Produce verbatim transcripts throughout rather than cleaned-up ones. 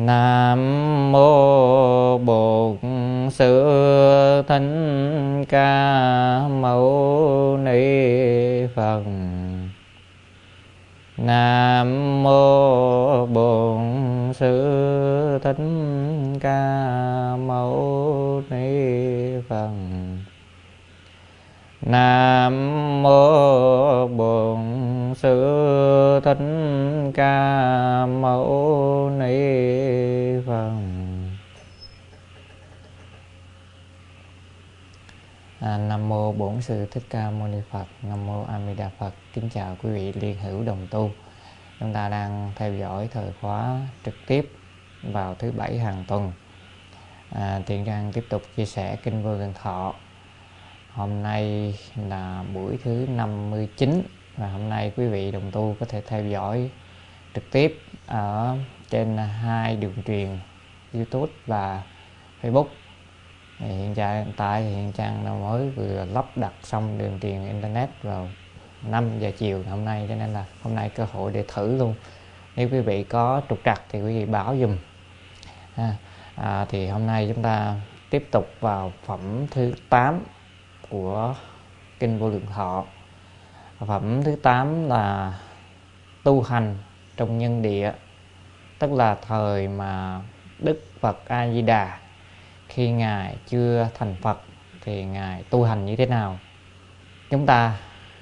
Nam mô Bổn Sư Thích Ca Mâu Ni Phật. Nam mô Bổn Sư Thích Ca Mâu Ni Phật. Nam mô Bổn Sư Thích Ca Mâu Ni Phật. À, Nam mô Bổn Sư Thích Ca Mâu Ni Phật. Nam mô A Di Đà Phật. Kính chào quý vị liên hữu đồng tu. Chúng ta đang theo dõi thời khóa trực tiếp vào thứ bảy hàng tuần. À, Thiện Trang tiếp tục chia sẻ kinh Vô Lượng Thọ. Hôm nay là buổi thứ năm mươi chín và hôm nay quý vị đồng tu có thể theo dõi trực tiếp ở trên hai đường truyền YouTube và Facebook. Hiện tại thì Hiện Trang mới vừa lắp đặt xong đường truyền Internet vào năm giờ chiều hôm nay, cho nên là hôm nay cơ hội để thử luôn. Nếu quý vị có trục trặc thì quý vị báo dùm. À, à, thì hôm nay chúng ta tiếp tục vào phẩm thứ tám của kinh Vô Lượng Thọ. Phẩm thứ tám là tu hành trong nhân địa, tức là thời mà Đức Phật A Di Đà khi ngài chưa thành Phật thì ngài tu hành như thế nào. Chúng ta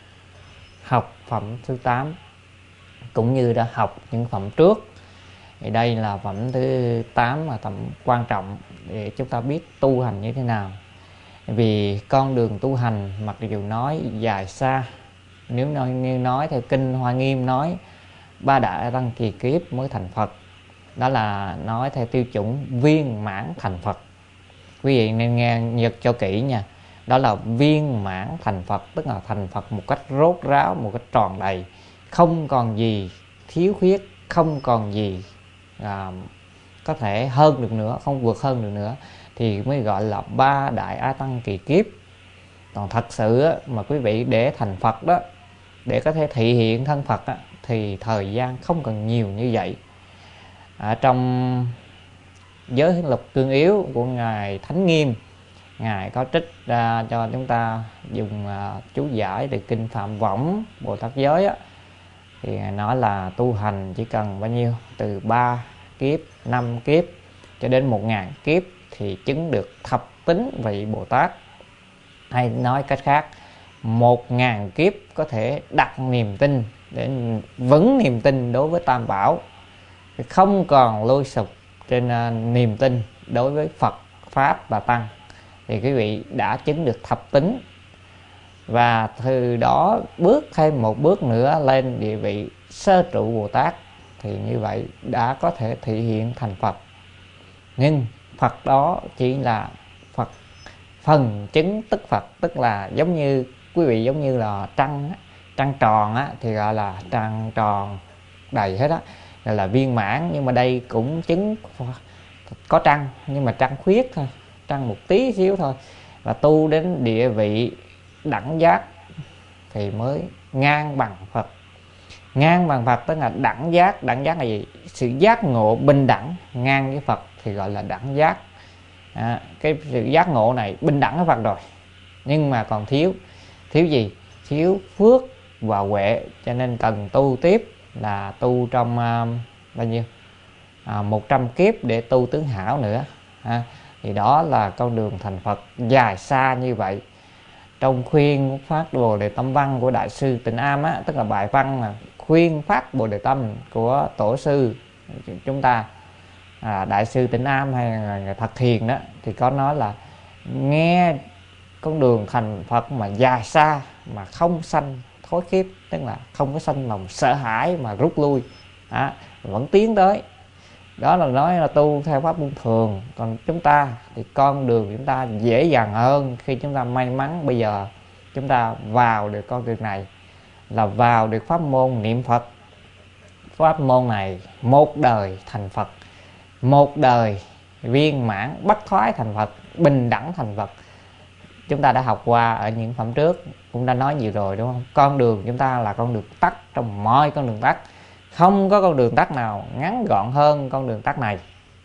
học phẩm thứ tám cũng như đã học những phẩm trước, thì đây là phẩm thứ tám là tầm quan trọng để chúng ta biết tu hành như thế nào. Vì con đường tu hành mặc dù nói dài xa, nếu nói, như nói theo kinh Hoa Nghiêm nói ba đại tăng kỳ kiếp mới thành Phật, đó là nói theo tiêu chuẩn viên mãn thành Phật. Quý vị nên nghe nhật cho kỹ nha, đó là viên mãn thành Phật, tức là thành Phật một cách rốt ráo, một cách tròn đầy, không còn gì thiếu khuyết, không còn gì à, có thể hơn được nữa, không vượt hơn được nữa, thì mới gọi là ba đại a tăng kỳ kiếp. Còn thật sự á, mà quý vị để thành Phật đó, để có thể thị hiện thân Phật á, thì thời gian không cần nhiều như vậy. Ở trong giới luật cương yếu của ngài Thánh Nghiêm, ngài có trích ra cho chúng ta dùng uh, chú giải từ kinh Phạm Võng Bồ Tát giới á, thì ngài nói là tu hành chỉ cần bao nhiêu, từ ba kiếp, năm kiếp cho đến một ngàn kiếp thì chứng được thập tính vị Bồ Tát. Hay nói cách khác, một ngàn kiếp có thể đặt niềm tin, để vững niềm tin đối với Tam Bảo, không còn lôi sụp trên uh, niềm tin đối với Phật, Pháp và Tăng, thì quý vị đã chứng được thập tính. Và từ đó bước thêm một bước nữa lên địa vị sơ trụ Bồ Tát, thì như vậy đã có thể thị hiện thành Phật. Nhưng Phật đó chỉ là Phật phần chứng tức Phật, tức là giống như quý vị giống như là trăng trăng tròn á, thì gọi là trăng tròn đầy hết á, gọi là viên mãn. Nhưng mà đây cũng chứng có trăng, nhưng mà trăng khuyết thôi, trăng một tí xíu thôi. Và tu đến địa vị đẳng giác thì mới ngang bằng Phật. Ngang bằng Phật tức là đẳng giác. Đẳng giác là gì? Sự giác ngộ bình đẳng ngang với Phật thì gọi là đẳng giác. À, cái sự giác ngộ này bình đẳng với Phật rồi, nhưng mà còn thiếu thiếu gì? Thiếu phước và huệ, cho nên cần tu tiếp là tu trong uh, bao nhiêu à, một trăm kiếp để tu tướng hảo nữa. À, thì đó là con đường thành Phật dài xa như vậy. Trong khuyên phát Bồ Đề Tâm Văn của Đại sư Tịnh Am á, tức là bài văn là khuyên phát Bồ Đề Tâm của tổ sư chúng ta, à, Đại sư Tịnh Am hay là người Thật Thiền đó, thì có nói là nghe con đường thành Phật mà dài xa mà không sanh thối khiếp, tức là không có sanh lòng sợ hãi mà rút lui, à, vẫn tiến tới. Đó là nói là tu theo pháp môn thường. Còn chúng ta thì con đường chúng ta dễ dàng hơn khi chúng ta may mắn bây giờ chúng ta vào được con đường này, là vào được pháp môn niệm Phật. Pháp môn này một đời thành Phật, một đời viên mãn bất thoái thành Phật, bình đẳng thành Phật. Chúng ta đã học qua ở những phẩm trước, cũng đã nói nhiều rồi đúng không? Con đường chúng ta là con đường tắt trong mọi con đường tắt, không có con đường tắt nào ngắn gọn hơn con đường tắt này.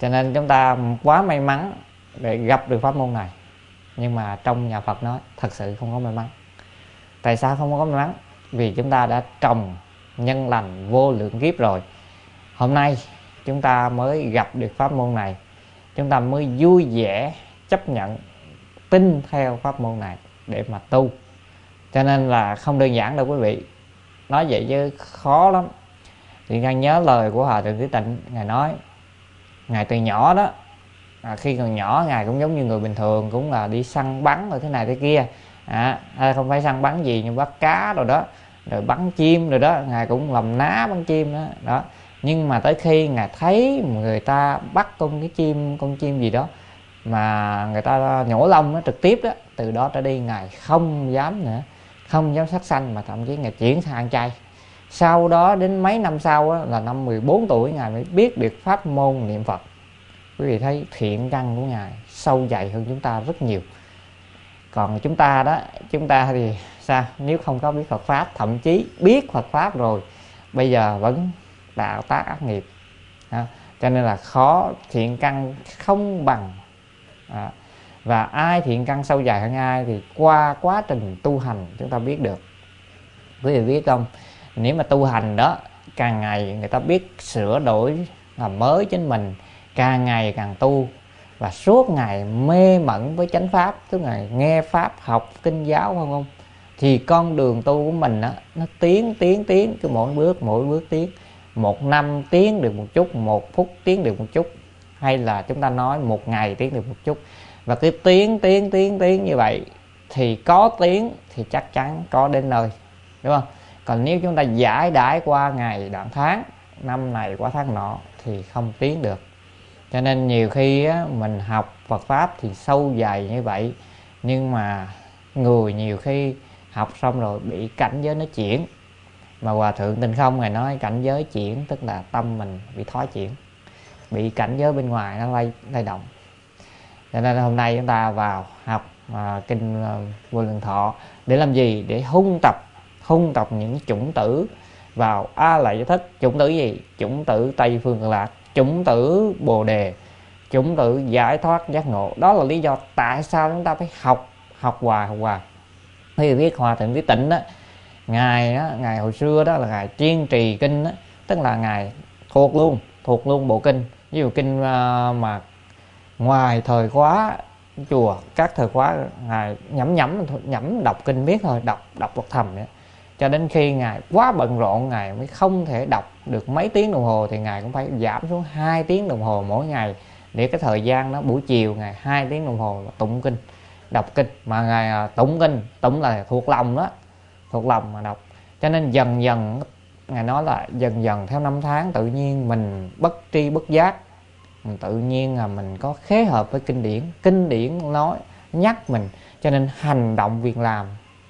Cho nên chúng ta quá may mắn để gặp được pháp môn này. Nhưng mà trong nhà Phật nói thật sự không có may mắn. Tại sao không có may mắn? Vì chúng ta đã trồng nhân lành vô lượng kiếp rồi. Hôm nay chúng ta mới gặp được pháp môn này, chúng ta mới vui vẻ chấp nhận tin theo pháp môn này để mà tu. Cho nên là không đơn giản đâu quý vị. Nói vậy chứ khó lắm. Thì Ngài nhớ lời của Hòa Thượng Trí Tịnh. Ngài nói Ngài từ nhỏ đó, à, khi còn nhỏ Ngài cũng giống như người bình thường, cũng là đi săn bắn rồi thế này thế kia, à, không phải săn bắn gì nhưng bắt cá rồi đó, rồi bắn chim rồi đó, Ngài cũng làm ná bắn chim đó, đó. Nhưng mà tới khi Ngài thấy người ta bắt con cái chim con chim gì đó mà người ta nhổ lông nó trực tiếp đó, từ đó trở đi Ngài không dám nữa, không dám sát sanh, mà thậm chí Ngài chuyển sang ăn chay. Sau đó đến mấy năm sau á, là năm mười bốn tuổi Ngài mới biết được pháp môn niệm Phật. Quý vị thấy thiện căn của Ngài sâu dày hơn chúng ta rất nhiều. Còn chúng ta đó, chúng ta thì sao? Nếu không có biết Phật Pháp, thậm chí biết Phật Pháp rồi, bây giờ vẫn tạo tác ác nghiệp. À, cho nên là khó, thiện căn không bằng. À, và ai thiện căn sâu dày hơn ai thì qua quá trình tu hành chúng ta biết được. Quý vị biết không? Nếu mà tu hành đó, càng ngày người ta biết sửa đổi làm mới chính mình, càng ngày càng tu và suốt ngày mê mẩn với chánh pháp, tức là nghe pháp, học kinh giáo, không không thì con đường tu của mình đó, nó tiến tiến tiến cứ mỗi bước mỗi bước tiến. Một năm tiến được một chút, một phút tiến được một chút, hay là chúng ta nói một ngày tiến được một chút, và cứ tiến tiến tiến tiến như vậy thì có tiến thì chắc chắn có đến nơi, đúng không? Còn nếu chúng ta giải đãi qua ngày đoạn tháng, năm này qua tháng nọ thì không tiến được. Cho nên nhiều khi á, mình học Phật Pháp thì sâu dày như vậy, nhưng mà người nhiều khi học xong rồi bị cảnh giới nó chuyển. Mà Hòa Thượng Tình Không Ngài nói cảnh giới chuyển tức là tâm mình bị thoái chuyển, bị cảnh giới bên ngoài nó lay, lay động. Cho nên hôm nay chúng ta vào học à, kinh à, Vô Lượng Thọ để làm gì? Để hung tập hung tập những chủng tử vào A Lại Gia Thức. Chủng tử gì? Chủng tử Tây Phương Cực Lạc, chủng tử Bồ Đề, chủng tử giải thoát giác ngộ. Đó là lý do tại sao chúng ta phải học học hoài học hoài. Thì biết Hòa Thượng Trí Tịnh đó, ngài đó, ngài hồi xưa đó là ngài chuyên trì kinh đó, tức là ngài thuộc luôn thuộc luôn bộ kinh. Ví dụ kinh uh, mà ngoài thời khóa chùa, các thời khóa ngài nhẩm nhẩm nhẩm đọc kinh biết thôi, đọc đọc đọc thầm nữa. Cho đến khi ngài quá bận rộn, ngài mới không thể đọc được mấy tiếng đồng hồ, thì ngài cũng phải giảm xuống hai tiếng đồng hồ mỗi ngày, để cái thời gian đó buổi chiều ngài hai tiếng đồng hồ tụng kinh, đọc kinh. Mà ngài tụng kinh tụng là thuộc lòng đó, thuộc lòng mà đọc. Cho nên dần dần ngài nói là dần dần theo năm tháng tự nhiên mình bất tri bất giác, mình tự nhiên là mình có khế hợp với kinh điển, kinh điển nói nhắc mình, cho nên hành động việc làm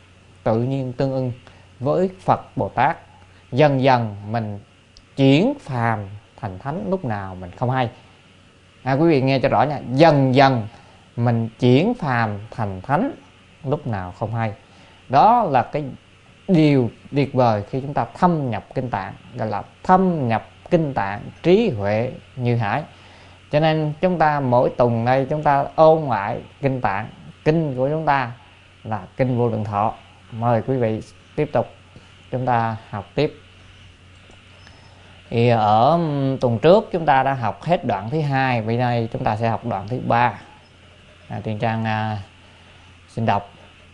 tự nhiên tương ưng với Phật Bồ Tát. Dần dần mình chuyển phàm thành thánh lúc nào mình không hay. À, quý vị nghe cho rõ nha, dần dần mình chuyển phàm thành thánh lúc nào không hay. Đó là cái điều tuyệt vời khi chúng ta thâm nhập kinh tạng, gọi là thâm nhập kinh tạng trí huệ như hải. Cho nên chúng ta mỗi tuần đây chúng ta ôn lại kinh tạng. Kinh của chúng ta là kinh Vô Lượng Thọ. Mời quý vị tiếp tục chúng ta học tiếp. Thì ở tuần trước chúng ta đã học hết đoạn thứ hai, bây nay chúng ta sẽ học đoạn thứ ba. À, Tuyền Trang à, xin đọc.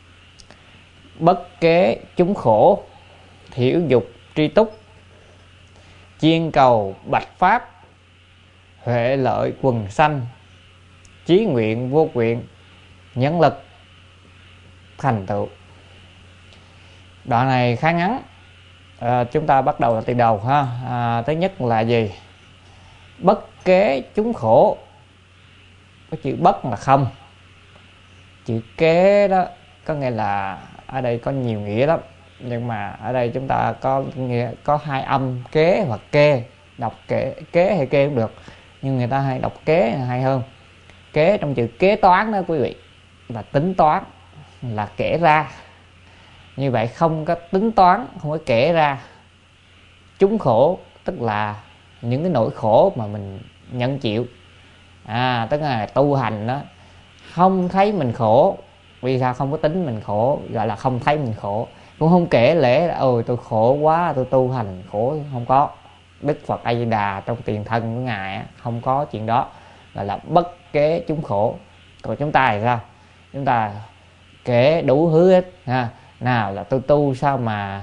Bất kế chúng khổ, thiểu dục tri túc, chiên cầu bạch pháp, huệ lợi quần sanh, chí nguyện vô quyện, nhân lực thành tựu. Đoạn này khá ngắn, à, chúng ta bắt đầu từ đầu ha. À, thứ nhất là gì? Bất kế chúng khổ. Cái chữ bất là không, chữ kế đó có nghĩa là ở đây có nhiều nghĩa lắm, nhưng mà ở đây chúng ta có nghĩa có hai âm kế hoặc kê. Đọc kế kế hay kê cũng được, nhưng người ta hay đọc kế hay hơn. Kế trong chữ kế toán đó quý vị, là tính toán, là kể ra. Như vậy không có tính toán, không có kể ra. Chúng khổ tức là những cái nỗi khổ mà mình nhận chịu, À, tức là tu hành đó không thấy mình khổ. Vì sao? Không có tính mình khổ, gọi là không thấy mình khổ. Cũng không kể lễ là ôi tôi khổ quá, tôi tu hành khổ, không có. Đức Phật A Di Đà trong tiền thân của ngài không có chuyện đó, gọi là bất kế chúng khổ. Còn chúng ta thì sao? Chúng ta kể đủ thứ hết ha. Nào là tôi tu sao mà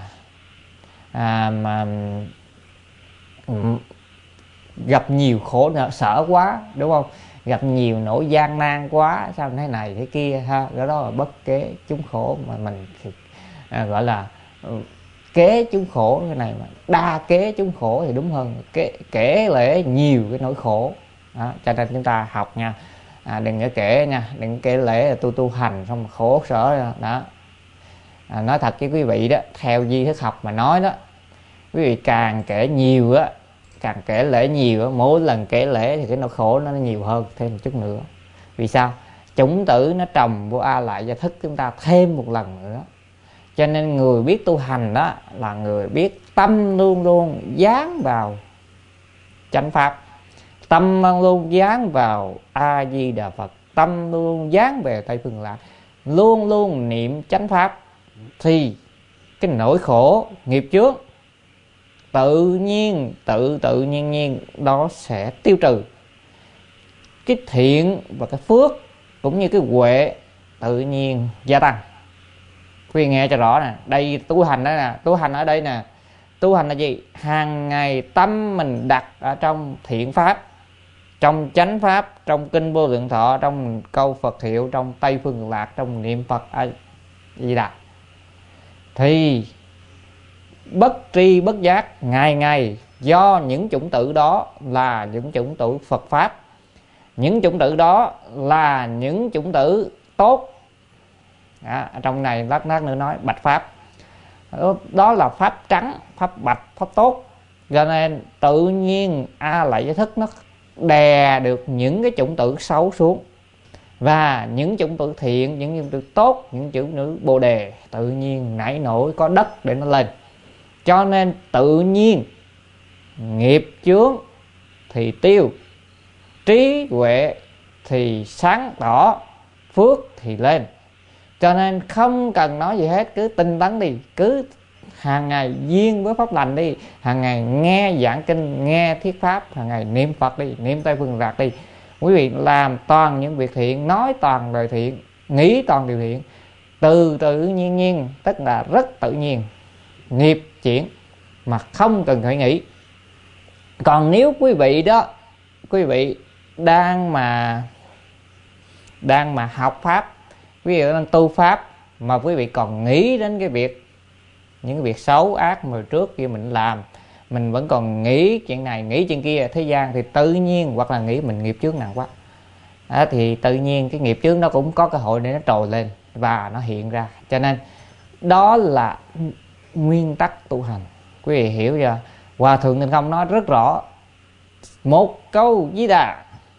à, mà um, gặp nhiều khổ nữa, sợ quá, đúng không? Gặp nhiều nỗi gian nan quá, sao thế này thế kia ha. Đó, đó là bất kế chúng khổ, mà mình à, gọi là kế chúng khổ. Cái này mà đa kế chúng khổ thì đúng hơn, kể, kể lễ nhiều cái nỗi khổ đó. Cho nên chúng ta học nha, à, đừng có kể nha, đừng kể lễ là tôi tu hành xong mà khổ sở đó. À, nói thật với quý vị đó, theo di thức học mà nói đó, quý vị càng kể nhiều á, càng kể lễ nhiều á, mỗi lần kể lễ thì cái nỗi khổ nó nhiều hơn thêm một chút nữa. Vì sao? Chủng tử nó trồng vô a lại gia thức chúng ta thêm một lần nữa. Cho nên người biết tu hành đó là người biết tâm luôn luôn dán vào chánh pháp, tâm luôn dán vào A Di Đà Phật, tâm luôn dán về Tây Phương Lạc, luôn luôn niệm chánh pháp, thì cái nỗi khổ nghiệp chướng tự nhiên tự tự nhiên nhiên đó sẽ tiêu trừ. Cái thiện và cái phước cũng như cái huệ tự nhiên gia tăng. Quý vị nghe cho rõ nè, đây tu hành đó nè, tu hành ở đây nè. Tu hành là gì? Hàng ngày tâm mình đặt ở trong thiện pháp, trong chánh pháp, trong kinh Vô Lượng Thọ, trong câu Phật hiệu, trong Tây Phương Cực Lạc, trong niệm Phật A Di Đà, thì bất tri bất giác ngày ngày do những chủng tử đó là những chủng tử Phật pháp, những chủng tử đó là những chủng tử tốt. Đó, trong này lát lát nữa nói bạch pháp, đó là pháp trắng, pháp bạch, pháp tốt. Cho nên tự nhiên a lại giới thức nó đè được những cái chủng tử xấu xuống, và những chủng tử thiện, những chủng tử tốt, những chủng tử bồ đề tự nhiên nảy nổi, có đất để nó lên. Cho nên tự nhiên nghiệp chướng thì tiêu, trí huệ thì sáng tỏ, phước thì lên. Cho nên không cần nói gì hết, cứ tinh tấn đi, cứ hàng ngày duyên với pháp lành đi, hàng ngày nghe giảng kinh, nghe thuyết pháp, hàng ngày niệm Phật đi, niệm Tây Phương Lạc đi. Quý vị làm toàn những việc thiện, nói toàn lời thiện, nghĩ toàn điều thiện, từ tự nhiên nhiên, tức là rất tự nhiên nghiệp chuyển mà không cần phải nghĩ. Còn nếu quý vị đó, quý vị đang mà đang mà học pháp, quý vị đang tu pháp, mà quý vị còn nghĩ đến cái việc, những cái việc xấu ác mà trước kia mình làm, mình vẫn còn nghĩ chuyện này nghĩ chuyện kia thế gian, thì tự nhiên, hoặc là nghĩ mình nghiệp chướng nặng quá đó, thì tự nhiên cái nghiệp chướng nó cũng có cơ hội để nó trồi lên và nó hiện ra. Cho nên đó là nguyên tắc tu hành. Quý vị hiểu chưa? Hòa Thượng Tịnh Không nói rất rõ, một câu Di Đà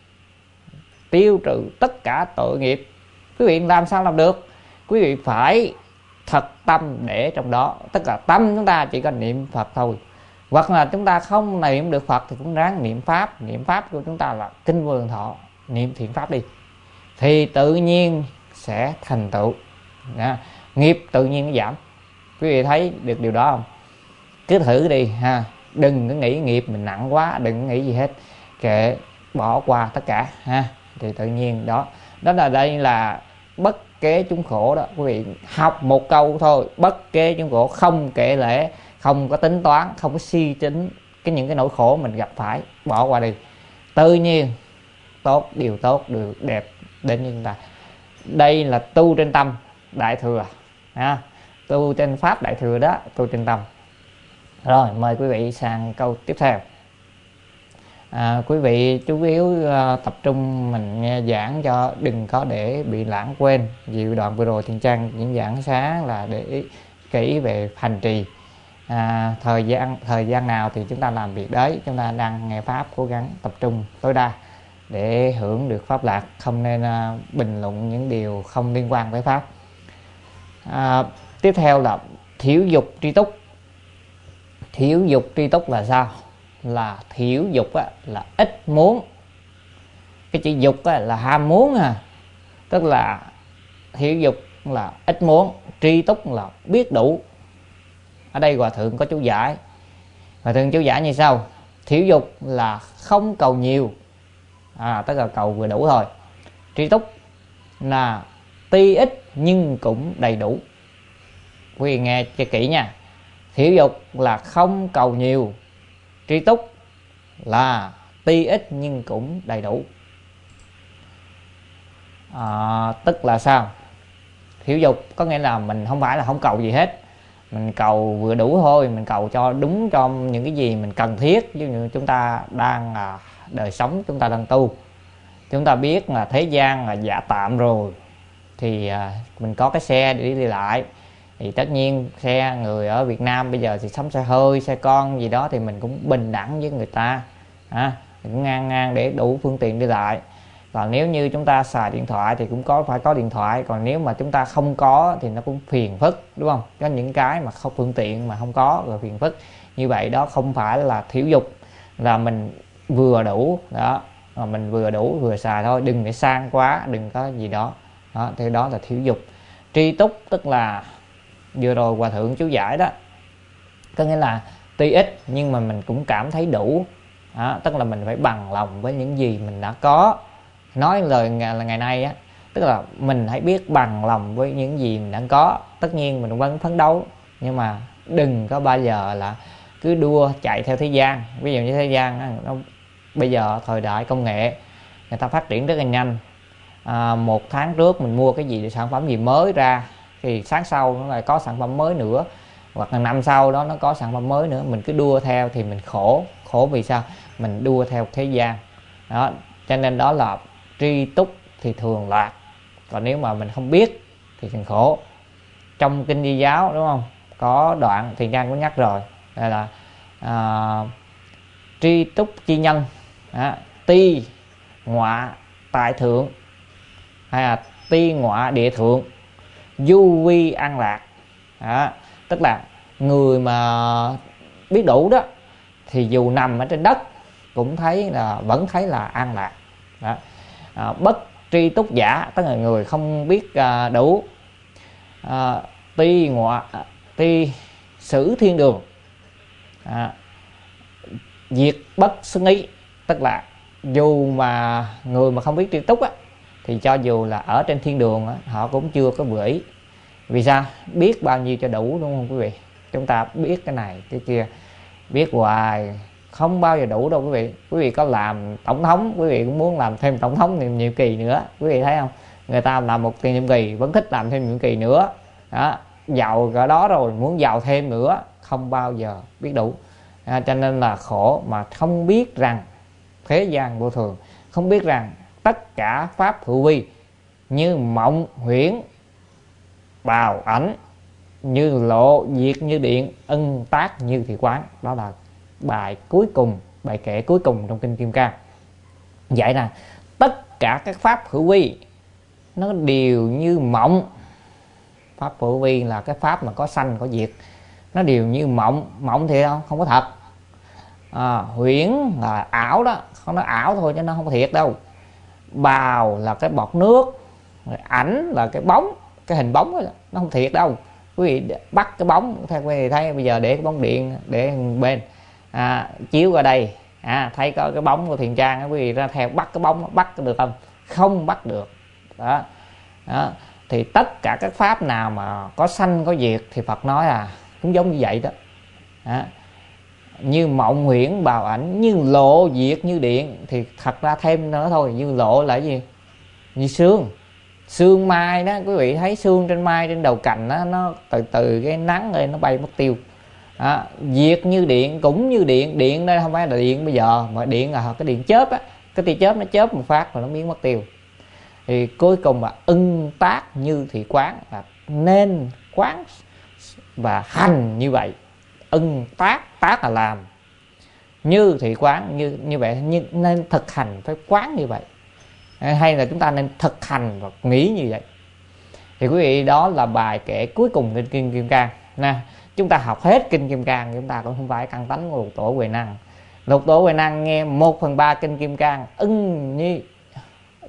tiêu trừ tất cả tội nghiệp. Quý vị làm sao làm được? Quý vị phải thật tâm để trong đó, tức là tâm chúng ta chỉ có niệm Phật thôi, hoặc là chúng ta không niệm được Phật thì cũng ráng niệm pháp. Niệm pháp của chúng ta là kinh Vô Lượng Thọ, niệm thiện pháp đi, thì tự nhiên sẽ thành tựu. Nghiệp tự nhiên nó giảm. Quý vị thấy được điều đó không? Cứ thử đi ha, đừng có nghĩ nghiệp mình nặng quá, đừng có nghĩ gì hết, kệ, bỏ qua tất cả ha, thì tự nhiên đó. Đó là đây là bất kế chúng khổ đó. Quý vị học một câu thôi, bất kế chúng khổ, không kể lễ, không có tính toán, không có suy tính cái những cái nỗi khổ mình gặp phải, bỏ qua đi. Tự nhiên tốt, điều tốt, điều đẹp đến với chúng ta. Đây là tu trên tâm đại thừa ha, tu trên pháp đại thừa đó, tu trên tâm. Rồi mời quý vị sang câu tiếp theo. À, quý vị chú yếu uh, tập trung mình nghe giảng cho đừng có để bị lãng quên. Vì đoạn vừa rồi Thiện Trang những giảng sáng là để ý, kỹ về hành trì. À, thời gian thời gian nào thì chúng ta làm việc đấy. Chúng ta đang nghe pháp cố gắng tập trung tối đa để hưởng được pháp lạc, không nên uh, bình luận những điều không liên quan tới pháp. À, tiếp theo là thiểu dục tri túc. Thiểu dục tri túc là sao? Là thiểu dục á, là ít muốn. cái chữ dục á, là ham muốn à, tức là thiểu dục là ít muốn, tri túc là biết đủ. Ở đây Hòa Thượng có chú giải. Hòa Thượng chú giải như sau: thiểu dục là không cầu nhiều, à, tức là cầu vừa đủ thôi. Tri túc là tuy ít nhưng cũng đầy đủ. Quý vị nghe cho kỹ nha. Thiểu dục là không cầu nhiều, tri túc là tuy ít nhưng cũng đầy đủ. À, tức là sao? Thiểu dục có nghĩa là mình không phải là không cầu gì hết, mình cầu vừa đủ thôi, mình cầu cho đúng cho những cái gì mình cần thiết. Ví dụ như chúng ta đang à, đời sống chúng ta đang tu, chúng ta biết là thế gian là giả tạm rồi, thì à, mình có cái xe để đi lại, thì tất nhiên xe người ở Việt Nam bây giờ thì sống xe hơi, xe con gì đó thì mình cũng bình đẳng với người ta, à, cũng ngang ngang để đủ phương tiện đi lại. Còn nếu như chúng ta xài điện thoại thì cũng có phải có điện thoại, còn nếu mà chúng ta không có thì nó cũng phiền phức, đúng không? Có những cái mà không phương tiện mà không có là phiền phức. Như vậy đó không phải là thiểu dục, là mình vừa đủ đó, mà mình vừa đủ vừa xài thôi, đừng để sang quá, đừng có gì đó. Đó, thì đó là thiểu dục. Tri túc tức là vừa rồi Hòa Thượng chú giải đó, có nghĩa là tuy ít nhưng mà mình cũng cảm thấy đủ. Đó, tức là mình phải bằng lòng với những gì mình đã có. Nói lời là ngày nay á, tức là mình hãy biết bằng lòng với những gì mình đang có. Tất nhiên mình vẫn phấn đấu, nhưng mà đừng có bao giờ là cứ đua chạy theo thế gian. Ví dụ như thế gian nó, bây giờ thời đại công nghệ người ta phát triển rất là nhanh, à, một tháng trước mình mua cái gì sản phẩm gì mới ra thì sáng sau nó lại có sản phẩm mới nữa, hoặc là năm sau đó nó có sản phẩm mới nữa. Mình cứ đua theo thì mình khổ. Khổ vì sao? Mình đua theo thế gian đó. Cho nên đó là tri túc thì thường lạc, còn nếu mà mình không biết thì thường khổ. Trong kinh Di giáo, đúng không, có đoạn Thiền Trang cũng nhắc rồi, đây là à, tri túc chi nhân, à, ti ngọa tại thượng, hay là ti ngọa địa thượng, du vi an lạc. Đó, tức là người mà biết đủ đó thì dù nằm ở trên đất cũng thấy là vẫn thấy là an lạc. Đó. À, bất tri túc giả tức là người không biết à, đủ, à, ti ngọa ti xử thiên đường, à, diệt bất xứng ý, tức là dù mà người mà không biết tri túc á, thì cho dù là ở trên thiên đường á, họ cũng chưa có vừa ý. Vì sao? Biết bao nhiêu cho đủ, đúng không quý vị? Chúng ta biết cái này cái kia, biết hoài không bao giờ đủ đâu quý vị. Quý vị có làm tổng thống, quý vị cũng muốn làm thêm tổng thống nhiệm, nhiệm kỳ nữa. Quý vị thấy không? Người ta làm một tiền nhiệm kỳ vẫn thích làm thêm nhiệm kỳ nữa. Đó, giàu cả đó rồi muốn giàu thêm nữa, không bao giờ biết đủ. À, cho nên là khổ mà không biết rằng thế gian vô thường, không biết rằng tất cả pháp hữu vi, như mộng huyễn bào ảnh, như lộ diệt như điện, ân tác như thị quán. Đó là bài cuối cùng, bài kệ cuối cùng trong kinh Kim Cang. Vậy là tất cả các pháp hữu vi nó đều như mộng. Pháp hữu vi là cái pháp mà có sanh có diệt, nó đều như mộng. Mộng thì không, không có thật. À, huyễn là ảo đó, không, nó ảo thôi chứ nó không có thiệt đâu. Bào là cái bọt nước, ảnh là cái bóng, cái hình bóng đó, nó không thiệt đâu. Quý vị bắt cái bóng, theo quý vị thấy bây giờ để cái bóng điện để bên, à, chiếu qua đây, à, thấy có cái bóng của Thiền Trang, quý vị ra theo bắt cái bóng, bắt được không? Không bắt được. Đó. Đó. Thì tất cả các pháp nào mà có sanh có diệt thì Phật nói là cũng giống như vậy đó. Đó. Như mộng huyễn bào ảnh, như lộ diệt như điện, thì thật ra thêm nữa thôi. Như lộ là gì? Như sương, sương mai đó, quý vị thấy sương trên mai trên đầu cành đó, nó từ từ cái nắng lên nó bay mất tiêu. Đó. Diệt như điện cũng như điện. Điện đây không phải là điện bây giờ, mà điện là cái điện chớp á, cái tia chớp nó chớp một phát rồi nó biến mất tiêu. Thì cuối cùng là ưng tác như thị quán, là nên quán và hành như vậy. Ưng tác, tác là làm, như thị quán, như như vậy, như, nên thực hành phải quán như vậy, hay là chúng ta nên thực hành và nghĩ như vậy. Thì quý vị, đó là bài kệ cuối cùng trên kinh Kim Cang nè. Chúng ta học hết kinh Kim Cang chúng ta cũng không phải căn tánh của Lục Tổ Huệ Năng. Lục Tổ Huệ Năng nghe một phần ba kinh Kim Cang ưng như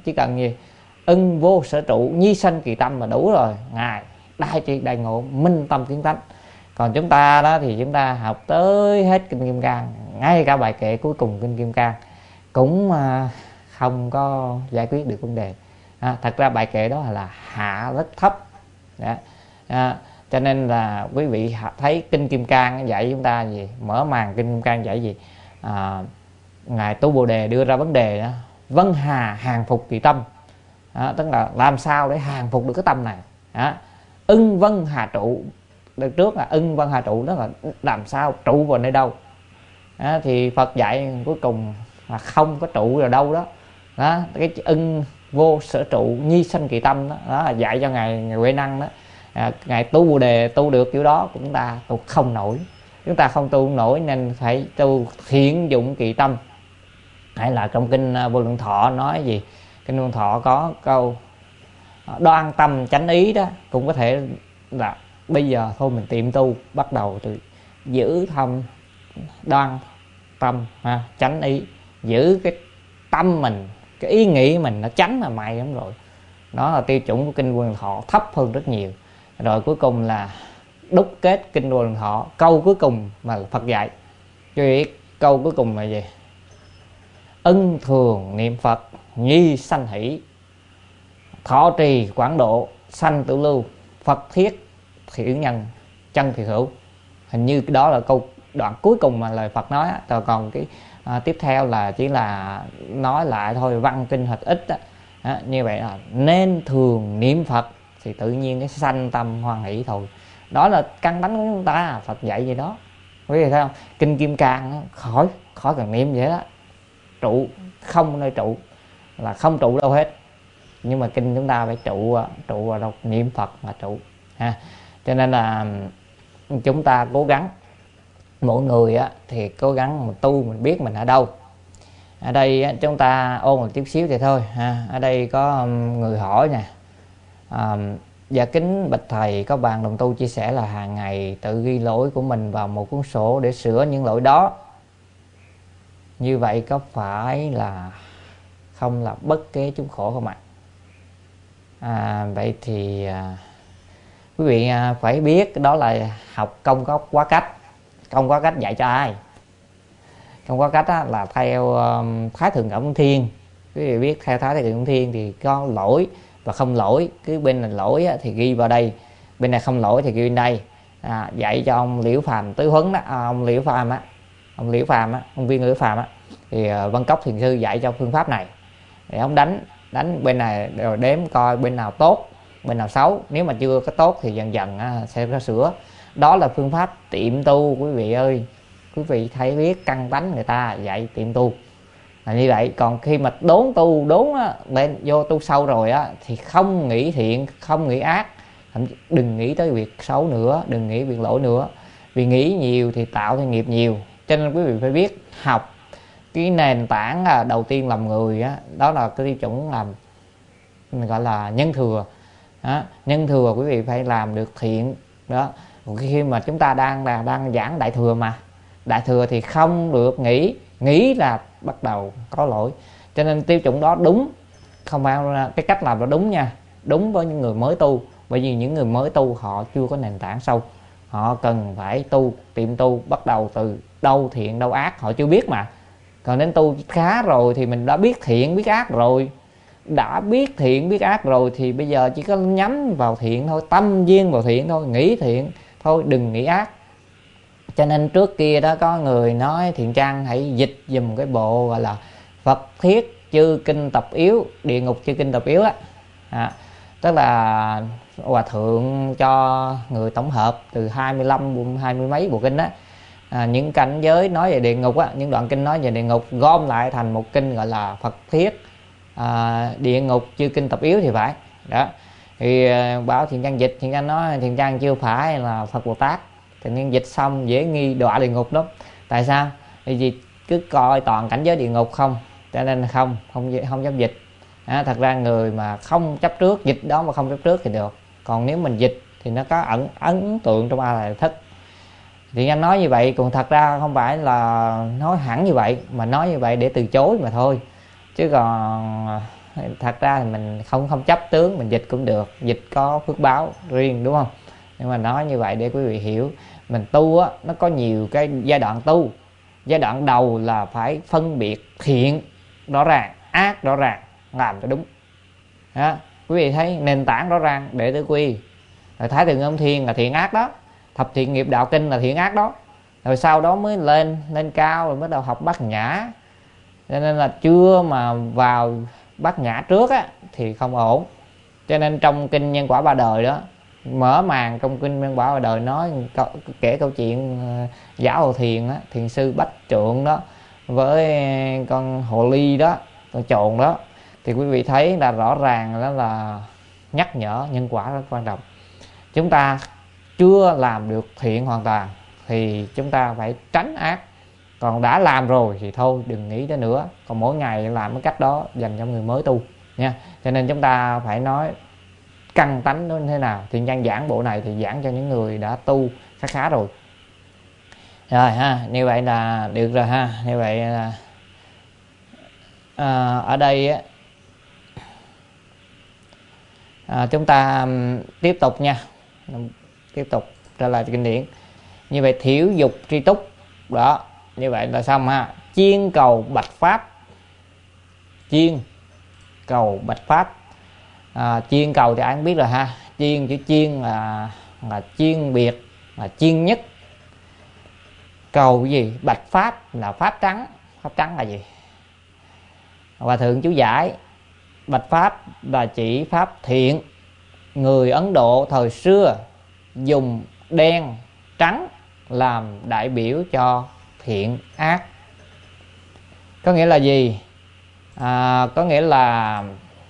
chỉ cần gì ưng vô sở trụ, nhi sanh kỳ tâm là đủ rồi. Ngài đại triệt đại ngộ, minh tâm kiến tánh. Còn chúng ta đó thì chúng ta học tới hết kinh Kim Cang, ngay cả bài kệ cuối cùng kinh Kim Cang cũng không có giải quyết được vấn đề. À, thật ra bài kệ đó là hạ rất thấp. Đó. À, cho nên là quý vị thấy kinh Kim Cang dạy chúng ta gì, mở màn kinh Kim Cang dạy gì, à, ngài Tu Bồ Đề đưa ra vấn đề đó, vân hà hàng phục kỳ tâm. Đó, tức là làm sao để hàng phục được cái tâm này. Đó. Ưng vân hà trụ, đợt trước là ưng vân hà trụ, đó là làm sao trụ vào nơi đâu. Đó, thì Phật dạy cuối cùng là không có trụ vào đâu đó. Đó, cái ưng vô sở trụ, nhi sanh kỳ tâm đó, đó là dạy cho ngài ngài Huệ Năng đó. À, ngài Tu Bồ Đề tu được kiểu đó, chúng ta tu không nổi, chúng ta không tu nổi nên phải tu thiện dụng kỳ tâm. Hay là trong kinh Vô Lượng Thọ nói gì, kinh Vô Lượng Thọ có câu đoan tâm chánh ý đó, cũng có thể là bây giờ thôi mình tiệm tu, bắt đầu từ giữ thâm đoan tâm ha, chánh ý, giữ cái tâm mình, cái ý nghĩ mình nó chánh là mày lắm rồi. Đó là tiêu chuẩn của kinh Vô Lượng Thọ, thấp hơn rất nhiều. Rồi cuối cùng là đúc kết kinh Vô Lượng Thọ, câu cuối cùng mà Phật dạy cho biết, câu cuối cùng là gì? Ân thường niệm Phật, nhi sanh hỷ, thọ trì quảng độ, sanh tử lưu, Phật thiết thiện nhân, chân thiệt hữu. Hình như cái đó là câu đoạn cuối cùng mà lời Phật nói. Rồi còn cái à, tiếp theo là chỉ là nói lại thôi, văn kinh thật ít đó. À, như vậy là nên thường niệm Phật thì tự nhiên cái sanh tâm hoan hỷ thôi. Đó là căn tánh của chúng ta, Phật dạy gì đó. Quý vị thấy không? Kinh Kim Cang khỏi khỏi cần niệm vậy đó, trụ không nơi trụ, là không trụ đâu hết. Nhưng mà kinh chúng ta phải trụ, trụ vào đâu? Niệm Phật mà trụ ha. Cho nên là chúng ta cố gắng, mỗi người á, thì cố gắng mình tu, mình biết mình ở đâu. Ở đây á, chúng ta ôn một chút xíu vậy thôi ha. Ở đây có người hỏi nè, à, dạ kính bạch thầy, có bạn đồng tu chia sẻ là hàng ngày tự ghi lỗi của mình vào một cuốn sổ để sửa những lỗi đó, như vậy có phải là không là bất kế chúng khổ không ạ? À, vậy thì à, quý vị à, phải biết đó là học công có quá cách. Công quá cách dạy cho ai? Công quá cách á, là theo um, Thái Thượng Cảm Ứng Thiên. Quý vị biết theo Thái Thượng Cảm Ứng Thiên thì có lỗi và không lỗi. Cứ bên này lỗi á, thì ghi vào đây, bên này không lỗi thì ghi bên đây. À, dạy cho ông Liễu Phàm Tứ Huấn đó, à, ông Liễu Phàm á, ông Liễu Phàm á, ông Viên Liễu Phàm á, thì uh, Văn Cốc Thiền Sư dạy cho phương pháp này. Để ông đánh đánh bên này rồi đếm coi bên nào tốt, bên nào xấu. Nếu mà chưa có tốt thì dần dần á, sẽ có sửa. Đó là phương pháp tiệm tu quý vị ơi. Quý vị thấy biết căn tánh người ta dạy tiệm tu là như vậy. Còn khi mà đốn tu, đốn á, bên vô tu sâu rồi á, thì không nghĩ thiện, không nghĩ ác, đừng nghĩ tới việc xấu nữa, đừng nghĩ việc lỗi nữa. Vì nghĩ nhiều thì tạo thêm nghiệp nhiều. Cho nên quý vị phải biết học cái nền tảng đầu tiên làm người á, đó là cái tiêu chuẩn làm mình gọi là nhân thừa. Đó, nhân thừa quý vị phải làm được thiện đó. Khi mà chúng ta đang là đang giảng đại thừa mà, đại thừa thì không được nghĩ, nghĩ là bắt đầu có lỗi. Cho nên tiêu chuẩn đó đúng, không phải cái cách làm đó đúng nha, đúng với những người mới tu. Bởi vì những người mới tu họ chưa có nền tảng sâu, họ cần phải tu, tiệm tu, bắt đầu từ đâu thiện đâu ác họ chưa biết mà. Còn đến tu khá rồi thì mình đã biết thiện biết ác rồi, đã biết thiện biết ác rồi thì bây giờ chỉ có nhắm vào thiện thôi, tâm duyên vào thiện thôi, nghĩ thiện thôi, đừng nghĩ ác. Cho nên trước kia đó có người nói Thiện Trang hãy dịch dùm cái bộ gọi là Phật thiết chư kinh tập yếu, địa ngục chư kinh tập yếu á. À, tức là hòa thượng cho người tổng hợp từ hai mươi lăm hai mươi mấy bộ kinh á, à, những cảnh giới nói về địa ngục á, những đoạn kinh nói về địa ngục gom lại thành một kinh gọi là Phật thiết à, địa ngục chư kinh tập yếu thì phải đó. Thì uh, bảo Thiện Trang dịch, Thiện Trang nói Thiện Trang chưa phải là Phật Bồ Tát. Thiện Trang dịch xong dễ nghi đọa địa ngục lắm. Tại sao? Vì cứ coi toàn cảnh giới địa ngục không, cho nên không không không dám dịch. À, thật ra người mà không chấp trước, dịch đó mà không chấp trước thì được. Còn nếu mình dịch thì nó có ẩn ấn tượng trong A Lại Thức. Thì anh nói như vậy, còn thật ra không phải là nói hẳn như vậy, mà nói như vậy để từ chối mà thôi. Chứ còn thật ra thì mình không không chấp tướng, mình dịch cũng được, dịch có phước báo riêng, đúng không? Nhưng mà nói như vậy để quý vị hiểu, mình tu á, nó có nhiều cái giai đoạn tu. Giai đoạn đầu là phải phân biệt thiện rõ ràng, ác rõ ràng, làm cho đúng. Đó. Quý vị thấy nền tảng rõ ràng, đệ tử quy, rồi Thái Thượng Âm Thiên là thiện ác đó, Thập Thiện Nghiệp Đạo Kinh là thiện ác đó, rồi sau đó mới lên lên cao, rồi bắt đầu học Bát Nhã. Cho nên là chưa mà vào Bát Nhã trước á thì không ổn. Cho nên trong kinh Nhân Quả Ba Đời đó, mở màn trong kinh Nhân Quả Ba Đời nói kể câu chuyện Giả Hồ Thiền á, thiền sư Bách Trượng đó với con hồ ly đó, con trồn đó, thì quý vị thấy là rõ ràng đó là nhắc nhở nhân quả rất quan trọng. Chúng ta chưa làm được thiện hoàn toàn thì chúng ta phải tránh ác, còn đã làm rồi thì thôi đừng nghĩ tới nữa. Còn mỗi ngày làm cái cách đó dành cho người mới tu nha. Cho nên chúng ta phải nói căn tánh nó như thế nào. Thì nhân giảng bộ này thì giảng cho những người đã tu khá khá rồi. Rồi ha, như vậy là được rồi ha. Như vậy là à, ở đây á, à, chúng ta um, tiếp tục nha, tiếp tục trở lại kinh điển. Như vậy thiểu dục tri túc đó, như vậy là xong ha. Chiên cầu bạch pháp, chiên cầu bạch pháp, à, chiên cầu thì ai cũng biết rồi ha. Chiên chữ chiên là là chiên biệt, là chiên nhất. Cầu cái gì? Bạch pháp là pháp trắng. Pháp trắng là gì? Hòa thượng chú giải bạch pháp là chỉ pháp thiện. Người Ấn Độ thời xưa dùng đen trắng làm đại biểu cho thiện ác. Có nghĩa là gì? À, có nghĩa là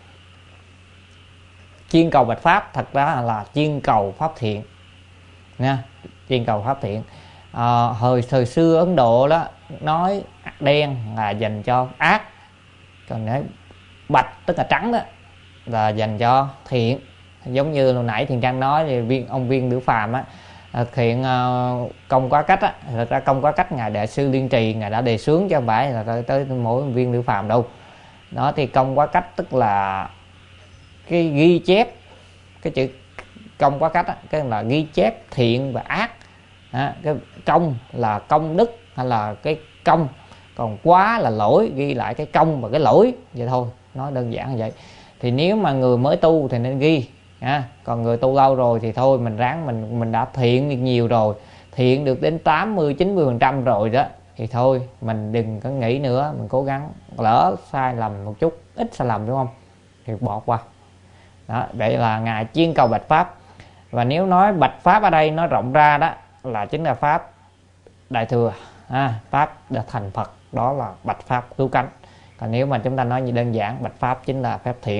chiên cầu bạch pháp thật ra là chiên cầu pháp thiện nha, chiên cầu pháp thiện. À, hồi thời xưa Ấn Độ đó nói đen là dành cho ác, còn nếu bạch tức là trắng đó là dành cho thiện. Giống như lúc nãy Thiền Trang nói thì viên ông Viên Nữ Phàm á, thiện uh, công quá cách á, thật ra công quá cách ngài đại sư Liên Trì ngài đã đề xướng cho phải là tới, tới mỗi viên Nữ Phàm đâu. Đó thì công quá cách tức là cái ghi chép, cái chữ công quá cách á, cái là ghi chép thiện và ác. Đó, cái công là công đức hay là cái công, còn quá là lỗi, ghi lại cái công và cái lỗi vậy thôi, nói đơn giản như vậy. Thì nếu mà người mới tu thì nên ghi ha. Còn người tu lâu rồi thì thôi mình ráng, mình mình đã thiện được nhiều rồi, thiện được đến tám mươi chín mươi phần trăm rồi đó, thì thôi mình đừng có nghĩ nữa, mình cố gắng. Lỡ sai lầm một chút, ít sai lầm đúng không, thì bỏ qua. Đó, vậy là ngài chuyên cầu bạch pháp. Và nếu nói bạch pháp ở đây nói rộng ra đó là chính là pháp đại thừa, à, pháp đã thành Phật, đó là bạch pháp cứu cánh. Còn nếu mà chúng ta nói như đơn giản, bạch pháp chính là phép thiện.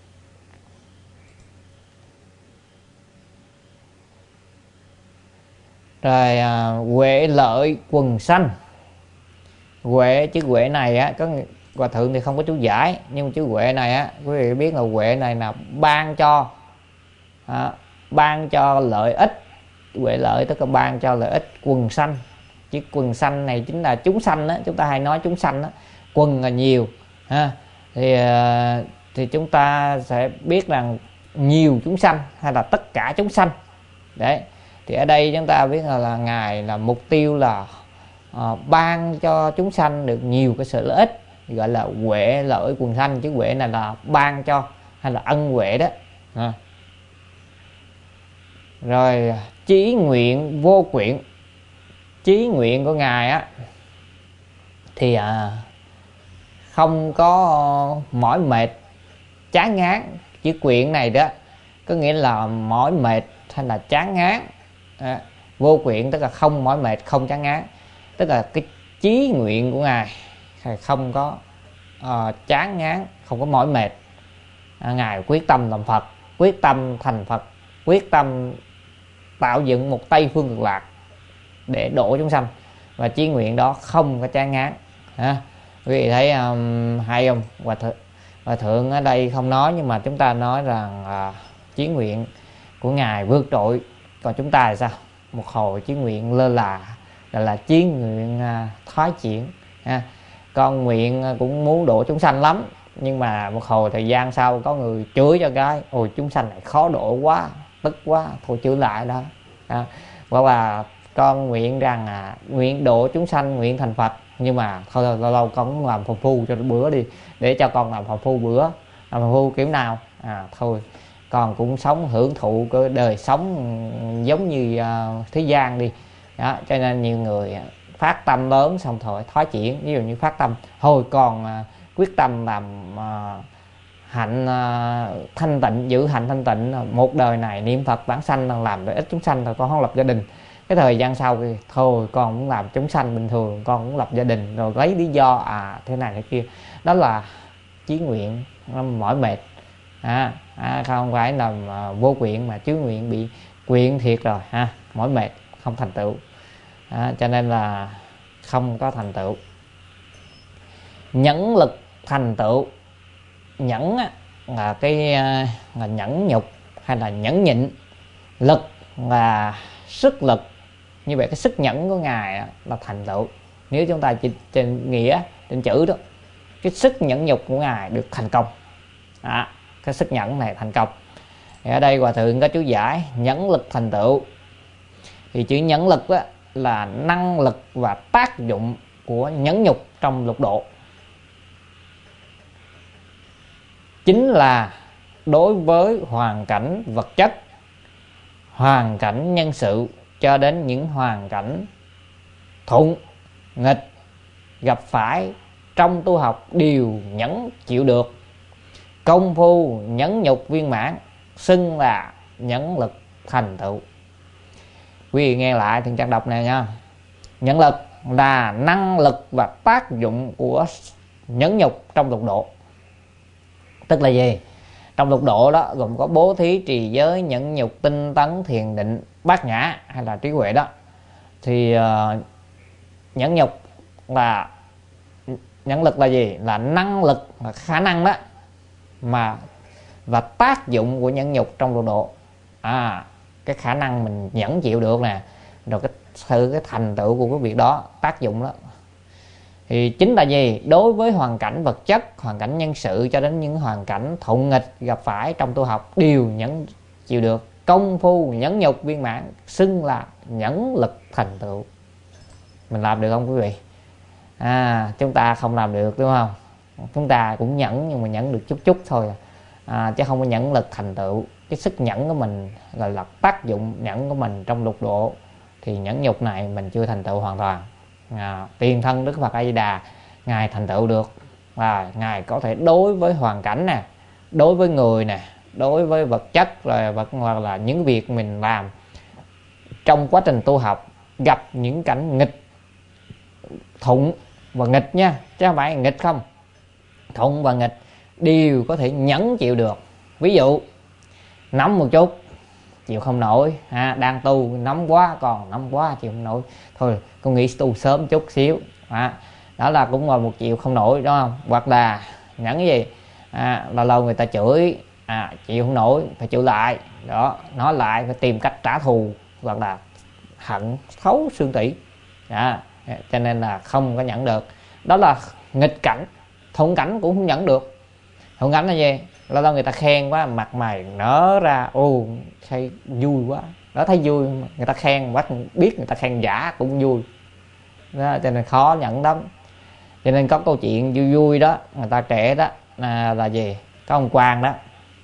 Rồi à, huệ lợi quần sanh. Huệ, chữ huệ này á, có Hòa thượng thì không có chú giải, nhưng chữ huệ này á, quý vị biết là huệ này là ban cho, à, ban cho lợi ích. Huệ lợi tức là ban cho lợi ích quần sanh. Chứ quần sanh này chính là chúng sanh á, chúng ta hay nói chúng sanh á, quần là nhiều ha. Thì thì chúng ta sẽ biết rằng nhiều chúng sanh hay là tất cả chúng sanh. Đấy. Thì ở đây chúng ta biết là, là ngài là mục tiêu là uh, ban cho chúng sanh được nhiều cái sự lợi ích, gọi là huệ lợi quần sanh. Chứ huệ này là ban cho hay là ân huệ đó à. Rồi chí nguyện vô quyện. Chí nguyện của ngài á thì à, không có mỏi mệt chán ngán. Chữ quyện này đó có nghĩa là mỏi mệt hay là chán ngán à, vô quyện tức là không mỏi mệt, không chán ngán. Tức là cái chí nguyện của ngài không có uh, chán ngán, không có mỏi mệt. à, Ngài quyết tâm làm Phật, quyết tâm thành Phật, quyết tâm tạo dựng một Tây Phương Cực Lạc để độ chúng sanh. Và chí nguyện đó không có chán ngán ha. Quý vị thấy um, hay không? Hòa thượng, Hòa thượng ở đây không nói, nhưng mà chúng ta nói rằng uh, chí nguyện của ngài vượt trội. Còn chúng ta là sao? Một hồi chí nguyện lơ là, gọi là chí nguyện uh, thoái chuyển ha. Con nguyện cũng muốn độ chúng sanh lắm, Nhưng mà một hồi thời gian sau có người chửi cho cái ôi chúng sanh này khó độ quá, tức quá, thôi chửi lại đó. À, hoặc là con nguyện rằng à, nguyện độ chúng sanh, nguyện thành Phật, nhưng mà thôi lâu lâu, lâu con cũng làm phàm phu cho bữa đi, để cho con làm phàm phu bữa. Làm phàm phu kiểu nào? À thôi con cũng sống hưởng thụ cái đời sống giống như uh, thế gian đi đó. Cho nên nhiều người phát tâm lớn xong thôi thoái chuyển. Ví dụ như phát tâm thôi con uh, quyết tâm làm uh, hạnh uh, thanh tịnh, giữ hạnh thanh tịnh một đời này, niệm Phật vãng sanh, làm lợi ích chúng sanh, rồi con không lập gia đình. Cái thời gian sau thì thôi con cũng làm chúng sanh bình thường, con cũng lập gia đình, rồi lấy lý do à thế này thế kia. Đó là chí nguyện mỏi mệt. À, à, không phải là uh, vô quyện, mà chứ nguyện bị quyện thiệt rồi ha, mỏi mệt, không thành tựu. À, cho nên là không có thành tựu. Nhẫn lực thành tựu. Nhẫn á, là cái là nhẫn nhục hay là nhẫn nhịn. Lực là sức lực. Như vậy cái sức nhẫn của Ngài là thành tựu. Nếu chúng ta chỉ trên nghĩa, trên chữ đó, cái sức nhẫn nhục của Ngài được thành công. À, cái sức nhẫn này thành công. Thì ở đây Hòa Thượng có chú giải nhẫn lực thành tựu. Thì chữ nhẫn lực á, là năng lực và tác dụng của nhẫn nhục trong lục độ. Chính là đối với hoàn cảnh vật chất, hoàn cảnh nhân sự, cho đến những hoàn cảnh thuận, nghịch, gặp phải trong tu học đều nhẫn chịu được. Công phu nhẫn nhục viên mãn, xưng là nhẫn lực thành tựu. Quý vị nghe lại từng trang đọc này nha. Nhẫn lực là năng lực và tác dụng của nhẫn nhục trong lục độ. Tức là gì? Trong lục độ đó gồm có bố thí, trì giới, nhẫn nhục, tinh tấn, thiền định, bát nhã hay là trí huệ đó. Thì uh, nhẫn nhục là nhẫn lực là gì? Là năng lực, là khả năng đó mà và tác dụng của nhẫn nhục trong lục độ. À, cái khả năng mình nhẫn chịu được nè, rồi cái sự cái thành tựu của cái việc đó, tác dụng đó. Thì chính là gì? Đối với hoàn cảnh vật chất, hoàn cảnh nhân sự, cho đến những hoàn cảnh thuận nghịch gặp phải trong tu học đều nhẫn chịu được. Công phu nhẫn nhục viên mãn, xưng là nhẫn lực thành tựu. Mình làm được không quý vị? À, chúng ta không làm được đúng không? Chúng ta cũng nhẫn nhưng mà nhẫn được chút chút thôi à, chứ không có nhẫn lực thành tựu. Cái sức nhẫn của mình gọi là tác dụng nhẫn của mình trong lục độ, thì nhẫn nhục này mình chưa thành tựu hoàn toàn. À, tiền thân Đức Phật A Di Đà Ngài thành tựu được, và Ngài có thể đối với hoàn cảnh nè, đối với người nè, đối với vật chất, rồi vật hoặc là những việc mình làm trong quá trình tu học gặp những cảnh nghịch, thuận và nghịch nha, chứ không phải nghịch không, thuận và nghịch đều có thể nhẫn chịu được. Ví dụ nóng một chút chịu không nổi, ha, đang tu nóng quá, còn nóng quá chịu không nổi, thôi con nghĩ tu sớm chút xíu, à, đó là cũng là một chịu không nổi, đúng không? Hoặc là nhẫn cái gì, à, lâu lâu người ta chửi, à, chịu không nổi phải chịu lại, đó, nói lại phải tìm cách trả thù, hoặc là hận thấu xương tủy, à, cho nên là không có nhẫn được. Đó là nghịch cảnh. Thuận cảnh cũng không nhẫn được. Thuận cảnh là gì? Lâu lâu người ta khen quá, mặt mày nở ra, ô thấy vui quá, đó thấy vui, người ta khen quá, biết người ta khen giả cũng vui đó, cho nên khó nhận lắm. Cho nên có câu chuyện vui vui đó, người ta trẻ đó là, là gì? Có ông Quang đó,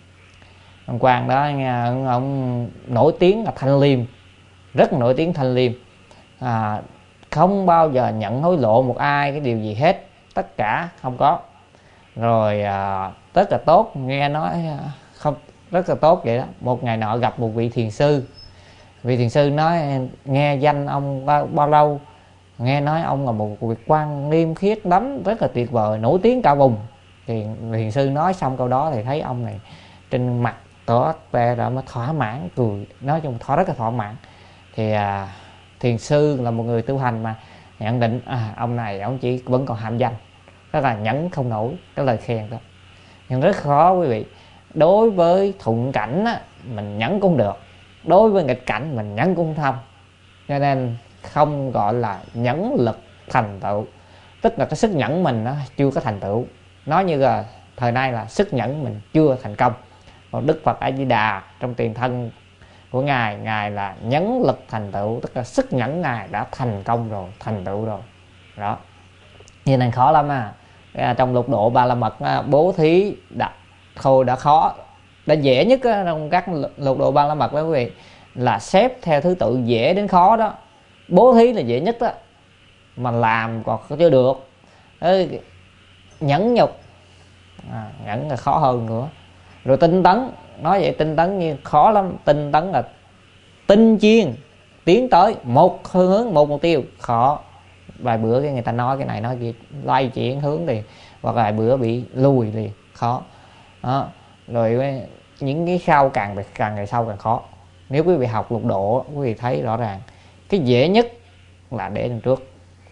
ông Quang đó ông, ông nổi tiếng là thanh liêm, rất nổi tiếng thanh liêm, à, không bao giờ nhận hối lộ một ai cái điều gì hết, tất cả không có. Rồi à, rất là tốt, nghe nói không rất là tốt vậy đó. Một ngày nọ gặp một vị thiền sư, vị thiền sư nói nghe danh ông bao, bao lâu, nghe nói ông là một vị quan liêm khiết lắm, rất là tuyệt vời, nổi tiếng cả vùng. Thì thiền sư nói xong câu đó thì thấy ông này trên mặt tỏ vẻ rồi mới thỏa mãn, cười, nói chung thỏa rất là thỏa mãn. Thì à, thiền sư là một người tu hành mà nhận định à, ông này ông chỉ vẫn còn hàm danh, đó là nhẫn không nổi cái lời khen đó. Nhưng rất khó quý vị. Đối với thuận cảnh á, mình nhẫn cũng được, đối với nghịch cảnh mình nhẫn cũng không, cho nên không gọi là nhẫn lực thành tựu. Tức là cái sức nhẫn mình nó chưa có thành tựu. Nói như là thời nay là sức nhẫn mình chưa thành công. Còn Đức Phật A Di Đà trong tiền thân của ngài, ngài là nhẫn lực thành tựu, tức là sức nhẫn ngài đã thành công rồi, thành tựu rồi đó. Như này khó lắm à. Trong lục độ Ba La Mật bố thí đã thôi đã khó, đã dễ nhất trong các lục độ Ba La Mật đó quý vị, là xếp theo thứ tự dễ đến khó đó. Bố thí là dễ nhất đó, mà làm còn chưa được. Ê, nhẫn nhục à, nhẫn là khó hơn nữa. Rồi tinh tấn, nói vậy tinh tấn như khó lắm. Tinh tấn là tinh chiên tiến tới một hướng, một mục tiêu, khó. Vài bữa cái người ta nói cái này nói kia, lay chuyển hướng thì, hoặc vài bữa bị lùi thì khó đó. Rồi những cái sau càng càng ngày sau càng khó. Nếu quý vị học lục độ, quý vị thấy rõ ràng cái dễ nhất là để đằng trước.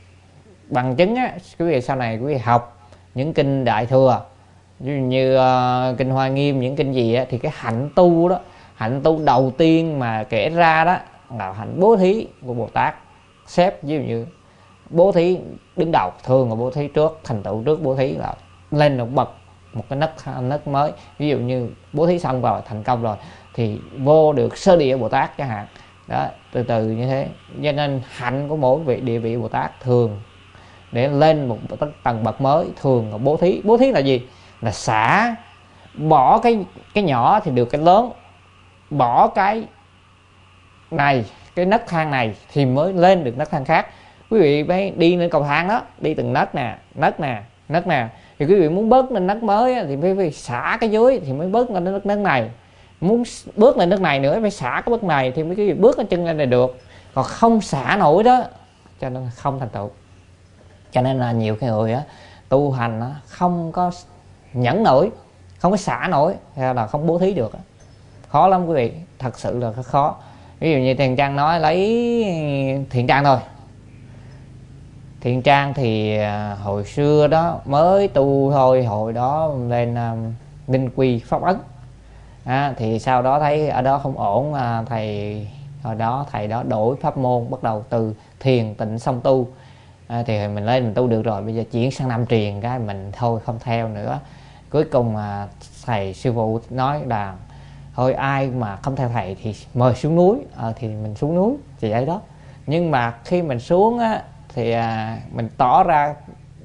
Bằng chứng á, quý vị sau này quý vị học những kinh Đại Thừa như, như uh, kinh Hoa Nghiêm, những kinh gì á, thì cái hạnh tu đó, hạnh tu đầu tiên mà kể ra đó là hạnh bố thí của Bồ Tát. Xếp ví dụ như bố thí đứng đầu, thường là bố thí trước, thành tựu trước bố thí là lên một bậc, một cái nấc nấc mới. Ví dụ như bố thí xong rồi thành công rồi thì vô được sơ địa Bồ Tát chẳng hạn đó, từ từ như thế. Cho nên hạnh của mỗi vị địa vị Bồ Tát thường để lên một tầng bậc mới thường là bố thí. Bố thí là gì? Là xả, bỏ cái cái nhỏ thì được cái lớn, bỏ cái này, cái nấc thang này thì mới lên được nấc thang khác. Quý vị phải đi lên cầu thang đó, đi từng nấc nè, nấc nè, nấc nè, thì quý vị muốn bớt lên nấc mới thì phải, phải xả cái dưới thì mới bớt lên nấc nấc này. Muốn bước lên nấc này nữa phải xả cái bước này thì mới quý vị bước cái chân lên này được. Còn không xả nổi đó cho nên không thành tựu. Cho nên là nhiều cái người á tu hành á, không có nhẫn nổi, không có xả nổi, hay là không bố thí được. Khó lắm quý vị, thật sự là khó. Ví dụ như Thiền Trang nói lấy Thiện Trang thôi. Thiện Trang thì hồi xưa đó mới tu thôi, hồi đó lên um, Ninh Quy Pháp Ấn à, thì sau đó thấy ở đó không ổn, à, thầy hồi đó thầy đó đổi pháp môn, bắt đầu từ thiền tịnh song tu à, thì mình lên mình tu được rồi, bây giờ chuyển sang Nam truyền cái mình thôi không theo nữa. Cuối cùng à, thầy sư phụ nói là thôi ai mà không theo thầy thì mời xuống núi, à, thì mình xuống núi thì vậy đó. Nhưng mà khi mình xuống á, thì à, mình tỏ ra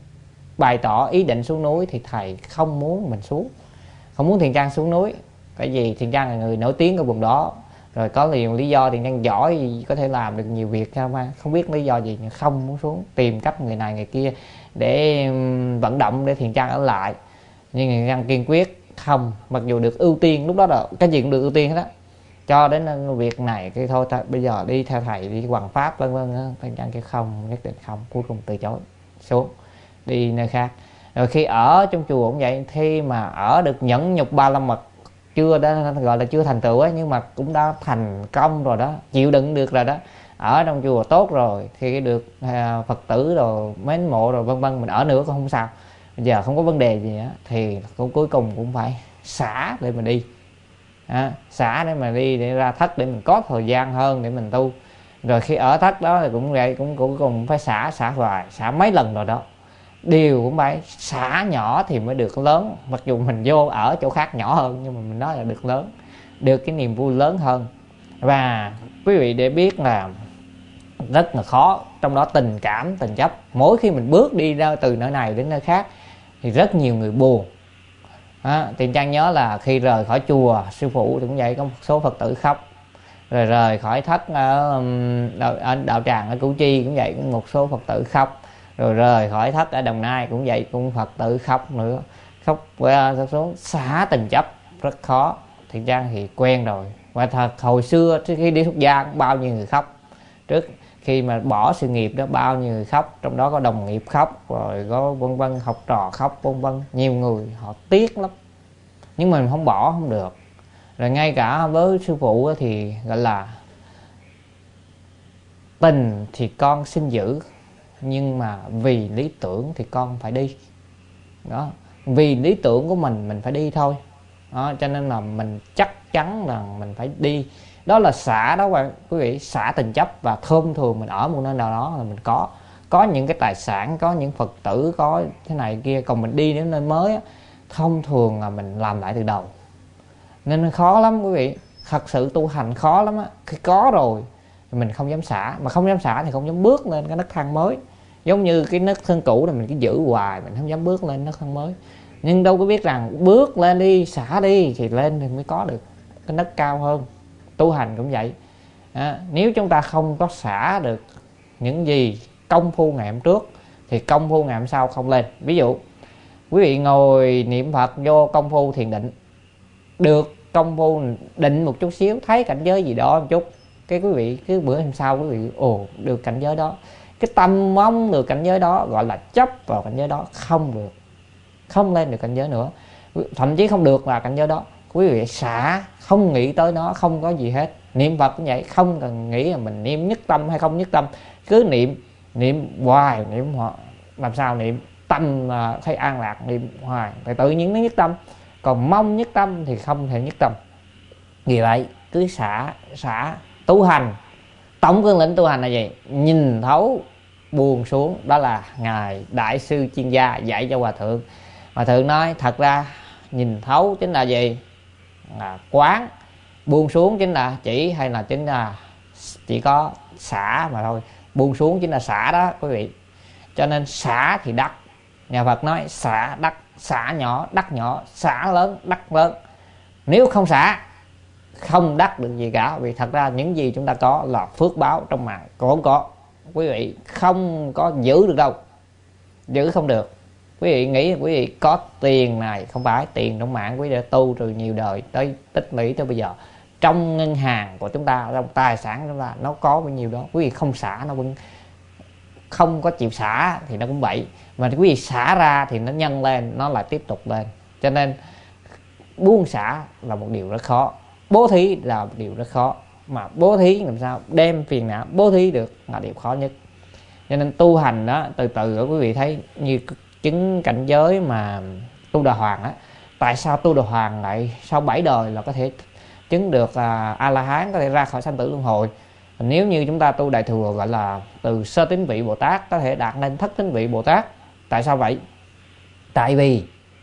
bày tỏ ý định xuống núi thì thầy không muốn mình xuống, không muốn Thiện Trang xuống núi. Tại vì Thiện Trang là người nổi tiếng ở vùng đó, rồi có nhiều lý do Thiện Trang giỏi gì có thể làm được nhiều việc, không biết lý do gì nhưng không muốn xuống, tìm cách người này người kia để vận động để Thiện Trang ở lại. Nhưng Thiện Trang kiên quyết không, mặc dù được ưu tiên, lúc đó là cái gì cũng được ưu tiên hết á, cho đến việc này cái thôi ta, bây giờ đi theo thầy đi hoằng pháp vân vân. Thiện Trang cái không, nhất định không, cuối cùng từ chối xuống đi nơi khác. Rồi khi ở trong chùa cũng vậy, khi mà ở được nhẫn nhục Ba La Mật, chưa đã gọi là chưa thành tựu ấy, nhưng mà cũng đã thành công rồi đó, chịu đựng được rồi đó, ở trong chùa tốt rồi, khi được à, Phật tử rồi mến mộ rồi vân vân, mình ở nữa cũng không sao, bây giờ không có vấn đề gì nữa, thì cũng cuối cùng cũng phải xả để mình đi à, xả để mà đi để ra thất để mình có thời gian hơn để mình tu. Rồi khi ở thất đó thì cũng vậy, cũng cuối cùng phải xả xả hoài, xả mấy lần rồi đó, điều cũng phải xả nhỏ thì mới được lớn. Mặc dù mình vô ở chỗ khác nhỏ hơn nhưng mà mình nói là được lớn, được cái niềm vui lớn hơn. Và quý vị để biết là rất là khó, trong đó tình cảm, tình chấp, mỗi khi mình bước đi ra từ nơi này đến nơi khác thì rất nhiều người buồn à, Tiền Trang nhớ là khi rời khỏi chùa, sư phụ cũng vậy, có một số Phật tử khóc. Rồi rời khỏi thất ở, ở đạo tràng ở Củ Chi cũng vậy, cũng một số Phật tử khóc. Rồi rời khỏi thất ở Đồng Nai cũng vậy, cũng Phật tử khóc nữa, khóc qua xuống. Xả tình chấp rất khó. Thiện Trang thì quen rồi. Và thật hồi xưa trước khi đi xuất gia bao nhiêu người khóc, trước khi mà bỏ sự nghiệp đó bao nhiêu người khóc, trong đó có đồng nghiệp khóc, rồi có vân vân, học trò khóc vân vân, nhiều người họ tiếc lắm, nhưng mình không bỏ không được. Rồi ngay cả với sư phụ thì gọi là tình thì con xin giữ, nhưng mà vì lý tưởng thì con phải đi đó, vì lý tưởng của mình mình phải đi thôi đó, cho nên là mình chắc chắn là mình phải đi. Đó là xả đó quý vị, xả tình chấp. Và thông thường mình ở một nơi nào đó là mình có có những cái tài sản, có những Phật tử, có thế này kia, còn mình đi đến nơi mới á, thông thường là mình làm lại từ đầu, nên khó lắm quý vị. Thật sự tu hành khó lắm á. Khi có rồi mình không dám xả, mà không dám xả thì không dám bước lên cái nấc thang mới. Giống như cái nấc thang cũ là mình cứ giữ hoài, mình không dám bước lên nấc thang mới. Nhưng đâu có biết rằng bước lên đi, xả đi thì lên thì mới có được cái nấc cao hơn. Tu hành cũng vậy. À, nếu chúng ta không có xả được những gì công phu ngày hôm trước thì công phu ngày hôm sau không lên. Ví dụ quý vị ngồi niệm Phật vô công phu thiền định, được công phu định một chút xíu, thấy cảnh giới gì đó một chút, cái quý vị cứ bữa hôm sau quý vị ồ được cảnh giới đó, cái tâm mong được cảnh giới đó, gọi là chấp vào cảnh giới đó, không được, không lên được cảnh giới nữa, thậm chí không được là cảnh giới đó. Quý vị xả, không nghĩ tới nó, không có gì hết. Niệm Phật cũng vậy, không cần nghĩ là mình niệm nhất tâm hay không nhất tâm, cứ niệm, niệm hoài, niệm hoài. Làm sao niệm tâm là thấy an lạc, niệm hoài thì tự nhiên nó nhất tâm. Còn mong nhất tâm thì không thể nhất tâm. Vì vậy cứ xả, xả, tu hành. Tổng cương lĩnh tu hành là gì? Nhìn thấu, buông xuống. Đó là ngài đại sư chuyên gia dạy cho hòa thượng. Hòa thượng nói thật ra nhìn thấu chính là gì? Là quán. Buông xuống chính là chỉ, hay là chính là chỉ có xả mà thôi. Buông xuống chính là xả đó quý vị. Cho nên xả thì đắc. Nhà Phật nói xả đắc, xả nhỏ đắc nhỏ, xả lớn đắc lớn. Nếu không xả không đắc được gì cả. Vì thật ra những gì chúng ta có là phước báo trong mạng, còn không có, quý vị không có giữ được đâu, giữ không được. Quý vị nghĩ quý vị có tiền này, không phải tiền trong mạng quý vị đã tu từ nhiều đời tới tích lũy tới bây giờ. Trong ngân hàng của chúng ta, trong tài sản của chúng ta nó có bao nhiêu đó, quý vị không xả nó vẫn không có chịu xả thì nó cũng vậy. Mà quý vị xả ra thì nó nhân lên, nó lại tiếp tục lên. Cho nên buông xả là một điều rất khó, bố thí là một điều rất khó. Mà bố thí làm sao đem phiền não bố thí được là điều khó nhất. Cho nên tu hành đó, từ từ quý vị thấy như chứng cảnh giới mà tu đà hoàng á. Tại sao tu đà hoàng lại sau bảy đời là có thể chứng được à, a la hán, có thể ra khỏi sanh tử luân hồi? Nếu như chúng ta tu đại thừa gọi là từ sơ tín vị Bồ Tát có thể đạt lên thất tín vị Bồ Tát. Tại sao vậy? Tại vì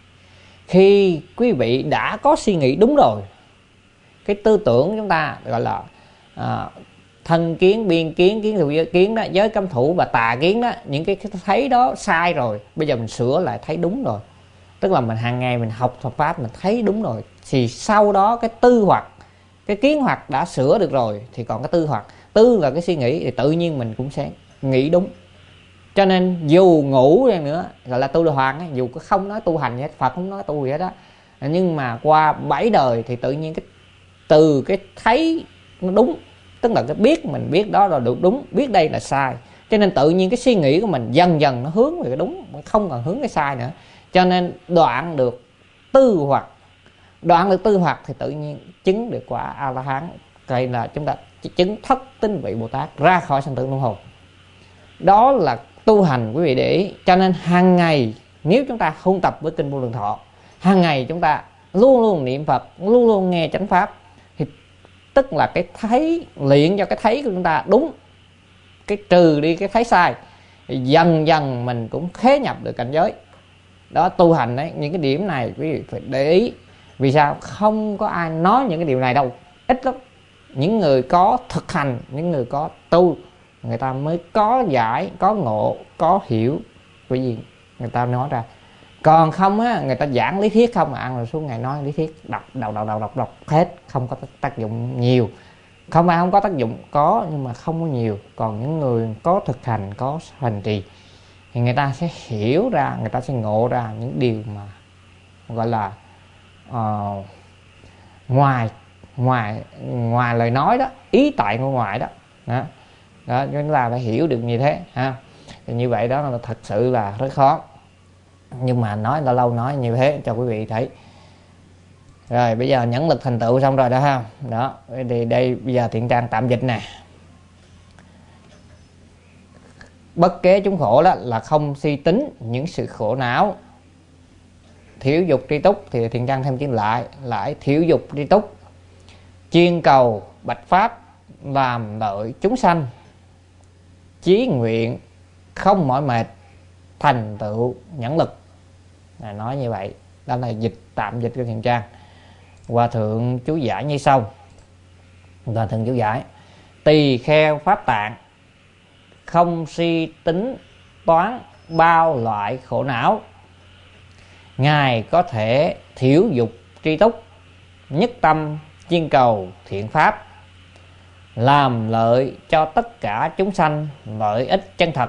khi quý vị đã có suy nghĩ đúng rồi, cái tư tưởng chúng ta gọi là à, thân kiến, biên kiến, kiến thủ kiến đó, giới cấm thủ và tà kiến đó, những cái thấy đó sai rồi, bây giờ mình sửa lại thấy đúng rồi. Tức là mình hàng ngày mình học Phật pháp mình thấy đúng rồi, thì sau đó cái tư hoặc, cái kiến hoặc đã sửa được rồi thì còn cái tư hoặc. Tư là cái suy nghĩ thì tự nhiên mình cũng sẽ nghĩ đúng. Cho nên dù ngủ ra nữa gọi là tu đà hoàng ấy, dù có không nói tu hành gì hết, Phật không nói tu gì hết đó, nhưng mà qua bảy đời thì tự nhiên cái từ cái thấy nó đúng, tức là cái biết mình biết đó là được đúng, biết đây là sai, cho nên tự nhiên cái suy nghĩ của mình dần dần nó hướng về cái đúng, không còn hướng cái sai nữa. Cho nên đoạn được tư hoặc, đoạn được tư hoặc thì tự nhiên chứng được quả A La Hán, vậy là chúng ta chứng thất tín vị Bồ Tát, ra khỏi sanh tử luân hồi. Đó là tu hành quý vị để ý. Cho nên hàng ngày nếu chúng ta huân tập với kinh Vô Lượng Thọ, hàng ngày chúng ta luôn luôn niệm Phật, luôn luôn nghe chánh pháp, thì tức là cái thấy, luyện cho cái thấy của chúng ta đúng, cái trừ đi cái thấy sai, thì dần dần mình cũng khế nhập được cảnh giới. Đó, tu hành đấy, những cái điểm này quý vị phải để ý. Vì sao? Không có ai nói những cái điều này đâu, ít lắm. Những người có thực hành, những người có tu, người ta mới có giải, có ngộ, có hiểu cái gì người ta nói ra. Còn không á, người ta giảng lý thuyết không, mà ăn rồi xuống ngày nói lý thuyết, đọc đọc đọc đọc đọc, đọc hết, không có tác dụng nhiều. Không phải không có tác dụng, có, nhưng mà không có nhiều. Còn những người có thực hành, có hành trì thì người ta sẽ hiểu ra, người ta sẽ ngộ ra những điều mà gọi là uh, ngoài ngoài ngoài lời nói đó, ý tại ngôn ngoại đó. Đó, đó chúng ta phải hiểu được như thế ha. Thì như vậy đó là thật sự là rất khó, nhưng mà nói lâu lâu nói như thế cho quý vị thấy. Rồi bây giờ nhẫn lực thành tựu xong rồi đó ha. Đó thì đây bây giờ Thiện Trang tạm dịch nè. Bất kế chúng khổ đó là không suy tính những sự khổ não. Thiểu dục tri túc thì Thiện Trang thêm chữ lại, lại thiểu dục tri túc, chuyên cầu bạch pháp, làm lợi chúng sanh, chí nguyện không mỏi mệt, thành tựu nhẫn lực. À, nói như vậy Đó là dịch tạm dịch của thiền trang. Hòa thượng chú giải như sau. Hòa thượng chú giải: tỳ kheo pháp tạng, không suy tính toán bao loại khổ não. Ngài có thể thiểu dục tri túc, nhất tâm chuyên cầu thiện pháp, làm lợi cho tất cả chúng sanh lợi ích chân thật.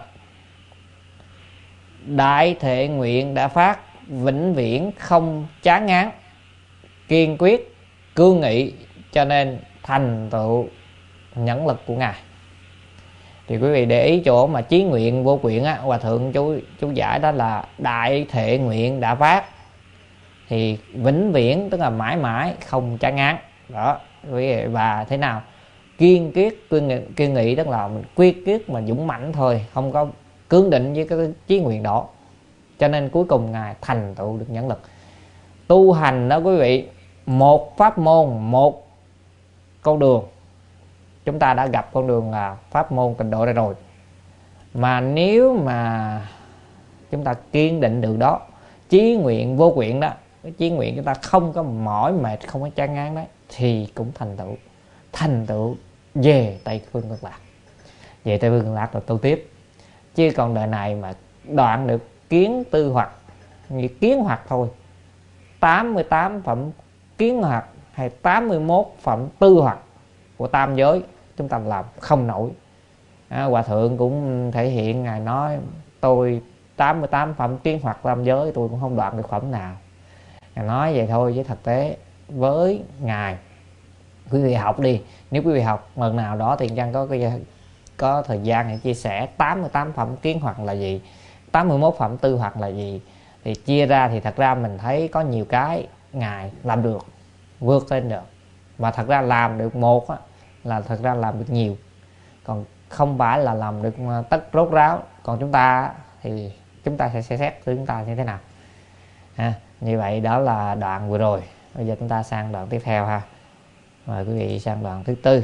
Đại thệ nguyện đã phát, vĩnh viễn không chán ngán, kiên quyết cương nghị, cho nên thành tựu nhẫn lực của Ngài. Thì quý vị để ý chỗ mà chí nguyện vô quyện á, Hòa thượng chú, chú giải đó là đại thệ nguyện đã phát, thì vĩnh viễn tức là mãi mãi không chán ngán. Đó, quý vị. Và thế nào? Kiên quyết kiên nghị, kiên nghị tức là mình quyết quyết mà dũng mãnh thôi, không có cương định với cái chí nguyện đó. Cho nên cuối cùng Ngài thành tựu được nhẫn lực. Tu hành đó quý vị, một pháp môn, một con đường. Chúng ta đã gặp con đường là pháp môn tịnh độ đây rồi. Mà nếu mà chúng ta kiên định được đó, chí nguyện vô quyện đó, cái chí nguyện chúng ta không có mỏi mệt, không có chán ngán đấy, thì cũng thành tựu thành tựu về Tây Phương Cực Lạc. Về Tây Phương Cực Lạc rồi tu tiếp. Chứ còn đời này mà đoạn được kiến tư hoặc, như kiến hoặc thôi, tám mươi tám phẩm kiến hoặc hay tám mươi mốt phẩm tư hoặc của tam giới chúng ta làm không nổi. à, Hòa thượng cũng thể hiện, Ngài nói tôi tám mươi tám phẩm kiến hoặc tam giới tôi cũng không đoạn được phẩm nào. Ngài nói vậy thôi, chứ thực tế với Ngài, quý vị học đi, nếu quý vị học lần nào đó thì Trang có có thời gian để chia sẻ tám mươi tám phẩm kiến hoặc là gì, tám mươi mốt phẩm tư hoặc là gì, thì chia ra thì thật ra mình thấy có nhiều cái Ngài làm được, vượt lên được. Mà thật ra làm được một á, là thật ra làm được nhiều, còn không phải là làm được tất rốt ráo. Còn chúng ta thì chúng ta sẽ xét chúng ta như thế nào. à, Như vậy đó là đoạn vừa rồi. Bây giờ chúng ta sang đoạn tiếp theo ha. Mời quý vị sang đoạn thứ tư.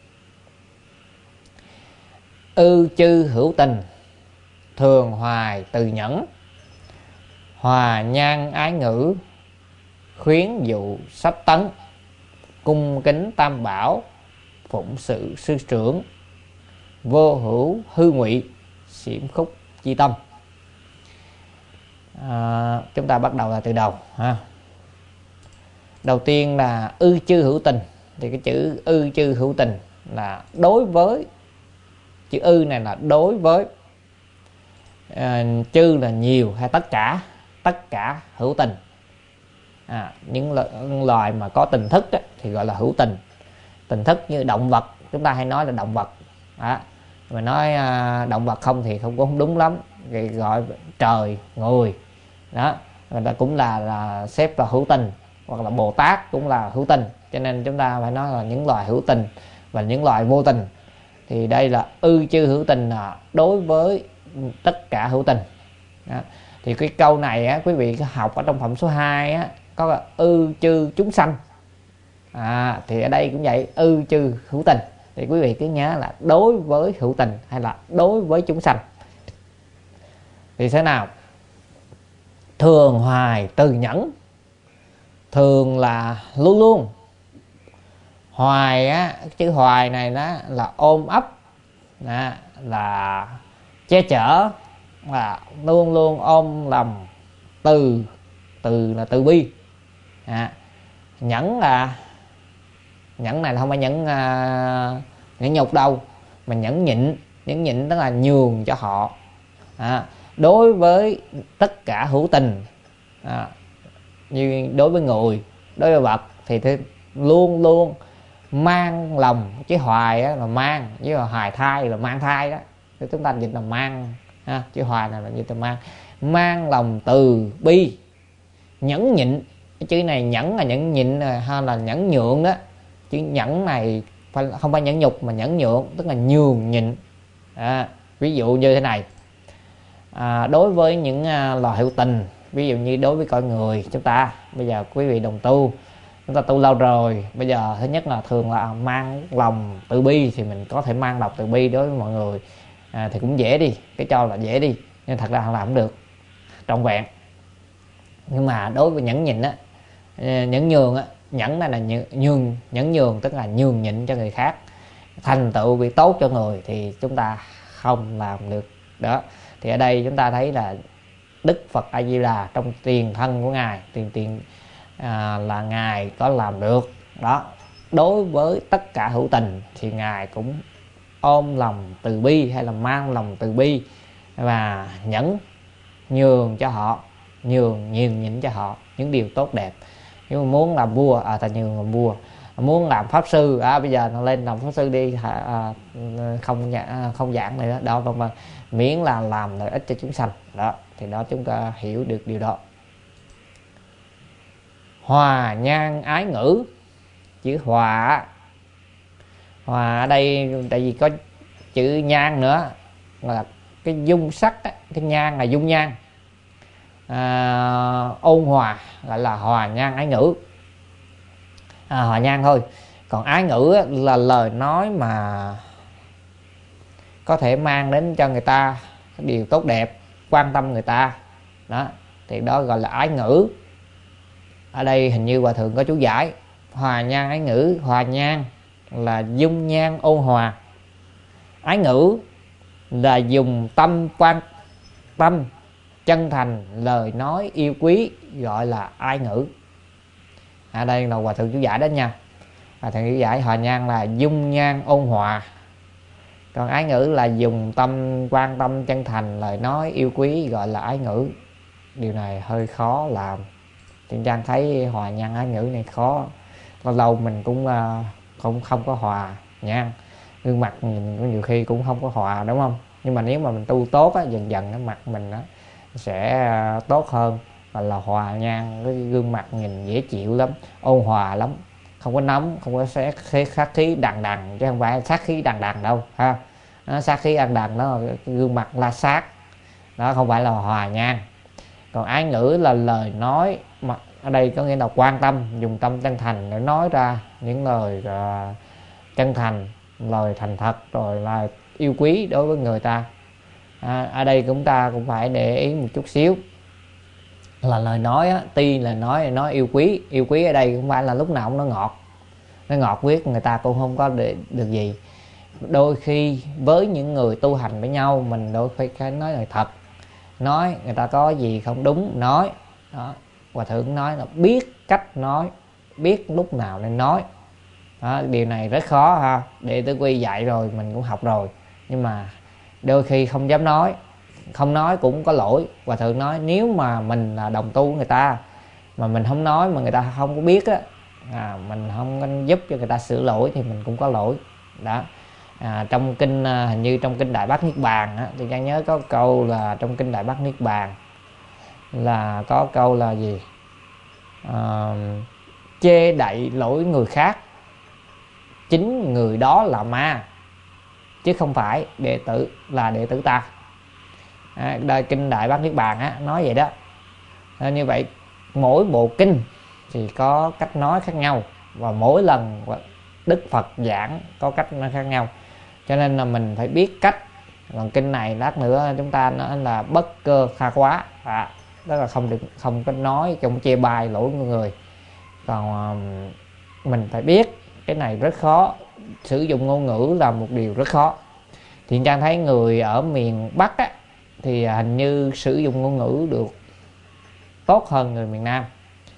Ư chư hữu tình, thường hoài từ nhẫn, hòa nhan ái ngữ, khuyến dụ sách tấn, cung kính tam bảo, phụng sự sư trưởng, vô hữu hư ngụy, xiểm khúc chi tâm. à, Chúng ta bắt đầu là từ đầu ha. Đầu tiên là ư chư hữu tình. Thì cái chữ ư chư hữu tình là đối với. Chữ ư này là đối với. à, Chư là nhiều hay tất cả. Tất cả hữu tình. à, Những loài mà có tình thức đó, thì gọi là hữu tình. Tình thức như động vật, chúng ta hay nói là động vật. đó. Mà nói à, động vật không thì không cũng không đúng lắm. Thì gọi trời, người đó, người ta cũng là, là xếp vào hữu tình. Hoặc là Bồ Tát cũng là hữu tình. Cho nên chúng ta phải nói là những loài hữu tình và những loài vô tình. Thì đây là ư chư hữu tình là đối với tất cả hữu tình. đó. Thì cái câu này á, quý vị học ở trong phẩm số hai á, có là ư chư chúng sanh. à, Thì ở đây cũng vậy, ư chư hữu tình. Thì quý vị cứ nhớ là đối với hữu tình hay là đối với chúng sanh. Thì thế nào? Thường hoài từ nhẫn. Thường là luôn luôn. Hoài á, chữ hoài này đó là ôm ấp, đó, là che chở, là luôn luôn ôm lòng. Từ, từ là từ bi. à, Nhẫn là nhẫn này là không phải nhẫn uh, nhẫn nhục đâu, mà nhẫn nhịn. Nhẫn nhịn tức là nhường cho họ. à, Đối với tất cả hữu tình, à, như đối với người, đối với vật thì thế, luôn luôn mang lòng. Chứ hoài á, là mang, với hoài thai là mang thai đó, thì chúng ta dịch là mang ha. Chứ hoài này là dịch là mang. Mang lòng từ bi, nhẫn nhịn. Cái chữ này nhẫn là nhẫn nhịn hay là nhẫn nhượng đó. Chữ nhẫn này không phải nhẫn nhục mà nhẫn nhượng, tức là nhường nhịn. à, Ví dụ như thế này. à, Đối với những uh, loài hữu tình, ví dụ như đối với con người chúng ta, bây giờ quý vị đồng tu, chúng ta tu lâu rồi, bây giờ thứ nhất là thường là mang lòng từ bi, thì mình có thể mang lòng từ bi đối với mọi người. à, Thì cũng dễ đi, cái cho là dễ đi, nhưng thật ra làm không được trọn vẹn. Nhưng mà đối với nhẫn nhịn á, nhẫn nhường á, nhẫn này là nhường, nhẫn nhường tức là nhường nhịn cho người khác, thành tựu việc tốt cho người thì chúng ta không làm được đó. Thì ở đây chúng ta thấy là Đức Phật A Di Đà trong tiền thân của ngài, tiền tiền à, là ngài có làm được đó. Đối với tất cả hữu tình thì ngài cũng ôm lòng từ bi, hay là mang lòng từ bi và nhẫn nhường cho họ, nhường nhường nhịn cho họ những điều tốt đẹp. Nếu muốn làm vua à, ta nhường làm vua, muốn làm pháp sư à, bây giờ nó lên làm pháp sư đi à, không không giảng nữa đó, vân vân, miễn là làm lợi ích cho chúng sanh đó, thì đó chúng ta hiểu được điều đó. Hòa nhan ái ngữ, chữ hòa, hòa ở đây tại vì có chữ nhan nữa, là cái dung sắc á, cái nhan là dung nhan, à, ôn hòa gọi là hòa nhan ái ngữ, à, hòa nhan thôi. Còn ái ngữ á, là lời nói mà có thể mang đến cho người ta điều tốt đẹp, quan tâm người ta đó, thì đó gọi là ái ngữ. Ở đây hình như hòa thượng có chú giải hòa nhan ái ngữ. Hòa nhan là dung nhan ôn hòa, ái ngữ là dùng tâm quan tâm chân thành, lời nói yêu quý, gọi là ái ngữ. Ở đây là hòa thượng chú giải đó nha. Hòa thượng chú giải hòa nhan là dung nhan ôn hòa, còn ái ngữ là dùng tâm quan tâm chân thành, lời nói yêu quý, gọi là ái ngữ. Điều này hơi khó làm. Thiện Trang thấy hòa nhan ái ngữ này khó, lâu lâu mình cũng uh, không không có hòa nhan, gương mặt mình nhiều khi cũng không có hòa, đúng không? Nhưng mà nếu mà mình tu tốt á, dần dần cái mặt mình á sẽ uh, tốt hơn, gọi là hòa nhan. Cái gương mặt nhìn dễ chịu lắm, ôn hòa lắm, không có nóng, không có sát khí đằng đằng, chứ không phải sát khí đằng đằng đâu ha. Nó sát khí đằng đằng đó, cái gương mặt la sát đó, không phải là hòa nhan. Còn ái ngữ là lời nói mà ở đây có nghĩa là quan tâm, dùng tâm chân thành để nói ra những lời uh, chân thành, lời thành thật, rồi là yêu quý đối với người ta. À, ở đây chúng ta cũng phải để ý một chút xíu là lời nói á, tuy là nói nói yêu quý, yêu quý ở đây không phải là lúc nào cũng nó ngọt, nó ngọt quyết người ta cũng không có được, được gì. Đôi khi với những người tu hành với nhau, mình đôi khi phải nói lời thật, nói người ta có gì không đúng nói đó. Hòa thượng nói là biết cách nói, biết lúc nào nên nói đó. Điều này rất khó ha, đệ tử quy dạy rồi mình cũng học rồi, nhưng mà đôi khi không dám nói, không nói cũng có lỗi. Hòa thượng nói nếu mà mình là đồng tu của người ta mà mình không nói, mà người ta không có biết á, à, mình không giúp cho người ta sửa lỗi thì mình cũng có lỗi đó. À, trong kinh hình như trong kinh Đại Bát Niết Bàn á, thì Trang nhớ có câu là trong kinh Đại Bát Niết Bàn là có câu là gì, à, chê đậy lỗi người khác, chính người đó là ma, chứ không phải đệ tử là đệ tử ta. À, đây kinh Đại Bát Niết Bàn á, nói vậy đó. À, như vậy mỗi bộ kinh thì có cách nói khác nhau, và mỗi lần Đức Phật giảng có cách nói khác nhau, cho nên là mình phải biết cách. Còn kinh này lát nữa chúng ta nói là bất cơ kha quá, à, đó là không được, không có nói, không chê bai lỗi của người. Còn um, mình phải biết cái này rất khó, sử dụng ngôn ngữ là một điều rất khó. Thì Trang thấy người ở miền Bắc á, thì hình như sử dụng ngôn ngữ được tốt hơn người miền Nam,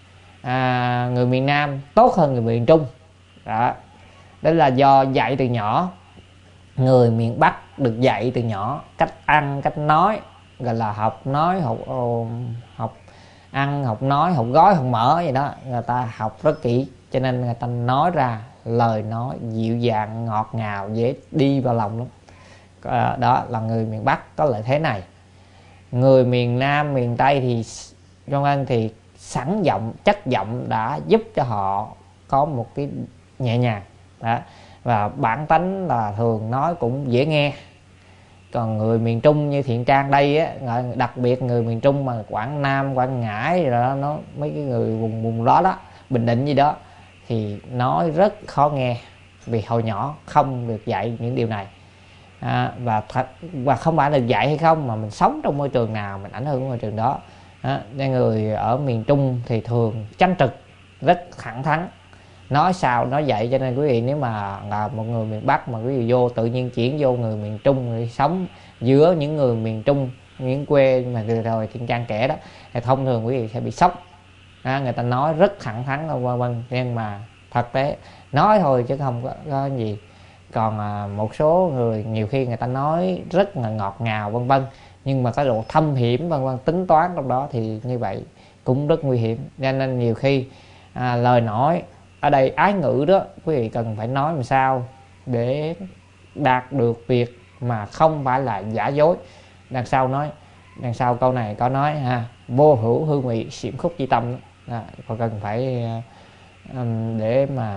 à, người miền Nam tốt hơn người miền Trung đó. Đó là do dạy từ nhỏ. Người miền Bắc được dạy từ nhỏ cách ăn, cách nói, gọi là học nói, học học ăn, học nói, học gói, học mở vậy đó. Người ta học rất kỹ, cho nên người ta nói ra lời nói dịu dàng, ngọt ngào, dễ đi vào lòng lắm. À, đó là người miền Bắc có lợi thế này. Người miền Nam, miền Tây thì trong anh thì sẵn giọng, chất giọng đã giúp cho họ có một cái nhẹ nhàng đó. Và bản tánh là thường nói cũng dễ nghe. Còn người miền Trung như Thiện Trang đây á, đặc biệt người miền Trung mà Quảng Nam, Quảng Ngãi rồi đó, nó mấy cái người vùng vùng đó đó, Bình Định gì đó, thì nói rất khó nghe, vì hồi nhỏ không được dạy những điều này. À, và thật, và không phải là dạy hay không, mà mình sống trong môi trường nào mình ảnh hưởng môi trường đó. đó. Người ở miền Trung thì thường chánh trực, rất thẳng thắn, nói sao nói vậy. Cho nên quý vị nếu mà là một người miền Bắc mà quý vị vô tự nhiên chuyển vô người miền Trung, người sống giữa những người miền Trung, những quê mà từ rồi Thiện Trang kể đó, thì thông thường quý vị sẽ bị sốc. À, người ta nói rất thẳng thắn vân vân, nhưng mà thực tế nói thôi chứ không có, có gì. Còn à, một số người nhiều khi người ta nói rất là ngọt ngào vân vân, nhưng mà cái độ thâm hiểm vân vân, tính toán trong đó, thì như vậy cũng rất nguy hiểm. Cho nên nhiều khi à, lời nói ở đây ái ngữ đó, quý vị cần phải nói làm sao để đạt được việc mà không phải là giả dối. Đằng sau nói, đằng sau câu này có nói ha, vô hữu hư vị xiểm khúc chi tâm, à, còn cần phải um, để mà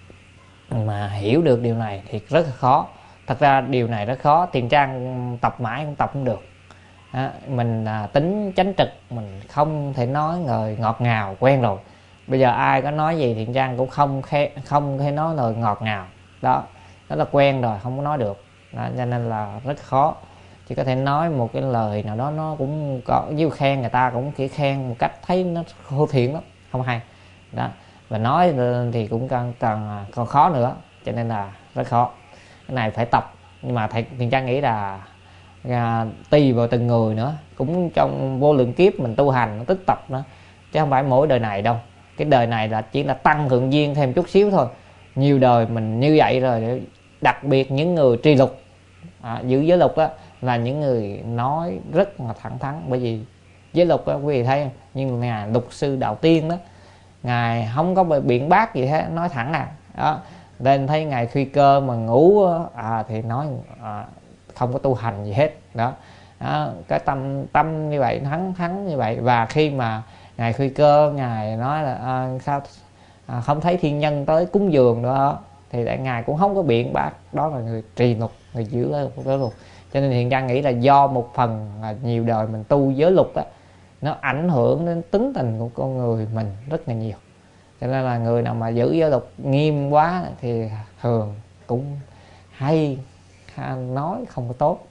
mà hiểu được điều này thì rất là khó. Thật ra điều này rất khó, Thiện Trang tập mãi cũng tập không được. À, mình à, tính chánh trực, mình không thể nói lời ngọt ngào, quen rồi. Bây giờ ai có nói gì Thiện Trang cũng không khe, không thể nói lời ngọt ngào đó, đó là quen rồi, không có nói được đó, cho nên là rất khó. Chỉ có thể nói một cái lời nào đó nó cũng có, như khen người ta cũng chỉ khen một cách thấy nó khô thiện lắm, không hay đó. Và nói thì cũng cần cần còn khó nữa, cho nên là rất khó. Cái này phải tập, nhưng mà thầy Thiện Trang nghĩ là à, tùy vào từng người nữa, cũng trong vô lượng kiếp mình tu hành nó tích tập nữa, chứ không phải mỗi đời này đâu. Cái đời này là chỉ là tăng thượng duyên thêm chút xíu thôi, nhiều đời mình như vậy rồi. Đặc biệt những người trì lục, à, giữ giới lục đó, là những người nói rất là thẳng thắn. Bởi vì giới lục đó, quý vị thấy nhưng mà ngài lục sư Đạo Tiên đó, ngài không có biện bác gì hết, nói thẳng à đó. Nên thấy ngài Khuy Cơ mà ngủ à, thì nói à, không có tu hành gì hết đó, đó. Cái tâm tâm như vậy, thắng thắng như vậy. Và khi mà ngài Khuy Cơ ngài nói là à, sao à, không thấy thiên nhân tới cúng dường đó, thì lại ngài cũng không có biện bác. Đó là người trì lục, người giữ giới lục. Cho nên Thiện Trang nghĩ là do một phần là nhiều đời mình tu giới lục đó, nó ảnh hưởng đến tính tình của con người mình rất là nhiều. Cho nên là người nào mà giữ giới lục nghiêm quá thì thường cũng hay nói không có tốt.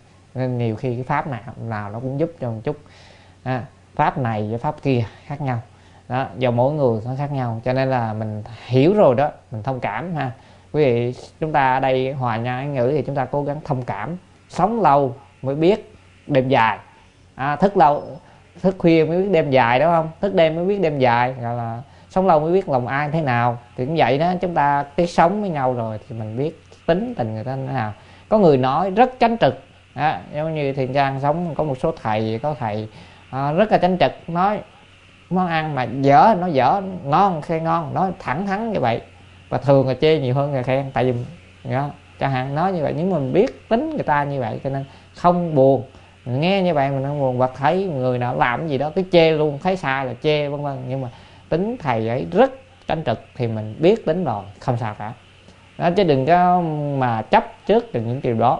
Nên nhiều khi cái pháp nào nào nó cũng giúp cho một chút. À, pháp này với pháp kia khác nhau đó, do mỗi người nó khác nhau. Cho nên là mình hiểu rồi đó, mình thông cảm ha. Quý vị, chúng ta ở đây hòa nhau Ái Ngữ thì chúng ta cố gắng thông cảm. Sống lâu mới biết đêm dài, à, thức lâu thức khuya mới biết đêm dài, đúng không? Thức đêm mới biết đêm dài, gọi là sống lâu mới biết lòng ai thế nào. Thì cũng vậy đó, chúng ta cái sống với nhau rồi thì mình biết tính tình người ta thế nào. Có người nói rất chánh trực, à, giống như Thiện Trang sống có một số thầy, có thầy à, rất là chánh trực, nói món ăn mà dở nó dở, ngon khen ngon, nói thẳng thắn như vậy. Và thường là chê nhiều hơn là khen, tại vì đó, chẳng hạn nói như vậy. Nhưng mà mình biết tính người ta như vậy cho nên không buồn. Mình nghe như vậy mình không buồn, và thấy người nào làm cái gì đó cứ chê luôn, thấy sai là chê vân vân. Nhưng mà tính thầy ấy rất chánh trực thì mình biết tính rồi, không sao cả đó, chứ đừng có mà chấp trước từ những điều đó.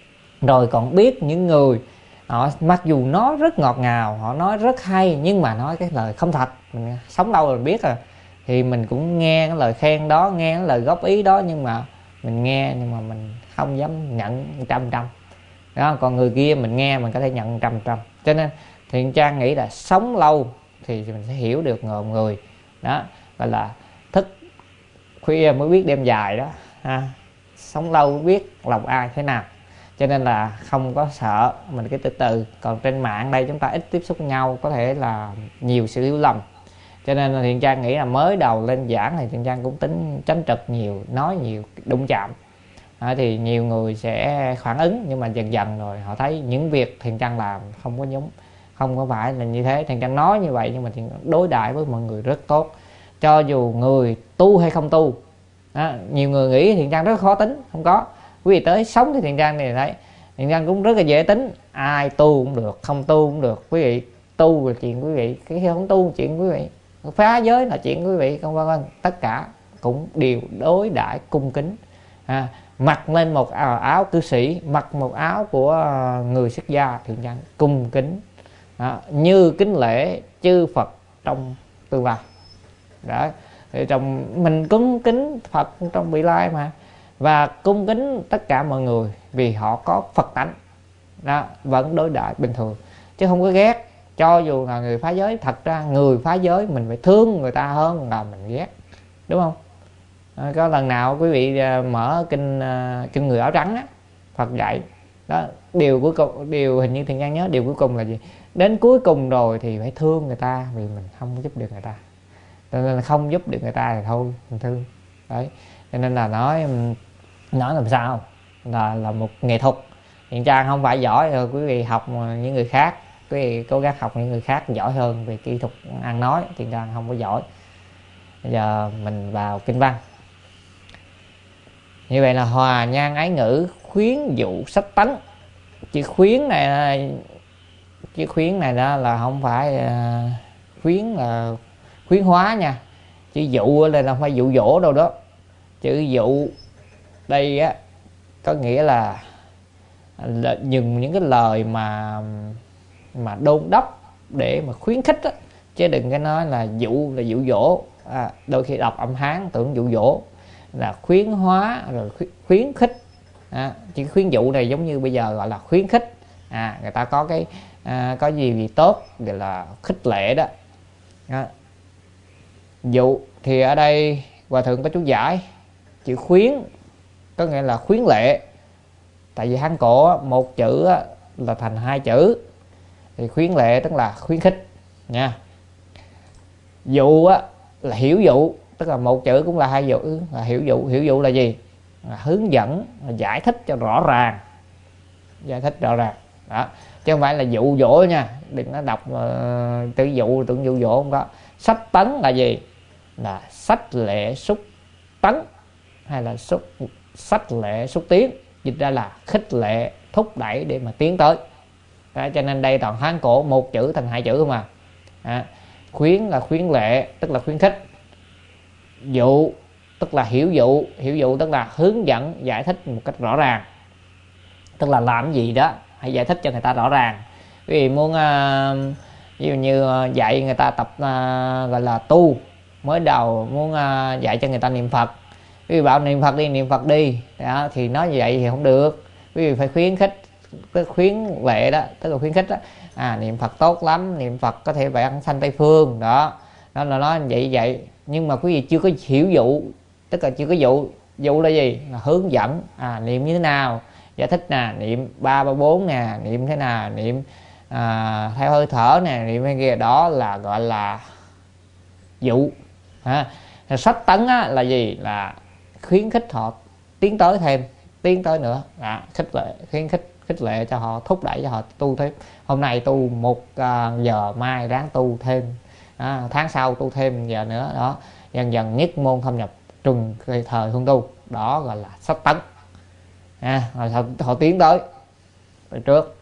Rồi còn biết những người họ mặc dù nói rất ngọt ngào, họ nói rất hay, nhưng mà nói cái lời không thật. Mình sống lâu rồi biết rồi, thì mình cũng nghe cái lời khen đó, nghe cái lời góp ý đó, nhưng mà mình nghe nhưng mà mình không dám nhận trăm trăm đó. Còn người kia mình nghe mình có thể nhận trăm trăm. Cho nên Thiện Trang nghĩ là sống lâu thì mình sẽ hiểu được ngờ người đó, gọi là thức khuya mới biết đêm dài đó ha. Sống lâu mới biết lòng ai thế nào. Cho nên là không có sợ, mình cứ từ từ. Còn trên mạng đây chúng ta ít tiếp xúc nhau, có thể là nhiều sự hiểu lầm. Cho nên là Thiện Trang nghĩ là mới đầu lên giảng thì Thiện Trang cũng tính chánh trực nhiều, nói nhiều, đụng chạm à, thì nhiều người sẽ phản ứng. Nhưng mà dần dần rồi họ thấy những việc Thiện Trang làm không có giống, không có phải là như thế. Thiện Trang nói như vậy nhưng mà Thiện đối đãi với mọi người rất tốt, cho dù người tu hay không tu à, nhiều người nghĩ Thiện Trang rất khó tính, không có. Quý vị tới sống thì Thiện Trang này thấy Thiện Trang cũng rất là dễ tính, ai tu cũng được, không tu cũng được. Quý vị tu là chuyện quý vị, cái không tu là chuyện quý vị, phá giới là chuyện quý vị, không vân vân. Tất cả cũng đều đối đãi cung kính à, mặc lên một áo, áo cư sĩ, mặc một áo của người xuất gia, Thiện Trang cung kính à, như kính lễ chư Phật trong tương lai đó. Thì trong mình cung kính Phật trong vị lai mà, và cung kính tất cả mọi người vì họ có Phật tánh đó, vẫn đối đãi bình thường chứ không có ghét cho dù là người phá giới, thật ra người phá giới mình phải thương người ta hơn là mình ghét, đúng không? À, có lần nào quý vị mở kinh kinh người áo trắng á, Phật dạy đó, điều cuối cùng, điều hình như Thiện Nhân nhớ, điều cuối cùng là gì? Đến cuối cùng rồi thì phải thương người ta, vì mình không giúp được người ta, cho nên là không giúp được người ta thì thôi mình thương. Đấy, cho nên là nói nói làm sao là là một nghệ thuật. Thiện Trang không phải giỏi rồi, quý vị học những người khác, quý vị cố gắng học những người khác giỏi hơn về kỹ thuật ăn nói. Thiện Trang không có giỏi. Bây giờ mình vào kinh văn. Như vậy là hòa nhan ái ngữ, khuyến dụ sách tánh. Chữ khuyến này, chữ khuyến này đó là không phải uh, khuyến là khuyến hóa nha. Chữ dụ là không phải dụ dỗ đâu đó. Chữ dụ đây á có nghĩa là, là dùng những cái lời mà mà đôn đốc để mà khuyến khích á, chứ đừng có nói là dụ là dụ dỗ. À, đôi khi đọc âm Hán tưởng dụ dỗ, là khuyến hóa rồi khuyến khích. À, chữ khuyến dụ này giống như bây giờ gọi là khuyến khích. À, người ta có cái à, có gì gì tốt gọi là khích lệ đó. À, dụ thì ở đây Hòa Thượng có chú giải chữ khuyến có nghĩa là khuyến lệ. Tại vì Hán cổ một chữ là thành hai chữ, thì khuyến lệ tức là khuyến khích nha. Dụ là hiểu dụ, tức là một chữ cũng là hai dụ, là hiểu dụ. Hiểu dụ là gì? Là hướng dẫn, là giải thích cho rõ ràng, giải thích rõ ràng đó, chứ không phải là dụ dỗ nha. Đừng có đọc uh, từ dụ tưởng dụ dỗ không có. Sách tấn là gì? Là sách lệ xúc tấn, hay là xúc, sách lệ xúc tiến, dịch ra là khích lệ thúc đẩy để mà tiến tới đó. Cho nên đây toàn Hán cổ một chữ thành hai chữ không à. À, khuyến là khuyến lệ tức là khuyến khích, dụ tức là hiểu dụ, hiểu dụ tức là hướng dẫn giải thích một cách rõ ràng, tức là làm gì đó hãy giải thích cho người ta rõ ràng. Vì muốn uh, ví dụ như dạy người ta tập uh, gọi là tu mới đầu, muốn uh, dạy cho người ta niệm Phật, quý vị bảo niệm Phật đi, niệm Phật đi đó, thì nói như vậy thì không được. Quý vị phải khuyến khích, cái khuyến lệ đó tức là khuyến khích đó. À, niệm Phật tốt lắm, niệm Phật có thể vãng sanh Tây Phương đó, đó là nói vậy vậy. Nhưng mà quý vị chưa có hiểu dụ, tức là chưa có dụ. Dụ là gì? Là hướng dẫn. À, niệm như thế nào, giải thích nè, niệm ba ba bốn nè, niệm thế nào, niệm à, theo hơi thở nè, niệm cái kia, đó là gọi là dụ. À, sách tấn á, là gì? Là khuyến khích họ tiến tới thêm, tiến tới nữa. À, khích lệ, khuyến khích, khích lệ cho họ, thúc đẩy cho họ tu thêm. Hôm nay tu một uh, giờ, mai ráng tu thêm, à, tháng sau tu thêm giờ nữa đó. Dần dần nhất môn thâm nhập trùng thời huân tu, đó gọi là sách tấn. À, họ, họ tiến tới tới trước.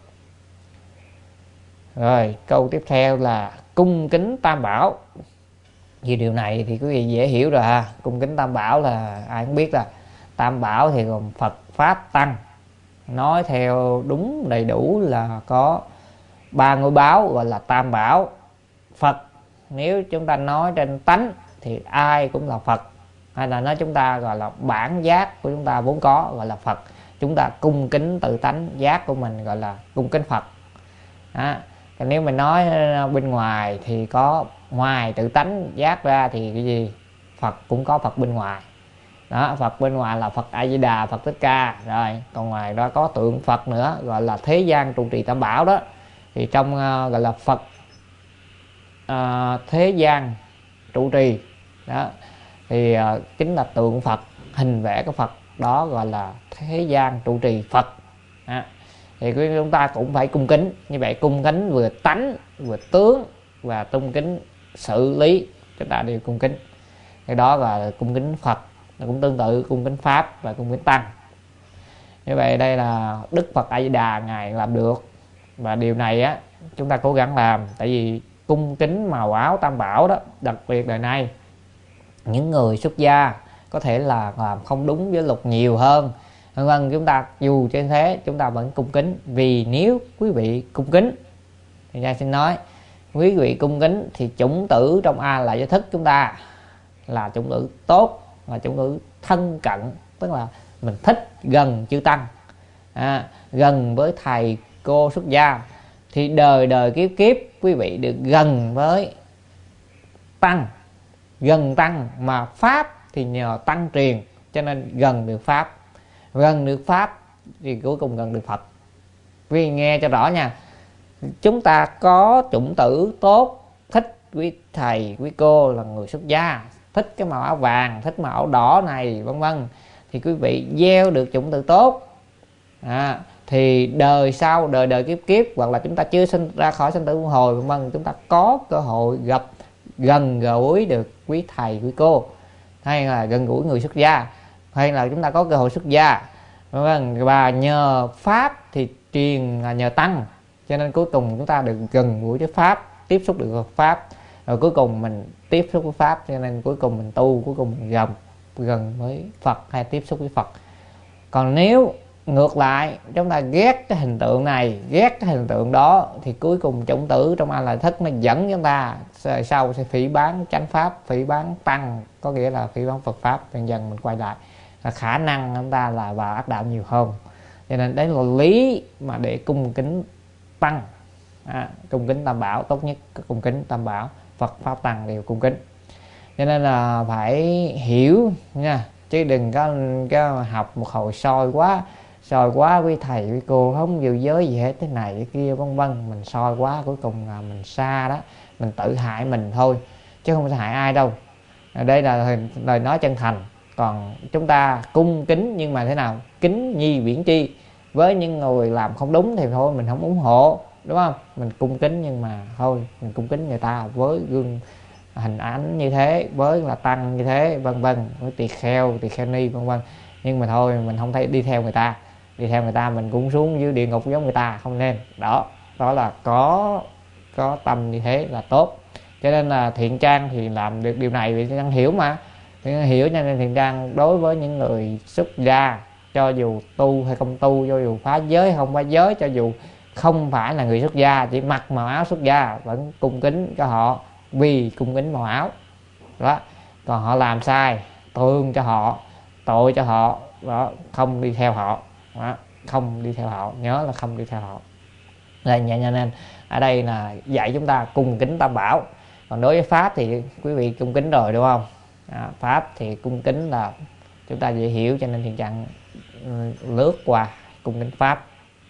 Rồi câu tiếp theo là cung kính tam bảo. Vì điều này thì quý vị dễ hiểu rồi ha. Cung kính tam bảo là ai cũng biết là tam bảo thì gồm Phật, Pháp, Tăng. Nói theo đúng đầy đủ là có ba ngôi báo gọi là tam bảo. Phật, nếu chúng ta nói trên tánh thì ai cũng là Phật, hay là nói chúng ta gọi là bản giác của chúng ta vốn có gọi là Phật. Chúng ta cung kính tự tánh giác của mình gọi là cung kính Phật. Đó. Còn nếu mình nói bên ngoài thì có ngoài tự tánh giác ra thì cái gì? Phật cũng có Phật bên ngoài. Đó, Phật bên ngoài là Phật A Di Đà, Phật Thích Ca. Rồi, còn ngoài đó có tượng Phật nữa gọi là thế gian trụ trì tam bảo đó. Thì trong uh, gọi là Phật uh, thế gian trụ trì đó thì uh, chính là tượng Phật, hình vẽ của Phật, đó gọi là thế gian trụ trì Phật. À, thì chúng ta cũng phải cung kính như vậy, cung kính vừa tánh vừa tướng và cung kính xử lý, chúng ta đều cung kính. Cái đó là cung kính Phật, cũng tương tự cung kính Pháp và cung kính Tăng. Như vậy đây là Đức Phật A Di Đà ngài làm được, và điều này á chúng ta cố gắng làm. Tại vì cung kính màu áo tam bảo đó, đặc biệt đời nay những người xuất gia có thể là làm không đúng với luật nhiều hơn, vân vân. Chúng ta dù trên thế chúng ta vẫn cung kính, vì nếu quý vị cung kính thì ra xin nói quý vị cung kính thì chủng tử trong A La Gia Thức chúng ta là chủng tử tốt, là chủng tử thân cận, tức là mình thích gần chư tăng, à, gần với thầy cô xuất gia, thì đời đời kiếp kiếp quý vị được gần với tăng, gần tăng, mà pháp thì nhờ tăng truyền, cho nên gần được pháp. Gần được pháp thì cuối cùng gần được Phật. Quý vị nghe cho rõ nha. Chúng ta có chủng tử tốt, thích quý thầy quý cô là người xuất gia, thích cái màu áo vàng, thích màu áo đỏ này vân vân, thì quý vị gieo được chủng tử tốt, à, thì đời sau, đời đời kiếp kiếp, hoặc là chúng ta chưa sinh ra khỏi sinh tử luân hồi vân vân, chúng ta có cơ hội gặp gần gũi được quý thầy quý cô, hay là gần gũi người xuất gia, hay là chúng ta có cơ hội xuất gia vân vân. Và nhờ pháp thì truyền là nhờ tăng, cho nên cuối cùng chúng ta được gần gũi với pháp, tiếp xúc được với pháp, rồi cuối cùng mình tiếp xúc với pháp, cho nên cuối cùng mình tu, cuối cùng mình gần gần với Phật hay tiếp xúc với Phật. Còn nếu ngược lại chúng ta ghét cái hình tượng này, ghét cái hình tượng đó, thì cuối cùng chủng tử trong A Lại Thức nó dẫn chúng ta sau sẽ phỉ báng chánh pháp, phỉ báng tăng, có nghĩa là phỉ báng Phật pháp. Dần dần mình quay lại là khả năng chúng ta là vào ác đạo nhiều hơn. Cho nên đấy là lý mà để cung kính tăng, à, cung kính tam bảo, tốt nhất cung kính tam bảo, Phật pháp tăng đều cung kính. Cho nên là phải hiểu nha, chứ đừng có, có học một hồi soi quá, soi quá quý thầy quý cô không giữ giới gì hết, thế này thế kia vân vân, mình soi quá cuối cùng là mình xa đó, mình tự hại mình thôi chứ không thể hại ai đâu. Đây là lời nói chân thành. Còn chúng ta cung kính nhưng mà thế nào, kính nhi viễn chi, với những người làm không đúng thì thôi mình không ủng hộ, đúng không? Mình cung kính nhưng mà thôi mình cung kính người ta với gương hình ảnh như thế, với là tăng như thế vân vân, với tỳ kheo, tỳ kheo ni vân vân, nhưng mà thôi mình không thấy đi theo người ta, đi theo người ta mình cũng xuống dưới địa ngục giống người ta, không nên. Đó, đó là có có tâm như thế là tốt. Cho nên là Thiện Trang thì làm được điều này vì Thiện Trang hiểu mà, Thiện Trang hiểu, cho nên Thiện Trang đối với những người xuất gia, cho dù tu hay không tu, cho dù phá giới hay không phá giới, cho dù không phải là người xuất gia, chỉ mặc màu áo xuất gia, vẫn cung kính cho họ vì cung kính màu áo đó. Còn họ làm sai, thương cho họ, tội cho họ đó, không đi theo họ đó, không đi theo họ, nhớ là không đi theo họ. Đây, cho nên ở đây là dạy chúng ta cung kính tam bảo. Còn đối với pháp thì quý vị cung kính rồi, đúng không? À, pháp thì cung kính là chúng ta dễ hiểu, cho nên Thiện Trang lướt qua cung kính pháp.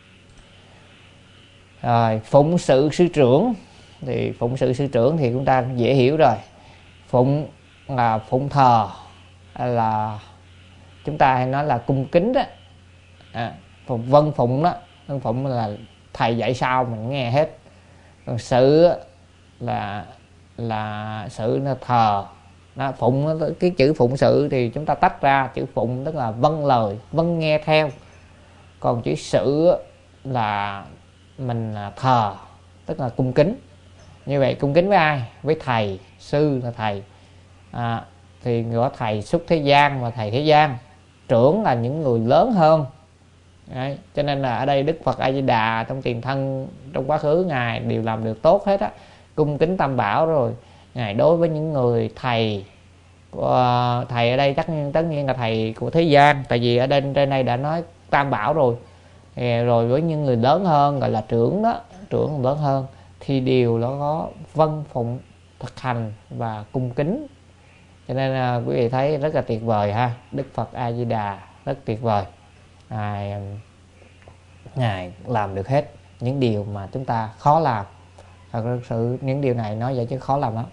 Rồi phụng sự sư trưởng, thì phụng sự sư trưởng thì chúng ta dễ hiểu rồi. Phụng là phụng thờ, là chúng ta hay nói là cung kính đó, à, phụng, vân phụng đó, vân phụng là thầy dạy sao mình nghe hết. Còn sự là là sự là thờ đó. Phụng, cái chữ phụng sự thì chúng ta tách ra, chữ phụng tức là vâng lời, vâng nghe theo. Còn chữ sự là mình là thờ, tức là cung kính. Như vậy cung kính với ai? Với thầy, sư là thầy, à, thì gọi thầy xuất thế gian và thầy thế gian. Trưởng là những người lớn hơn. Đấy, cho nên là ở đây Đức Phật A Di Đà trong tiền thân, trong quá khứ Ngài đều làm được tốt hết á, cung kính tam bảo rồi. Ngài đối với những người thầy, uh, thầy ở đây chắc tất nhiên là thầy của thế gian, tại vì ở đây trên đây đã nói tam bảo rồi. Rồi với những người lớn hơn gọi là trưởng đó, trưởng lớn hơn thì đều nó có vâng phụng, thực hành và cung kính. Cho nên là quý vị thấy rất là tuyệt vời ha. Đức Phật A Di Đà rất tuyệt vời. Ngài, Ngài làm được hết những điều mà chúng ta khó làm. Thật sự những điều này nói vậy chứ khó làm lắm.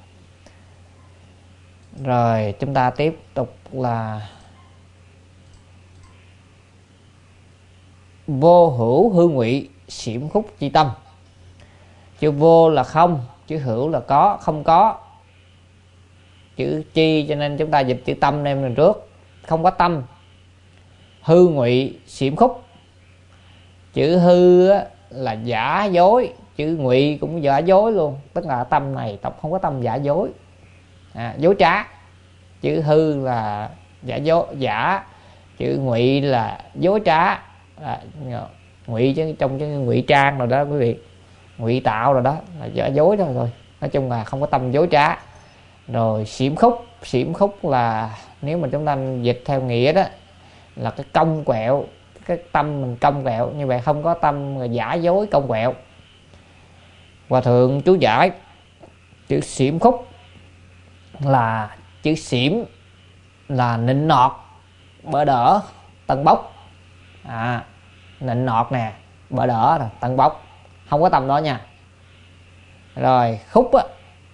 Rồi chúng ta tiếp tục là vô hữu hư ngụy xiểm khúc chi tâm. Chữ vô là không, chữ hữu là có, không có. Chữ chi cho nên chúng ta dịch chữ tâm lên mình trước, không có tâm. Hư ngụy xiểm khúc, chữ hư là giả dối, chữ ngụy cũng giả dối luôn, tức là tâm này tập không có tâm giả dối, à, dối trá. Chữ hư là giả dối, giả, chữ ngụy là dối trá, à, ngụy chứ trong cái ngụy trang rồi đó quý vị, ngụy tạo rồi đó, là giả dối thôi rồi. Nói chung là không có tâm dối trá. Rồi xiểm khúc, xiểm khúc là nếu mà chúng ta dịch theo nghĩa đó là cái cong quẹo, cái tâm mình cong quẹo, như vậy không có tâm giả dối cong quẹo. Hòa thượng chú giải chữ xỉm khúc là chữ xỉm là nịnh nọt, bỡ đỡ, tân bốc. À, nịnh nọt nè, bỡ đỡ nè, tân bốc, không có tâm đó nha. Rồi khúc á,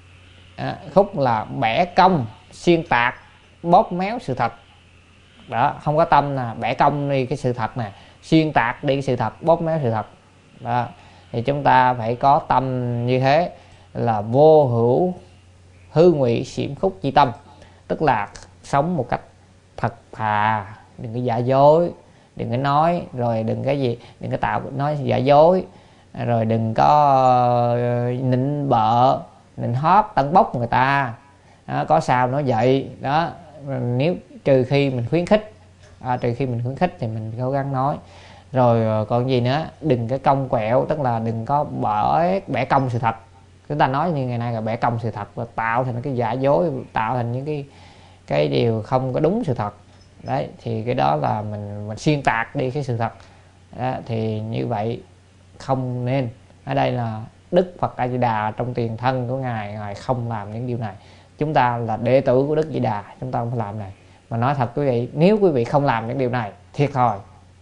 à, khúc là bẻ cong, xuyên tạc, bóp méo sự thật. Đó, không có tâm nè, bẻ cong đi cái sự thật nè, xuyên tạc đi cái sự thật, bóp méo sự thật. Đó, thì chúng ta phải có tâm như thế, là vô hữu hư ngụy xiểm khúc chi tâm, tức là sống một cách thật thà, đừng có giả dối, đừng có nói, rồi đừng cái gì, đừng có tạo nói giả dối, rồi đừng có nịnh bợ, nịnh hót, tân bốc người ta. Đó, có sao nói vậy đó. Nếu trừ khi mình khuyến khích, à, trừ khi mình khuyến khích thì mình cố gắng nói. Rồi còn gì nữa, đừng cái cong quẹo, tức là đừng có bẻ bẻ cong sự thật. Chúng ta nói như ngày nay là bẻ cong sự thật và tạo thành cái giả dối, tạo thành những cái cái điều không có đúng sự thật. Đấy, thì cái đó là mình mình xuyên tạc đi cái sự thật. Đó, thì như vậy không nên. Ở đây là Đức Phật A Di Đà trong tiền thân của ngài, ngài không làm những điều này. Chúng ta là đệ tử của Đức Di Đà, chúng ta không phải làm này. Mà nói thật quý vị, nếu quý vị không làm những điều này, thiệt thòi,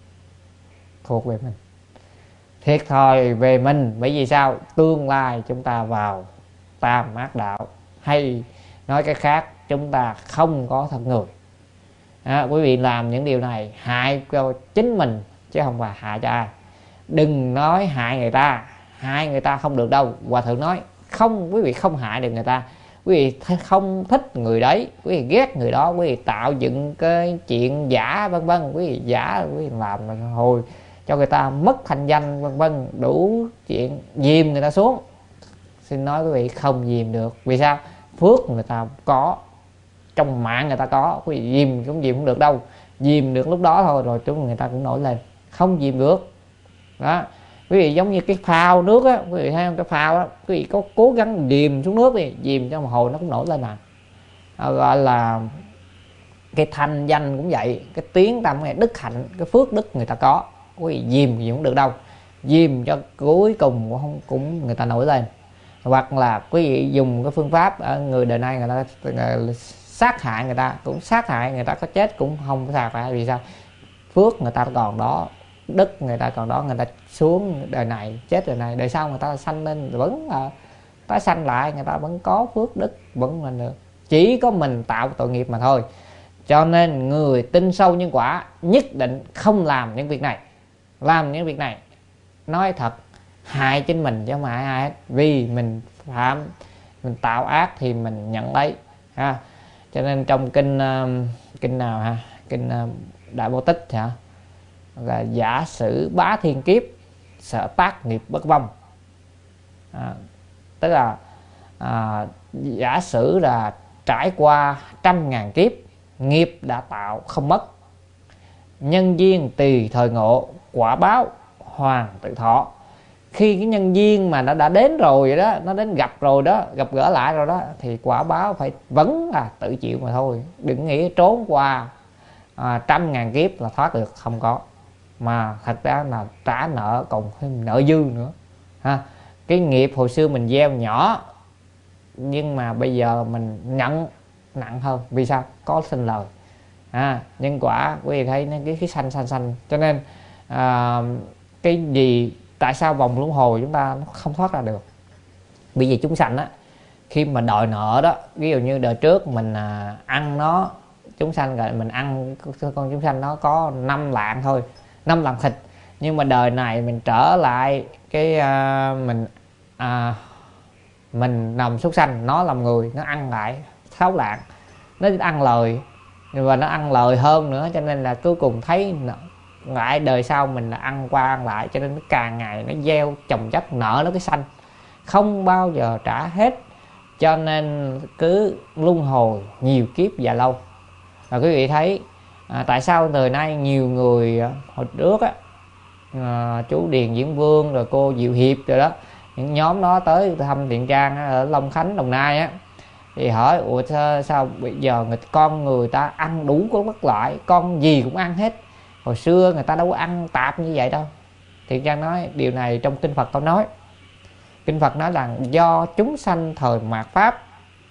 thuộc về mình, thiệt thòi về mình. Bởi vì sao? Tương lai chúng ta vào tam ác đạo, hay nói cái khác, chúng ta không có thật người. À, quý vị làm những điều này hại cho chính mình chứ không phải hại cho ai. Đừng nói hại người ta, hại người ta không được đâu. Hòa thượng nói không, quý vị không hại được người ta. Quý vị không thích người đấy, quý vị ghét người đó, quý vị tạo dựng cái chuyện giả vân vân, quý vị giả, quý vị làm hồi cho người ta mất thành danh vân vân, đủ chuyện dìm người ta xuống. Xin nói quý vị không dìm được. Vì sao? Phước người ta có, trong mạng người ta có, quý vị dìm cũng dìm không được đâu. Dìm được lúc đó thôi, rồi chúng người ta cũng nổi lên, không dìm được. Đó, quý vị giống như cái phao nước á, quý vị thấy không, cái phao á, quý vị có cố gắng dìm xuống nước đi, dìm cho một hồi nó cũng nổi lên à. À, gọi là cái thanh danh cũng vậy, cái tiếng tâm, cái đức hạnh, cái phước đức người ta có, quý vị dìm gì cũng được đâu. Dìm cho cuối cùng cũng không, cũng người ta nổi lên. Hoặc là quý vị dùng cái phương pháp ở người đời nay, người ta người, sát hại người ta, cũng sát hại người ta, có chết cũng không có sao cả. Vì sao? Phước người ta còn đó, đức người ta còn đó, người ta xuống đời này, chết đời này, đời sau người ta sanh lên vẫn là tái sanh lại, người ta vẫn có phước đức, vẫn là được. Chỉ có mình tạo tội nghiệp mà thôi. Cho nên người tin sâu nhân quả nhất định không làm những việc này. Làm những việc này nói thật hại chính mình chứ không hại ai hết. Vì mình phạm, mình tạo ác thì mình nhận lấy ha. Cho nên trong kinh uh, kinh nào ha, kinh uh, Đại Bộ Tích hả, là giả sử bá thiên kiếp, sợ tác nghiệp bất vong. À, tức là à, giả sử là trải qua trăm ngàn kiếp, nghiệp đã tạo không mất, nhân duyên tùy thời ngộ, quả báo hoàng tự thọ. Khi cái nhân duyên mà nó đã đến rồi đó, nó đến gặp rồi đó, gặp gỡ lại rồi đó, thì quả báo phải vẫn là tự chịu mà thôi. Đừng nghĩ trốn qua à, trăm ngàn kiếp là thoát được, không có. Mà thật ra là trả nợ còn thêm nợ dư nữa ha. Cái nghiệp hồi xưa mình gieo nhỏ, nhưng mà bây giờ mình nhận nặng hơn. Vì sao? Có sinh lời à, nhân quả quý vị thấy cái cái xanh xanh xanh. Cho nên à, cái gì, tại sao vòng luân hồi chúng ta nó không thoát ra được? Bởi vì chúng sanh á, khi mà đòi nợ đó, ví dụ như đời trước mình à, ăn nó, chúng sanh gọi mình ăn con chúng sanh nó có năm lạng thôi, năm lạng thịt. Nhưng mà đời này mình trở lại cái à, mình à, mình làm súc sanh, nó làm người, nó ăn lại sáu lạng, nó ăn lời và nó ăn lời hơn nữa. Cho nên là cuối cùng thấy lại đời sau mình là ăn qua ăn lại, cho nên nó càng ngày nó gieo chồng chất nợ nó cái sanh, không bao giờ trả hết. Cho nên cứ luân hồi nhiều kiếp và lâu. Và quý vị thấy à, tại sao thời nay nhiều người hồi trước á, à, chú Điền Diễn Vương rồi cô Diệu Hiệp rồi đó, những nhóm đó tới thăm Thiện Trang ở Long Khánh, Đồng Nai á, thì hỏi ủa sao, sao bây giờ người con người ta ăn đủ các loại, con gì cũng ăn hết, hồi xưa người ta đâu có ăn tạp như vậy đâu. Thiện Trang nói điều này trong kinh Phật có nói, Kinh Phật nói là do chúng sanh thời mạt Pháp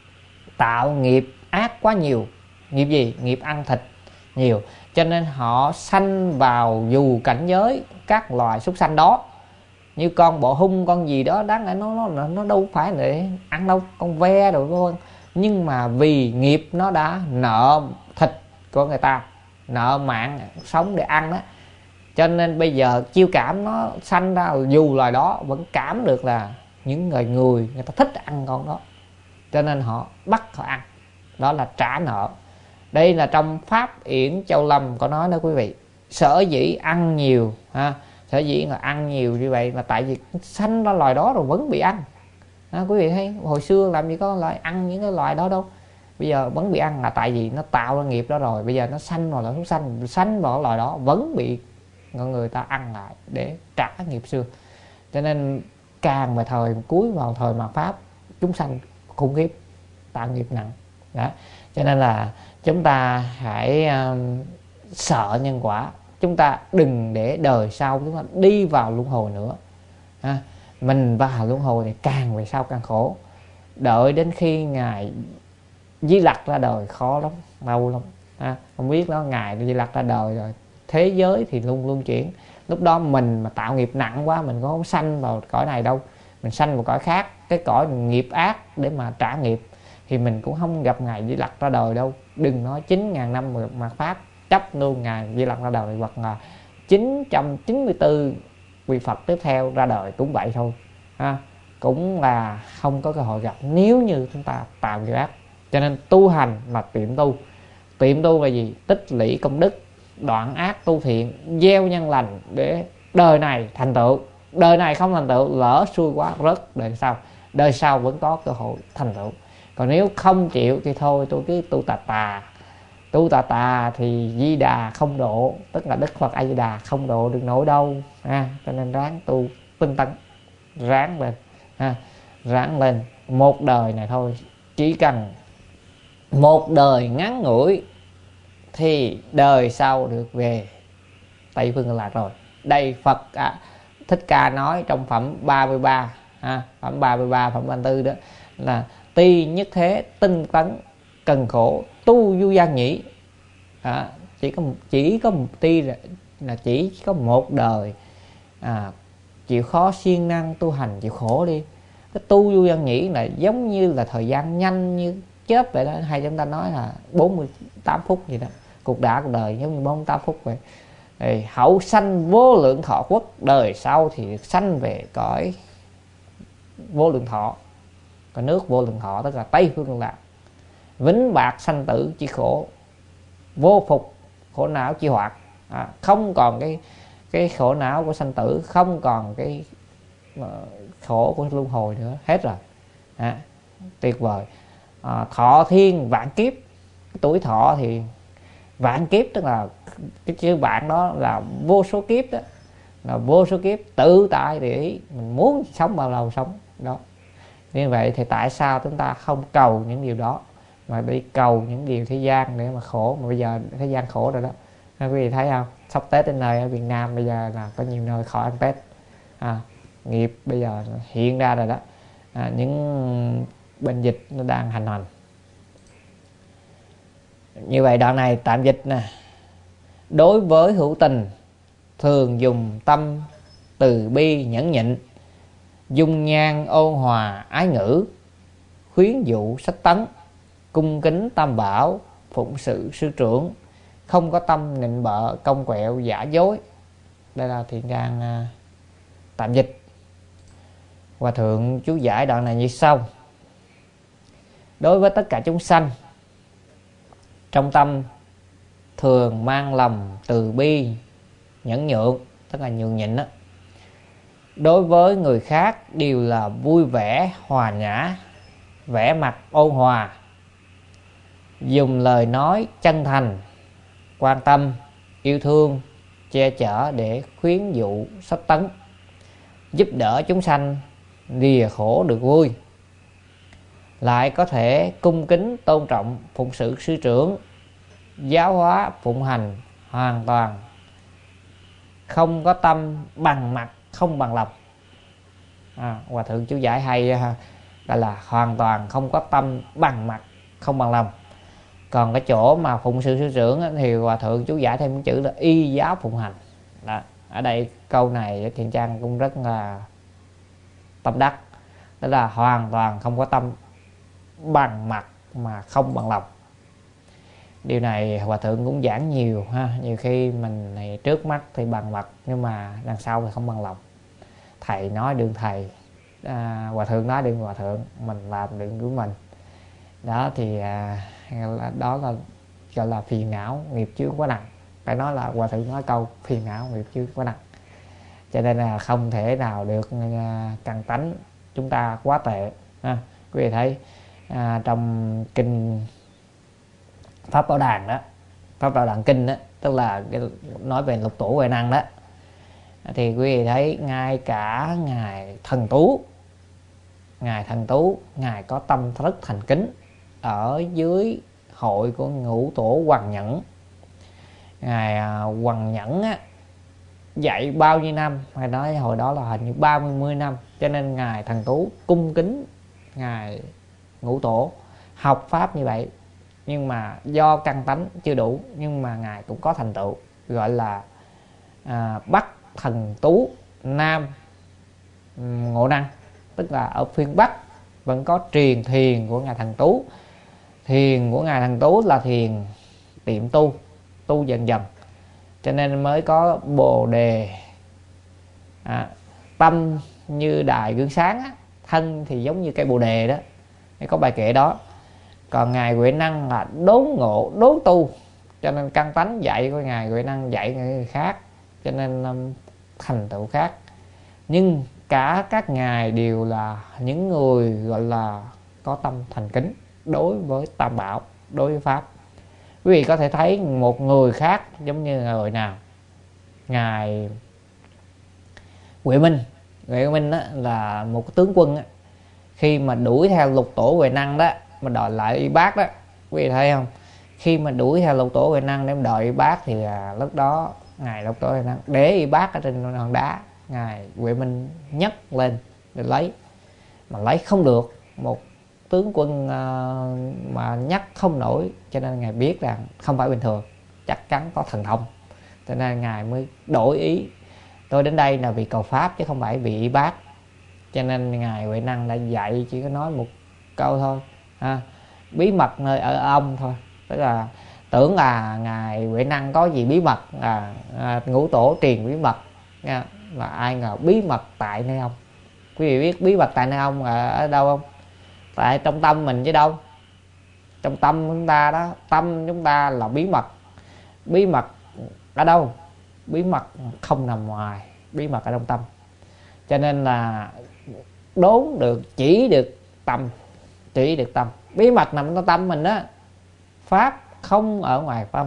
tạo nghiệp ác quá nhiều. Nghiệp gì? Nghiệp ăn thịt nhiều, cho nên họ sanh vào dù cảnh giới các loài súc sanh đó. Như con bọ hung, con gì đó đáng lẽ nó nó nó đâu phải để ăn đâu, con ve rồi thôi, nhưng mà vì nghiệp nó đã nợ thịt của người ta, nợ mạng sống để ăn đó, cho nên bây giờ chiêu cảm nó sanh ra dù loài đó vẫn cảm được là những người người người ta thích ăn con đó, cho nên họ bắt họ ăn. Đó là trả nợ. Đây là trong Pháp Yển Châu Lâm có nói đó quý vị. Sở dĩ ăn nhiều ha, sở dĩ là ăn nhiều như vậy là tại vì sanh ra loài đó rồi vẫn bị ăn. À, quý vị thấy hồi xưa làm gì có loại ăn những cái loài đó đâu, bây giờ vẫn bị ăn là tại vì nó tạo ra nghiệp đó rồi. Bây giờ nó sanh vào loài súc sanh, sanh vào loài đó vẫn bị người ta ăn lại để trả nghiệp xưa. Cho nên càng về thời cuối vào thời mạt Pháp, chúng sanh khủng khiếp, tạo nghiệp nặng đó. Cho nên là chúng ta hãy um, sợ nhân quả, chúng ta đừng để đời sau chúng ta đi vào luân hồi nữa. À, mình vào luân hồi thì càng về sau càng khổ. Đợi đến khi ngài Di Lặc ra đời khó lắm, lâu lắm. À, không biết đó, ngài Di Lặc ra đời rồi, thế giới thì luôn luôn chuyển. Lúc đó mình mà tạo nghiệp nặng quá, mình có không sanh vào cõi này đâu, mình sanh vào cõi khác, cái cõi nghiệp ác để mà trả nghiệp, thì mình cũng không gặp ngài Di Lặc ra đời đâu. Đừng nói chín ngàn năm mạt Pháp, chấp luôn ngài Di Lặc ra đời, hoặc là chín trăm chín mươi tư vị Phật tiếp theo ra đời cũng vậy thôi. À, cũng là không có cơ hội gặp nếu như chúng ta tạo nghiệp ác. Cho nên tu hành là tiệm tu. Tiệm tu là gì? Tích lũy công đức, đoạn ác tu thiện, gieo nhân lành để đời này thành tựu. Đời này không thành tựu, lỡ xui quá rớt đời sau, đời sau vẫn có cơ hội thành tựu. Còn nếu không chịu thì thôi, tôi cứ tu tà tà. Tu tà tà thì Di Đà không độ, tức là Đức Phật A Di Đà không độ được nổi đâu. À, cho nên ráng tu tinh tấn, ráng lên, à, ráng lên. Một đời này thôi, chỉ cần một đời ngắn ngủi thì đời sau được về Tây Phương Cực Lạc rồi. Đây Phật à, Thích Ca nói trong phẩm ba mươi ba, à, phẩm ba mươi ba, phẩm ba mươi tư đó là ti nhất thế tinh tấn cần khổ tu du gian nhĩ. À, chỉ có chỉ có một ti là, là chỉ có một đời, à, chịu khó siêng năng tu hành, chịu khổ đi. Cái tu du gian nhĩ là giống như là thời gian nhanh như chớp vậy đó, hay chúng ta nói là bốn mươi tám phút gì đó, cuộc đã cuộc đời giống như bốn mươi tám phút vậy. Thì hậu sanh vô lượng thọ quốc, đời sau thì sanh về cõi vô lượng thọ, cái nước vô lượng thọ, tức là Tây Phương Cực Lạc. Vĩnh bạc sanh tử chỉ khổ, vô phục khổ não chi hoạt. À, không còn cái cái khổ não của sanh tử, không còn cái uh, khổ của luân hồi nữa, hết rồi. À, tuyệt vời. À, thọ thiên vạn kiếp, cái tuổi thọ thì vạn kiếp, tức là cái chữ vạn đó là vô số kiếp đó, là vô số kiếp tự tại để ý mình muốn sống bao lâu sống đó. Như vậy thì tại sao chúng ta không cầu những điều đó mà đi cầu những điều thế gian để mà khổ? Mà bây giờ thế gian khổ rồi đó, quý vị thấy không? Sắp Tết đến nơi ở Việt Nam bây giờ là có nhiều nơi khỏi ăn Tết. À, nghiệp bây giờ hiện ra rồi đó. À, những bệnh dịch nó đang hành hành. Như vậy đoạn này tạm dịch nè. Đối với hữu tình thường dùng tâm từ bi nhẫn nhịn, dung nhan ôn hòa ái ngữ, khuyến dụ sách tấn, cung kính tam bảo, phụng sự sư trưởng, không có tâm nịnh bợ công quẹo giả dối. Đây là Thiện Can uh, tạm dịch. Hòa thượng chú giải đoạn này như sau: đối với tất cả chúng sanh, trong tâm thường mang lòng từ bi nhẫn nhượng, tức là nhường nhịn đó. Đối với người khác đều là vui vẻ hòa nhã, vẻ mặt ôn hòa, dùng lời nói chân thành, quan tâm, yêu thương, che chở để khuyến dụ sách tấn, giúp đỡ chúng sanh lìa khổ được vui. Lại có thể cung kính tôn trọng phụng sự sư trưởng, giáo hóa phụng hành hoàn toàn, không có tâm bằng mặt không bằng lòng. à, Hòa thượng chú giải hay ha, gọi là hoàn toàn không có tâm bằng mặt không bằng lòng. Còn cái chỗ mà phụng sự sư trưởng á, thì Hòa thượng chú giải thêm cái chữ là y giáo phụng hành. Đó. Ở đây câu này Thiện Trang cũng rất là tâm đắc, đó là hoàn toàn không có tâm bằng mặt mà không bằng lòng. Điều này Hòa thượng cũng giảng nhiều ha, nhiều khi mình này trước mắt thì bằng mặt nhưng mà đằng sau thì không bằng lòng. Thầy nói đương thầy, à, Hòa thượng nói đương Hòa thượng, mình làm đương của mình. Đó thì à, đó là gọi là phiền não nghiệp chướng quá nặng. Phải nói là Hòa thượng nói câu phiền não nghiệp chướng quá nặng, cho nên là không thể nào được uh, căn tánh chúng ta quá tệ ha. Quý vị thấy à, trong kinh Pháp Bảo Đàn đó, Pháp Bảo Đàn kinh đó, tức là cái, nói về lục tổ huệ năng đó, thì quý vị thấy ngay cả ngài Thần Tú, ngài Thần Tú ngài có tâm rất thành kính ở dưới hội của ngũ tổ Hoằng Nhẫn. Ngài à, Hoằng Nhẫn á, dạy bao nhiêu năm, hay nói hồi đó là hình như ba mươi năm, cho nên ngài Thần Tú cung kính ngài ngũ tổ, học pháp như vậy. Nhưng mà do căn tánh chưa đủ, nhưng mà ngài cũng có thành tựu, gọi là à, Bắc Thần Tú, Nam Ngộ Năng, tức là ở phiên Bắc vẫn có truyền thiền của ngài Thần Tú. Thiền của ngài Thần Tú là thiền tiệm tu, tu dần dần, cho nên mới có Bồ Đề à, tâm như đài gương sáng á, thân thì giống như cây bồ đề đó, có bài kệ đó. Còn ngài Huệ Năng là đốn ngộ đốn tu, cho nên căn tánh dạy của ngài Huệ Năng dạy người khác, cho nên um, thành tựu khác. Nhưng cả các ngài đều là những người gọi là có tâm thành kính đối với Tam Bảo, đối với Pháp. Quý vị có thể thấy một người khác giống như người nào, ngài Huệ Minh. Huệ Minh đó là một tướng quân đó. Khi mà đuổi theo lục tổ Huệ Năng đó mà đòi lại y bác đó, quý vị thấy không, khi mà đuổi theo lục tổ Huệ Năng để đòi y bác thì à, lúc đó ngài lục tổ Huệ Năng để y bác ở trên hòn đá, ngài Huệ Minh nhấc lên để lấy, mà lấy không được. Một tướng quân uh, mà nhắc không nổi, cho nên ngài biết rằng không phải bình thường, chắc chắn có thần thông, cho nên ngài mới đổi ý. Tôi đến đây là vì cầu pháp chứ không phải vì y bác. Cho nên ngài Huệ Năng đã dạy chỉ có nói một câu thôi ha, bí mật nơi ở ông thôi, tức là tưởng là ngài Huệ Năng có gì bí mật, à, à, ngũ tổ truyền bí mật nha, mà ai ngờ bí mật tại nơi ông. Quý vị biết bí mật tại nơi ông ở, ở đâu không? Tại trong tâm mình chứ đâu. Trong tâm chúng ta đó, tâm chúng ta là bí mật. Bí mật ở đâu? Bí mật không nằm ngoài, bí mật ở trong tâm. Cho nên là đốn được, chỉ được tâm, chỉ được tâm. Bí mật nằm trong tâm mình đó. Pháp không ở ngoài tâm,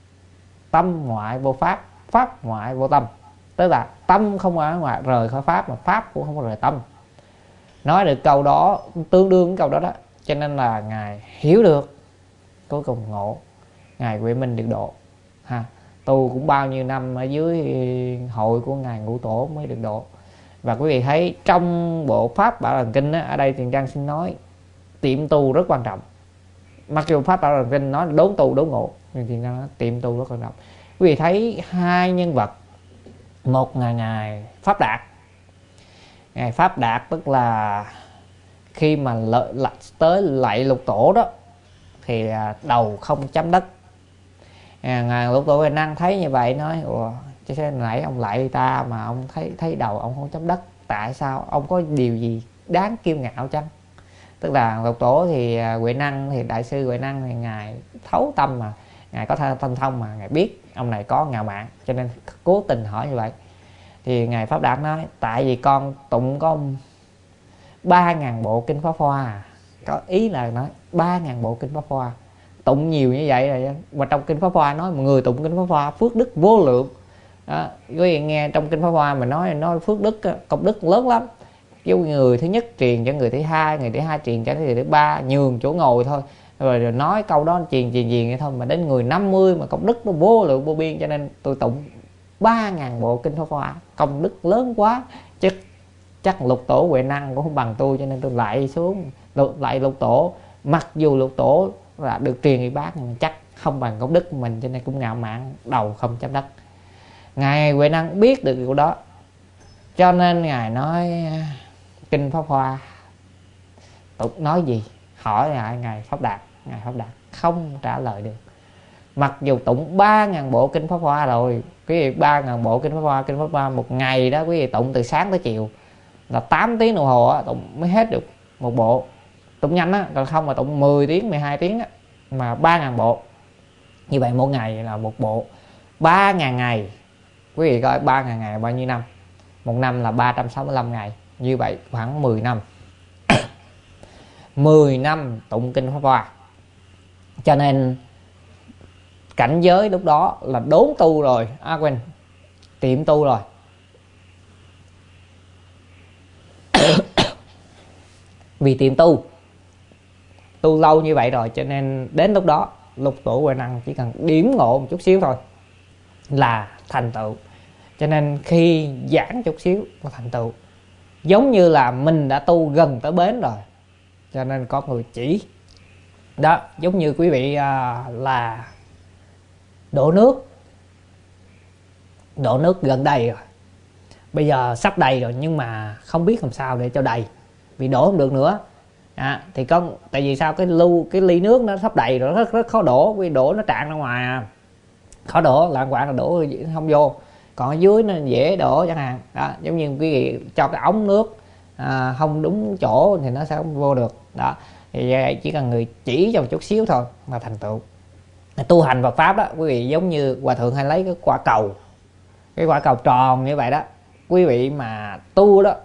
tâm ngoại vô pháp, pháp ngoại vô tâm. Tức là tâm không ở ngoài rời khỏi pháp, mà pháp cũng không rời tâm. Nói được câu đó tương đương câu đó đó. Cho nên là ngài hiểu được, cuối cùng ngộ, ngài Huệ Minh được độ ha. Tu cũng bao nhiêu năm ở dưới hội của ngài ngũ tổ mới được độ. Và quý vị thấy trong bộ Pháp Bảo Đàn Kinh á, ở đây Thiện Trang xin nói tiệm tu rất quan trọng. Mặc dù Pháp Bảo Đàn Kinh nói đốn tu đốn ngộ, nhưng Thiện Trang nói tiệm tu rất quan trọng. Quý vị thấy hai nhân vật, một là ngài Pháp Đạt. Ngài Pháp Đạt tức là khi mà lợi, lợi, tới lạy lục tổ đó thì đầu không chấm đất. À, ngài lục tổ Huệ Năng thấy như vậy nói: ủa, chứ thế nãy ông lạy ta mà ông thấy thấy đầu ông không chấm đất, tại sao? Ông có điều gì đáng kiêu ngạo chăng? Tức là lục tổ thì Huệ Năng, thì đại sư Huệ Năng thì ngài thấu tâm mà, ngài có thanh thông mà, ngài biết ông này có ngạo mạn, cho nên cố tình hỏi như vậy. Thì ngài Pháp Đạt nói: tại vì con tụng có ba ngàn bộ kinh Pháp Hoa. Có ý là nói ba ngàn bộ kinh Pháp Hoa, tụng nhiều như vậy rồi. Mà trong kinh Pháp Hoa nói một người tụng kinh Pháp Hoa phước đức vô lượng đó. Quý vị nghe trong kinh Pháp Hoa mà nói nói phước đức, công đức lớn lắm. Kiểu người thứ nhất truyền cho người thứ hai, người thứ hai truyền cho người thứ ba, nhường chỗ ngồi thôi, rồi, rồi nói câu đó truyền truyền truyền vậy thôi, mà đến người năm mươi mà công đức nó vô lượng vô biên. Cho nên tôi tụng ba ngàn bộ kinh Pháp Hoa, công đức lớn quá chứ. chắc lục tổ huệ năng cũng không bằng tôi, cho nên tôi lại xuống lục, lại lục tổ. Mặc dù lục tổ là được truyền y bát nhưng chắc không bằng công đức của mình, cho nên cũng ngạo mạn đầu không chấm đất. Ngài Huệ Năng biết được điều đó, cho nên ngài nói kinh Pháp Hoa. Tục nói gì hỏi lại ngài Pháp Đạt, ngài Pháp Đạt không trả lời được. Mặc dù tụng ba ngàn bộ kinh Pháp Hoa rồi, quý vị, ba ngàn bộ kinh Pháp Hoa, kinh Pháp Hoa một ngày đó quý vị tụng từ sáng tới chiều là tám tiếng đồng hồ á, tụng mới hết được một bộ. Tụng nhanh á, còn không mà tụng mười tiếng, mười hai tiếng á, mà ba ngàn bộ. Như vậy mỗi ngày là một bộ. Ba ngàn ngày, quý vị coi ba ngàn ngày là bao nhiêu năm? Một năm là ba trăm sáu mươi lăm ngày. Như vậy khoảng mười năm. mười năm tụng kinh Pháp Hoa. Cho nên cảnh giới lúc đó là đốn tu rồi, à quên, tiệm tu rồi. Vì tiệm tu tu lâu như vậy rồi, cho nên đến lúc đó lục tổ Huệ Năng chỉ cần điểm ngộ một chút xíu thôi là thành tựu. Cho nên khi giảng chút xíu là thành tựu, giống như là mình đã tu gần tới bến rồi, cho nên có người chỉ đó. Giống như quý vị à, là đổ nước, đổ nước gần đầy rồi, bây giờ sắp đầy rồi nhưng mà không biết làm sao để cho đầy, vì đổ không được nữa. À, thì có tại vì sao cái lưu cái ly nước nó sắp đầy rồi, rất rất khó đổ, vì đổ nó tràn ra ngoài à. Khó đổ, lạng quạng là đổ không vô, còn ở dưới nó dễ đổ chẳng hạn đó. Giống như quý vị cho cái ống nước à, không đúng chỗ thì nó sẽ không vô được đó. Thì chỉ cần người chỉ cho một chút xíu thôi mà thành tựu. Tu hành Phật pháp đó quý vị, giống như hòa thượng hay lấy cái quả cầu, cái quả cầu tròn như vậy đó, quý vị mà tu đó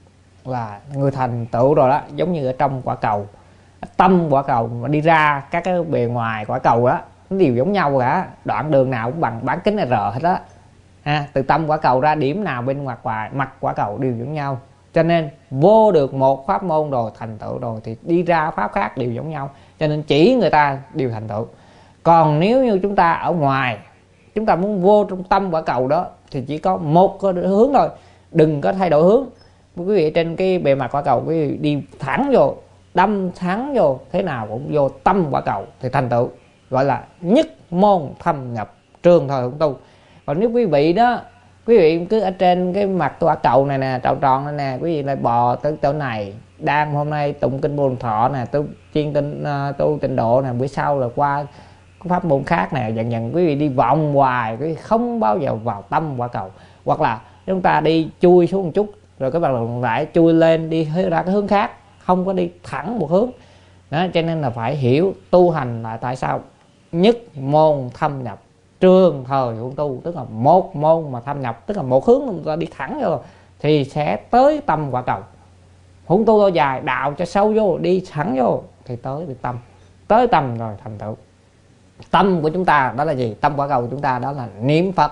là người thành tựu rồi đó. Giống như ở trong quả cầu, tâm quả cầu mà đi ra các cái bề ngoài quả cầu đó nó đều giống nhau cả, đoạn đường nào cũng bằng bán kính R hết đó ha. Từ tâm quả cầu ra điểm nào bên ngoài ngoài mặt quả cầu đều giống nhau, cho nên vô được một pháp môn rồi, thành tựu rồi, thì đi ra pháp khác đều giống nhau, cho nên chỉ người ta đều thành tựu. Còn nếu như chúng ta ở ngoài, chúng ta muốn vô trong tâm quả cầu đó thì chỉ có một cái hướng thôi, đừng có thay đổi hướng. Quý vị trên cái bề mặt quả cầu, quý vị đi thẳng vô, đâm thẳng vô, thế nào cũng vô tâm quả cầu thì thành tựu, gọi là nhất môn thâm nhập, trường thời hưởng tu. Còn nếu quý vị đó, quý vị cứ ở trên cái mặt quả cầu này nè, tròn tròn này nè, quý vị lại bò tới chỗ này, đang hôm nay tụng kinh Bồ Thọ nè, tu chuyên tinh uh, tu tịnh độ nè, bữa sau là qua pháp môn khác nè, dần dần quý vị đi vòng hoài, quý vị không bao giờ vào tâm quả cầu. Hoặc là chúng ta đi chui xuống một chút rồi các bạn lại chui lên, đi ra cái hướng khác, không có đi thẳng một hướng đó. Cho nên là phải hiểu tu hành là tại sao nhất môn thâm nhập, trường thời hưởng tu, tức là một môn mà thâm nhập, tức là một hướng chúng ta đi thẳng vô thì sẽ tới tâm quả cầu. Hưởng tu lâu dài, đạo cho sâu vô, đi thẳng vô thì tới được tâm, tới tâm rồi thành tựu. Tâm của chúng ta đó là gì? Tâm quả cầu của chúng ta đó là niệm Phật,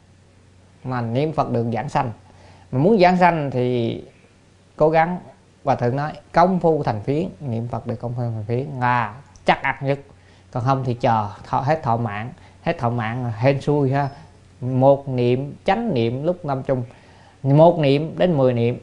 mà niệm Phật được giảng sanh. Mà muốn giảng sanh thì cố gắng, Hòa thượng nói công phu thành phiến, niệm Phật được công phu thành phiến là chắc ăn nhất. Còn không thì chờ thọ, hết thọ mạng, hết thọ mạng là hên xui ha. Một niệm chánh niệm lúc năm chung, một niệm đến mười niệm,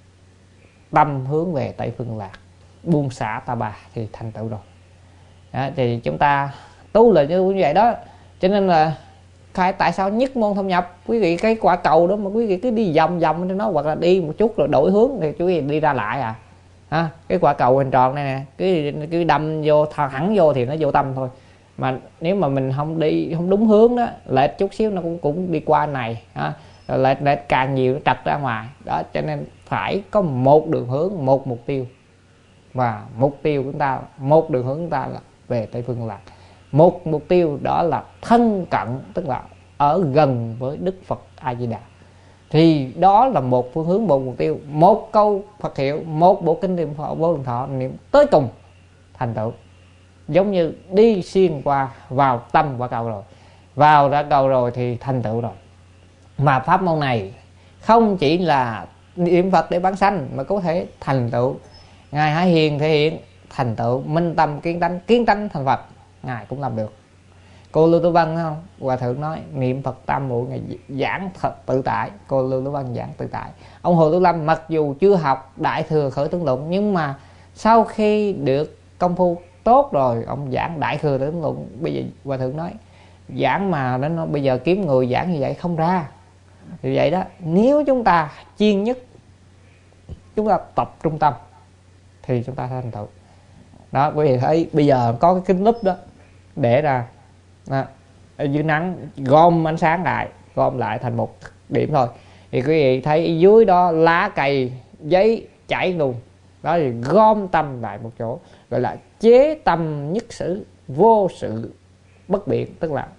tâm hướng về Tây Phương Lạc, buông xả ta bà thì thành tựu rồi đó. Thì chúng ta tu là như vậy đó. Cho nên là khai tại sao nhất môn thâm nhập, quý vị cái quả cầu đó mà quý vị cứ đi vòng vòng trên nó, hoặc là đi một chút rồi đổi hướng thì quý vị đi ra lại à ha. Cái quả cầu hình tròn này nè, cứ cứ đâm vô thẳng vô thì nó vô tâm thôi. Mà nếu mà mình không đi không đúng hướng đó, lệch chút xíu nó cũng cũng đi qua này ha. Rồi lệch lệch càng nhiều nó trật ra ngoài đó. Cho nên phải có một đường hướng, một mục tiêu, và mục tiêu của chúng ta, một đường hướng của chúng ta là về Tây Phương Lạc. Một mục tiêu đó là thân cận, tức là ở gần với Đức Phật A Di Đà. Thì đó là một phương hướng, một mục tiêu, một câu Phật hiệu, một bộ kinh niệm Phật Vô Lượng Thọ niệm tới cùng thành tựu. Giống như đi xuyên qua vào tâm quả cầu rồi, vào đã cầu rồi thì thành tựu rồi. Mà pháp môn này không chỉ là niệm Phật để bán sanh mà có thể thành tựu. Ngài Hải Hiền thể hiện thành tựu minh tâm kiến tánh, kiến tánh thành Phật, Ngài cũng làm được. Cô Lưu Tử Văn không, hòa thượng nói niệm Phật tam muội ngày giảng thật tự tại. Cô Lưu Tử Văn giảng tự tại. Ông Hồ Tử Lâm mặc dù chưa học Đại Thừa Khởi Tướng Luận, nhưng mà sau khi được công phu tốt rồi, ông giảng Đại Thừa Khởi Tướng Luận. Bây giờ hòa thượng nói giảng mà nó bây giờ kiếm người giảng như vậy không ra. Vì vậy đó, nếu chúng ta chuyên nhất, chúng ta tập trung tâm thì chúng ta thành tựu. Đó, quý vị thấy bây giờ có cái kính lúp đó để ra đó, ở dưới nắng gom ánh sáng lại, gom lại thành một điểm thôi. Thì quý vị thấy dưới đó lá cây giấy chảy luôn. Đó thì gom tâm lại một chỗ, gọi là chế tâm nhất sự vô sự bất biện. Tức là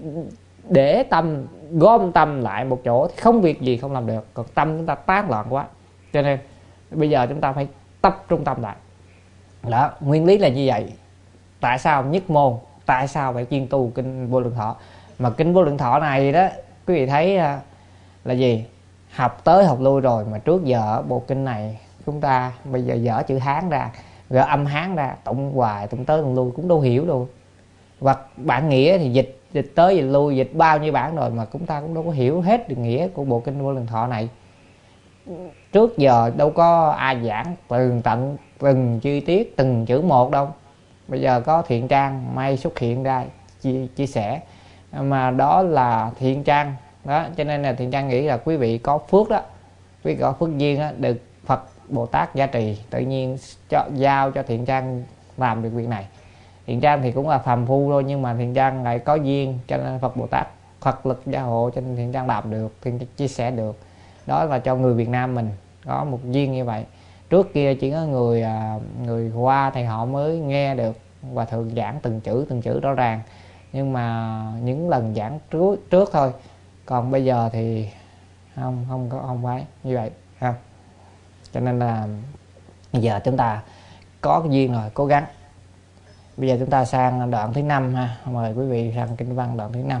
để tâm, gom tâm lại một chỗ thì không việc gì không làm được. Còn tâm chúng ta tán loạn quá, cho nên bây giờ chúng ta phải tập trung tâm lại. Đó, nguyên lý là như vậy. Tại sao nhất môn, tại sao phải chuyên tu kinh Vô Lượng Thọ? Mà kinh Vô Lượng Thọ này đó, quý vị thấy là gì? Học tới học lui rồi, mà trước giờ bộ kinh này chúng ta bây giờ dở chữ Hán ra, gỡ âm Hán ra, tụng hoài, tụng tới tụng lui cũng đâu hiểu đâu. Hoặc bản nghĩa thì dịch dịch tới dịch lui, dịch bao nhiêu bản rồi mà chúng ta cũng đâu có hiểu hết được nghĩa của bộ kinh Vô Lượng Thọ này. Trước giờ đâu có ai giảng từng tận từng chi tiết từng chữ một đâu. Bây giờ có Thiện Trang may xuất hiện ra chia, chia sẻ, mà đó là Thiện Trang đó, cho nên là Thiện Trang nghĩ là quý vị có phước đó, quý vị có phước duyên đó, được Phật Bồ Tát gia trì, tự nhiên cho, giao cho Thiện Trang làm được việc này. Thiện Trang thì cũng là phàm phu thôi, nhưng mà Thiện Trang lại có duyên, cho nên Phật Bồ Tát Phật lực gia hộ, cho nên Thiện Trang làm được, Thiện Trang chia sẻ được. Đó là cho người Việt Nam mình có một duyên như vậy. Trước kia chỉ có người người Hoa thì họ mới nghe được và thường giảng từng chữ từng chữ rõ ràng, nhưng mà những lần giảng trước trước thôi. Còn bây giờ thì không không có không phải như vậy ha. Cho nên là bây giờ chúng ta có cái duyên rồi, cố gắng. Bây giờ chúng ta sang đoạn thứ năm ha. Mời quý vị sang kinh văn đoạn thứ năm.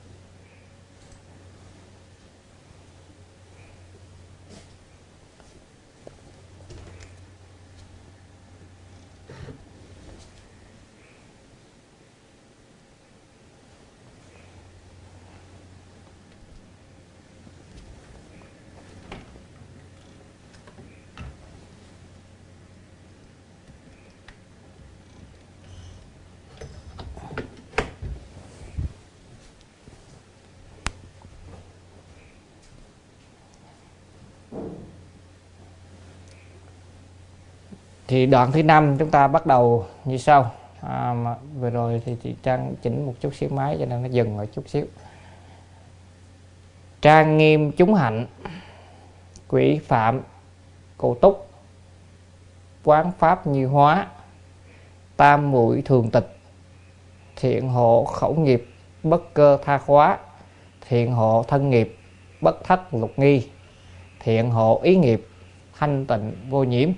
Thì đoạn thứ năm chúng ta bắt đầu như sau. À, mà vừa rồi thì chị Trang chỉnh một chút xíu máy cho nên nó dừng lại chút xíu. Trang nghiêm chúng hạnh, quỷ phạm cổ túc, quán pháp như hóa, tam muội thường tịch, thiện hộ khẩu nghiệp, bất cơ tha khóa, thiện hộ thân nghiệp, bất thất lục nghi, thiện hộ ý nghiệp, thanh tịnh vô nhiễm.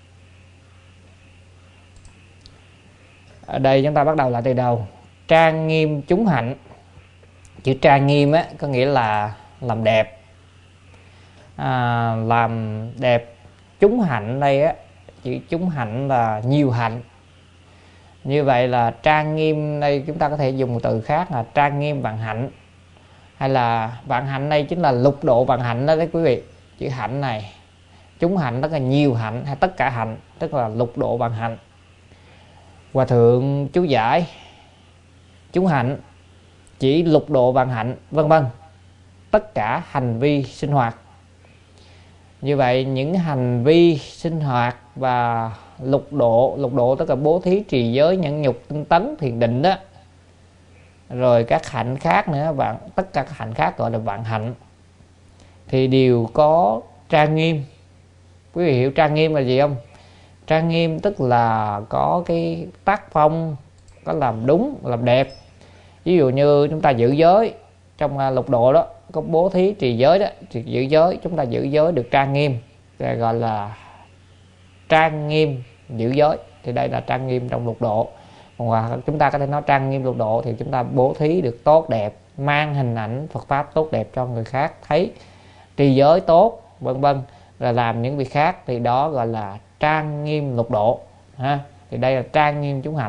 Ở đây chúng ta bắt đầu lại từ đầu. Trang nghiêm chúng hạnh. Chữ trang nghiêm á có nghĩa là làm đẹp, à, làm đẹp chúng hạnh. Đây á, chữ chúng hạnh là nhiều hạnh. Như vậy là trang nghiêm đây chúng ta có thể dùng một từ khác là trang nghiêm vạn hạnh, hay là vạn hạnh đây chính là lục độ vạn hạnh đó đấy quý vị. Chữ hạnh này, chúng hạnh tức là nhiều hạnh hay tất cả hạnh, tức là lục độ vạn hạnh. Hòa thượng chú giải chúng hạnh chỉ lục độ vạn hạnh, vân vân, tất cả hành vi sinh hoạt. Như vậy những hành vi sinh hoạt và lục độ, lục độ tức là bố thí, trì giới, nhẫn nhục, tinh tấn, thiền định đó, rồi các hạnh khác nữa, vạn tất cả các hạnh khác gọi là vạn hạnh, thì đều có trang nghiêm. Quý vị hiểu trang nghiêm là gì không? Trang nghiêm tức là có cái tác phong, có làm đúng, làm đẹp. Ví dụ như chúng ta giữ giới, trong lục độ đó có bố thí, trì giới đó, thì giữ giới, chúng ta giữ giới được trang nghiêm, gọi là trang nghiêm giữ giới. Thì đây là trang nghiêm trong lục độ. Hoặc chúng ta có thể nói trang nghiêm lục độ thì chúng ta bố thí được tốt đẹp, mang hình ảnh Phật pháp tốt đẹp cho người khác thấy, trì giới tốt, vân vân, là làm những việc khác, thì đó gọi là trang nghiêm lục độ ha. Thì đây là trang nghiêm chúng hạnh.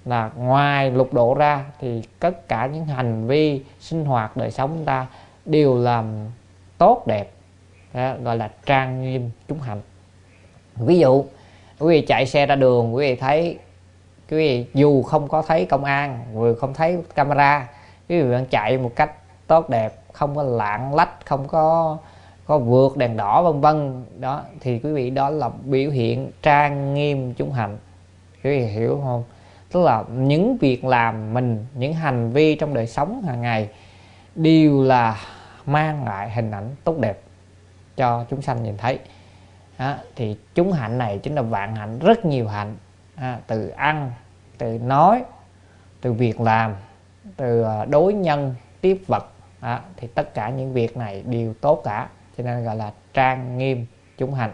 là ngoài lục độ ra thì tất cả những hành vi sinh hoạt đời sống chúng ta đều làm tốt đẹp, đó, gọi là trang nghiêm chúng hạnh. Ví dụ quý vị chạy xe ra đường, quý vị thấy quý vị dù không có thấy công an, vừa không thấy camera, quý vị vẫn chạy một cách tốt đẹp, không có lạng lách, không có có vượt đèn đỏ vân vân, đó thì quý vị đó là biểu hiện trang nghiêm chúng hạnh. Quý vị hiểu không? Tức là những việc làm mình, những hành vi trong đời sống hàng ngày đều là mang lại hình ảnh tốt đẹp cho chúng sanh nhìn thấy. Đó, thì chúng hạnh này chính là vạn hạnh, rất nhiều hạnh, à, từ ăn, từ nói, từ việc làm, từ đối nhân tiếp vật, đó, thì tất cả những việc này đều tốt cả, cho nên gọi là trang nghiêm chúng hạnh.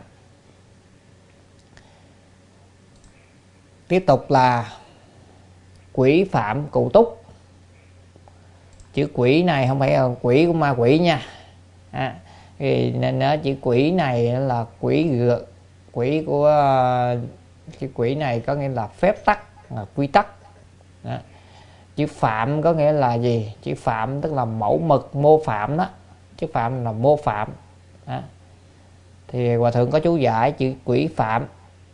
Tiếp tục là quỷ phạm cụ túc. Chữ quỷ này không phải là quỷ của ma quỷ nha, à, thì nên nó chữ quỷ này là quỷ quỷ của cái quỷ này có nghĩa là phép tắc, là quy tắc. Đó. Chữ phạm có nghĩa là gì? Chữ phạm tức là mẫu mực, mô phạm đó. Chữ phạm là mô phạm. Đó. Thì Hòa Thượng có chú giải chữ quỷ phạm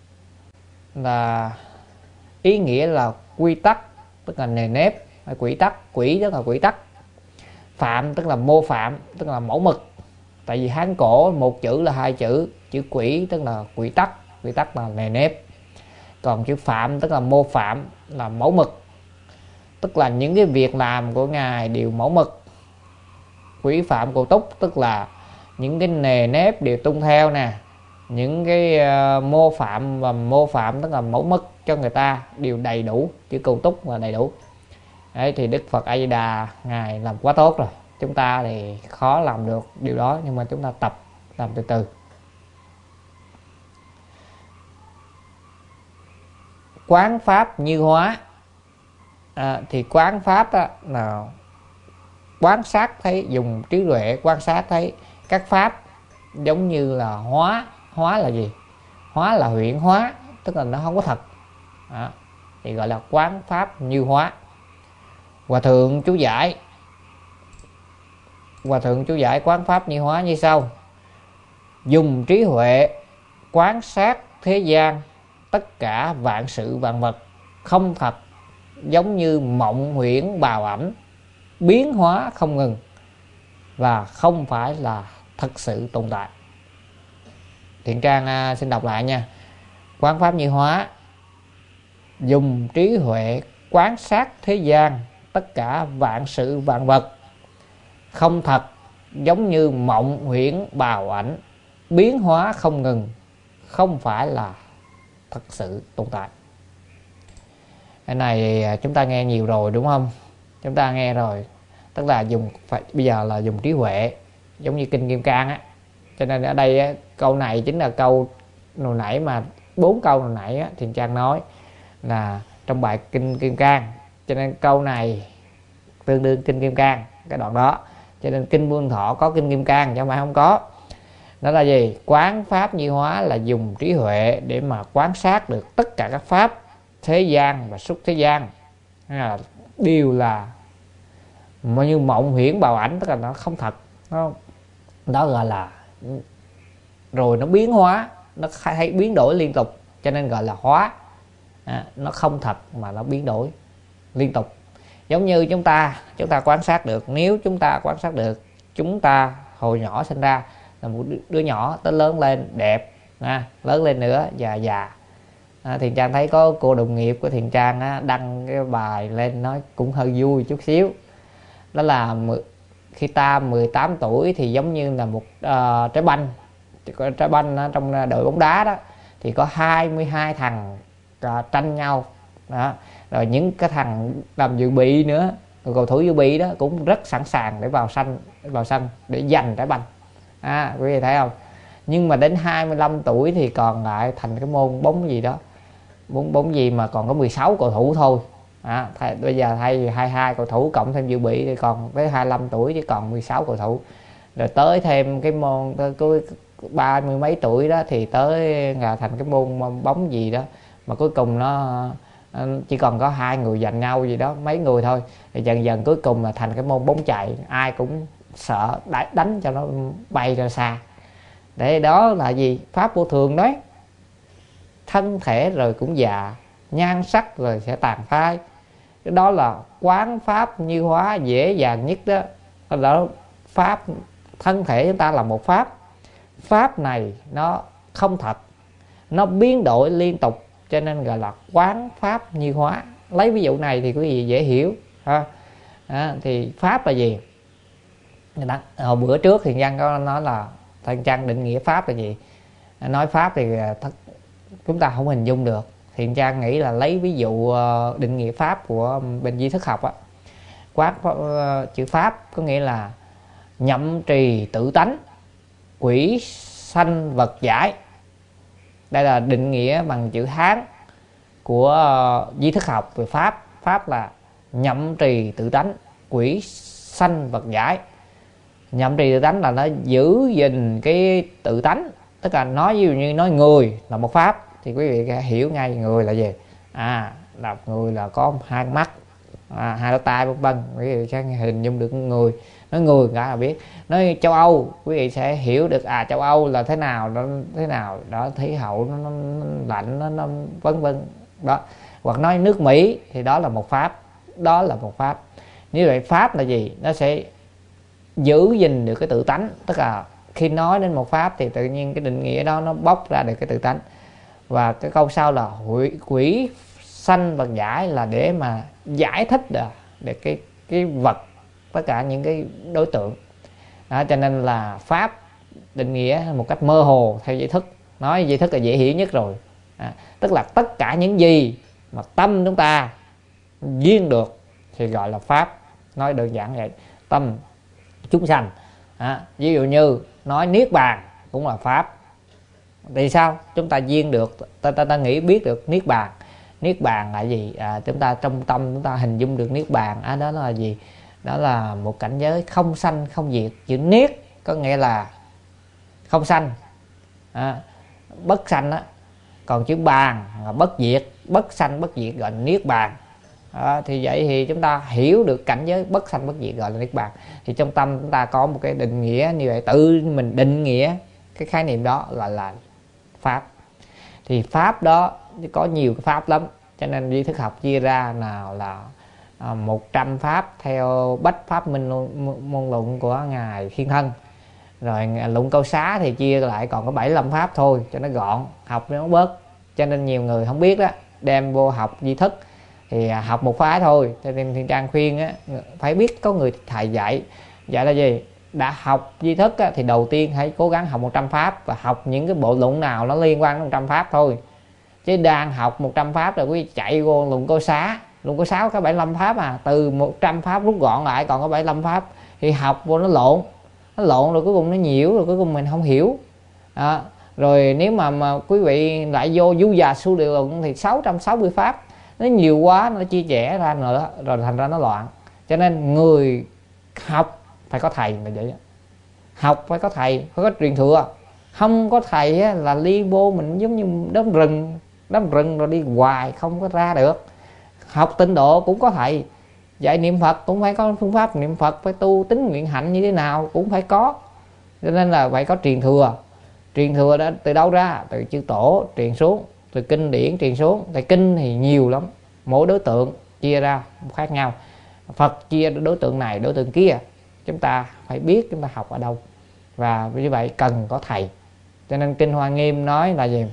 là ý nghĩa là quy tắc, tức là nề nếp, hay quy tắc. Quỷ tức là quy tắc, phạm tức là mô phạm, tức là mẫu mực. Tại vì Hán cổ một chữ là hai chữ, chữ quỷ tức là quy tắc, quy tắc là nề nếp, còn chữ phạm tức là mô phạm, là mẫu mực, tức là những cái việc làm của ngài đều mẫu mực. Quỷ phạm cụ túc tức là những cái nề nếp đều tuân theo nè, những cái uh, mô phạm và mô phạm tức là mẫu mực cho người ta đều đầy đủ. Chữ cụ túc là đầy đủ. Đấy, thì Đức Phật A Di Đà ngài làm quá tốt rồi, chúng ta thì khó làm được điều đó, nhưng mà chúng ta tập làm từ từ. Quán pháp như hóa, à, thì quán pháp đó là quan sát thấy, dùng trí tuệ quan sát thấy các pháp giống như là hóa. Hóa là gì? Hóa là huyễn hóa, tức là nó không có thật, à, thì gọi là quán pháp như hóa. Hòa Thượng chú giải Hòa Thượng chú giải quán pháp như hóa như sau: dùng trí huệ quan sát thế gian, tất cả vạn sự vạn vật không thật, giống như mộng huyễn bào ảnh, biến hóa không ngừng và không phải là thật sự tồn tại. Thiện Trang à, xin đọc lại nha. Quán pháp như hóa, dùng trí huệ quan sát thế gian, tất cả vạn sự vạn vật không thật, giống như mộng huyễn bào ảnh, biến hóa không ngừng, không phải là thật sự tồn tại. Cái này chúng ta nghe nhiều rồi đúng không? Chúng ta nghe rồi, tức là dùng phải, bây giờ là dùng trí huệ, giống như kinh Kim Cang á. Cho nên ở đây á, câu này chính là câu hồi nãy mà bốn câu hồi nãy á, Thiện Trang nói là trong bài kinh Kim Cang, cho nên câu này tương đương kinh Kim Cang cái đoạn đó. Cho nên kinh Vương Thọ có kinh Kim Cang chứ không phải không có. Đó là gì? Quán pháp như hóa là dùng trí huệ để mà quan sát được tất cả các pháp thế gian và xuất thế gian là đều là như mộng huyễn bào ảnh, tức là nó không thật, nó đó gọi là rồi nó biến hóa, nó hay biến đổi liên tục, cho nên gọi là hóa. À, nó không thật mà nó biến đổi liên tục. Giống như chúng ta chúng ta quan sát được, nếu chúng ta quan sát được chúng ta hồi nhỏ sinh ra là một đứa nhỏ, tới lớn lên đẹp, à, lớn lên nữa già già. À, Thiện Trang thấy có cô đồng nghiệp của Thiện Trang á, đăng cái bài lên nói cũng hơi vui chút xíu. Đó là khi ta mười tám tuổi thì giống như là một uh, trái banh. Trái banh uh, trong đội bóng đá đó thì có hai mươi hai thằng uh, tranh nhau đó. Rồi những cái thằng làm dự bị nữa, cầu thủ dự bị đó cũng rất sẵn sàng để vào sân vào sân để giành trái banh. À, quý vị thấy không? Nhưng mà đến hai mươi lăm tuổi thì còn lại thành cái môn bóng gì đó, bóng bóng gì mà còn có mười sáu cầu thủ thôi. À, thay, bây giờ thay hai mươi hai cầu thủ cộng thêm dự bị thì còn tới hai mươi lăm tuổi chỉ còn mười sáu cầu thủ. Rồi tới thêm cái môn tới ba mươi mấy tuổi đó thì tới là thành cái môn bóng gì đó mà cuối cùng nó chỉ còn có hai người giành nhau gì đó, mấy người thôi, thì dần dần cuối cùng là thành cái môn bóng chày, ai cũng sợ đánh cho nó bay ra xa. Để đó là gì? Pháp vô thường đấy. Thân thể rồi cũng già, nhan sắc rồi sẽ tàn phai. Cái đó là quán pháp như hóa dễ dàng nhất đó. Đó pháp, thân thể chúng ta là một pháp. Pháp này nó không thật, nó biến đổi liên tục, cho nên gọi là quán pháp như hóa. Lấy ví dụ này thì quý vị dễ hiểu ha. À, thì pháp là gì? Đó, hồi bữa trước thì Văn có nói là Thanh Trăng định nghĩa pháp là gì. Nói pháp thì chúng ta không hình dung được. Thiện Trang nghĩ là lấy ví dụ định nghĩa pháp của bên di thức học á, quát chữ pháp có nghĩa là nhậm trì tự tánh, quỷ sanh vật giải. Đây là định nghĩa bằng chữ Hán của di thức học về pháp. Pháp là nhậm trì tự tánh, quỷ sanh vật giải. Nhậm trì tự tánh là nó giữ gìn cái tự tánh, tức là nói ví dụ như nói người là một pháp thì quý vị hiểu ngay người là gì. À, là người là có hai mắt, à, hai lỗ tai vân vân, quý vị sẽ hình dung được người. Nói người cả là biết. Nói châu Âu, quý vị sẽ hiểu được à châu Âu là thế nào, nó thế nào đó, khí hậu nó, nó, nó lạnh, nó, nó vân vân đó. Hoặc nói nước Mỹ thì đó là một pháp, đó là một pháp. Như vậy pháp là gì? Nó sẽ giữ gìn được cái tự tánh, tức là khi nói đến một pháp thì tự nhiên cái định nghĩa đó nó bóc ra được cái tự tánh. Và cái câu sau là quỷ sanh vật giải là để mà giải thích được để cái cái vật, tất cả những cái đối tượng đó. Cho nên là pháp định nghĩa một cách mơ hồ theo giải thức. Nói giải thức là dễ hiểu nhất rồi. À, tức là tất cả những gì mà tâm chúng ta duyên được thì gọi là pháp. Nói đơn giản vậy. Tâm chúng sanh, à, ví dụ như nói niết bàn cũng là pháp. Vì sao? Chúng ta duyên được, ta, ta, ta nghĩ biết được niết bàn. Niết bàn là gì? À, chúng ta trong tâm chúng ta hình dung được niết bàn. À, đó là gì? Đó là một cảnh giới không sanh không diệt. Chữ niết có nghĩa là không sanh, à, bất sanh á. Còn chữ bàn là bất diệt, bất sanh bất diệt gọi là niết bàn. À, thì vậy thì chúng ta hiểu được cảnh giới bất sanh bất diệt gọi là niết bàn. Thì trong tâm chúng ta có một cái định nghĩa như vậy, tự mình định nghĩa cái khái niệm đó gọi là pháp. Thì pháp đó có nhiều cái pháp lắm, cho nên di thức học chia ra nào là à, một trăm pháp theo Bách Pháp Minh môn luận của ngài Thiên Thân. Rồi luận Câu Xá thì chia lại còn có bảy mươi lăm pháp thôi cho nó gọn, học nó bớt. Cho nên nhiều người không biết đó, đem vô học di thức thì học một phái thôi. Cho nên Thiên Trang khuyên á, phải biết có người thầy dạy. Dạy là gì? Đã học di thức á, thì đầu tiên hãy cố gắng học một trăm pháp và học những cái bộ luận nào nó liên quan đến một trăm pháp thôi. Chứ đang học một trăm pháp rồi quý vị chạy vô luận Câu Xá, luận Câu Xá có bảy mươi lăm pháp à, từ một trăm pháp rút gọn lại còn có bảy mươi lăm pháp thì học vô nó lộn. Nó lộn rồi cuối cùng nó nhiễu, rồi cuối cùng mình không hiểu. À, rồi nếu mà, mà quý vị lại vô Du Già Su Điều Luận thì sáu trăm sáu mươi pháp, nó nhiều quá, nó chia rẽ ra nữa, rồi thành ra nó loạn. Cho nên người học phải có thầy là vậy. Học phải có thầy, phải có truyền thừa. Không có thầy á, là ly vô mình giống như đám rừng, đám rừng rồi đi hoài không có ra được. Học tịnh độ cũng có thầy, dạy niệm Phật cũng phải có phương pháp niệm Phật, phải tu tín nguyện hạnh như thế nào cũng phải có. Cho nên là phải có truyền thừa. Truyền thừa đó từ đâu ra? Từ chư tổ truyền xuống, từ kinh điển truyền xuống. Tại kinh thì nhiều lắm, mỗi đối tượng chia ra khác nhau. Phật chia đối tượng này, đối tượng kia. Chúng ta phải biết chúng ta học ở đâu. Và như vậy cần có thầy. Cho nên Kinh Hoa Nghiêm nói là gì?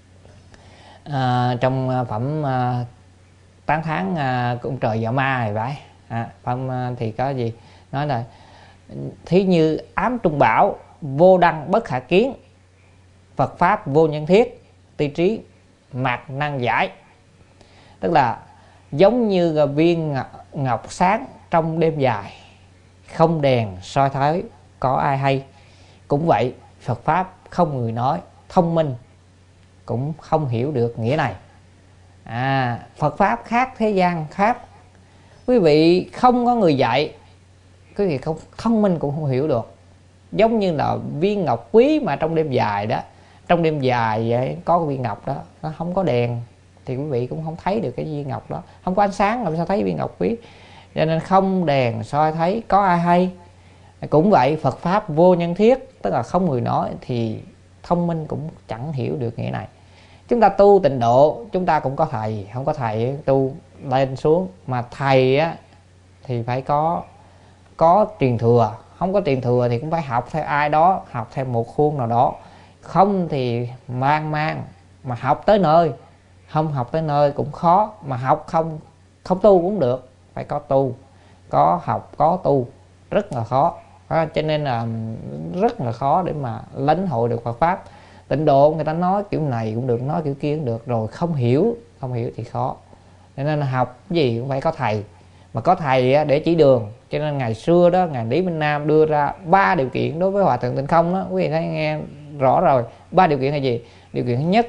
À, trong phẩm à, tán thán à, cung trời dạo ma này vậy. À, phẩm à, thì có gì? Nói là thí như ám trung bảo, vô đăng bất khả kiến, Phật pháp vô nhân thiết, ti trí mạc năng giải. Tức là giống như viên ngọc sáng trong đêm dài, không đèn soi thái có ai hay. Cũng vậy, Phật pháp không người nói, thông minh cũng không hiểu được nghĩa này. À, Phật pháp khác thế gian khác. Quý vị không có người dạy, quý vị không thông minh cũng không hiểu được. Giống như là viên ngọc quý mà trong đêm dài đó, trong đêm dài vậy có viên ngọc đó, nó không có đèn, thì quý vị cũng không thấy được cái viên ngọc đó. Không có ánh sáng làm sao thấy viên ngọc quý. Cho nên không đèn soi thấy có ai hay. Cũng vậy, Phật Pháp vô nhân thiết, tức là không người nói thì thông minh cũng chẳng hiểu được nghĩa này. Chúng ta tu tịnh độ, chúng ta cũng có thầy, không có thầy tu lên xuống. Mà thầy á, thì phải có có truyền thừa. Không có truyền thừa thì cũng phải học theo ai đó, học theo một khuôn nào đó. Không thì mang mang, mà học tới nơi. Không học tới nơi cũng khó, mà học không không tu cũng được. Phải có tu, có học, có tu, rất là khó. À, cho nên là rất là khó để mà lãnh hội được Phật Pháp. Tịnh độ người ta nói kiểu này cũng được, nói kiểu kia cũng được, rồi không hiểu, không hiểu thì khó. Cho nên là học gì cũng phải có thầy. Mà có thầy để chỉ đường. Cho nên ngày xưa đó, Ngài Lý Minh Nam đưa ra ba điều kiện đối với Hòa Thượng Tịnh Không đó. Quý vị thấy nghe rõ rồi. Ba điều kiện là gì? Điều kiện thứ nhất,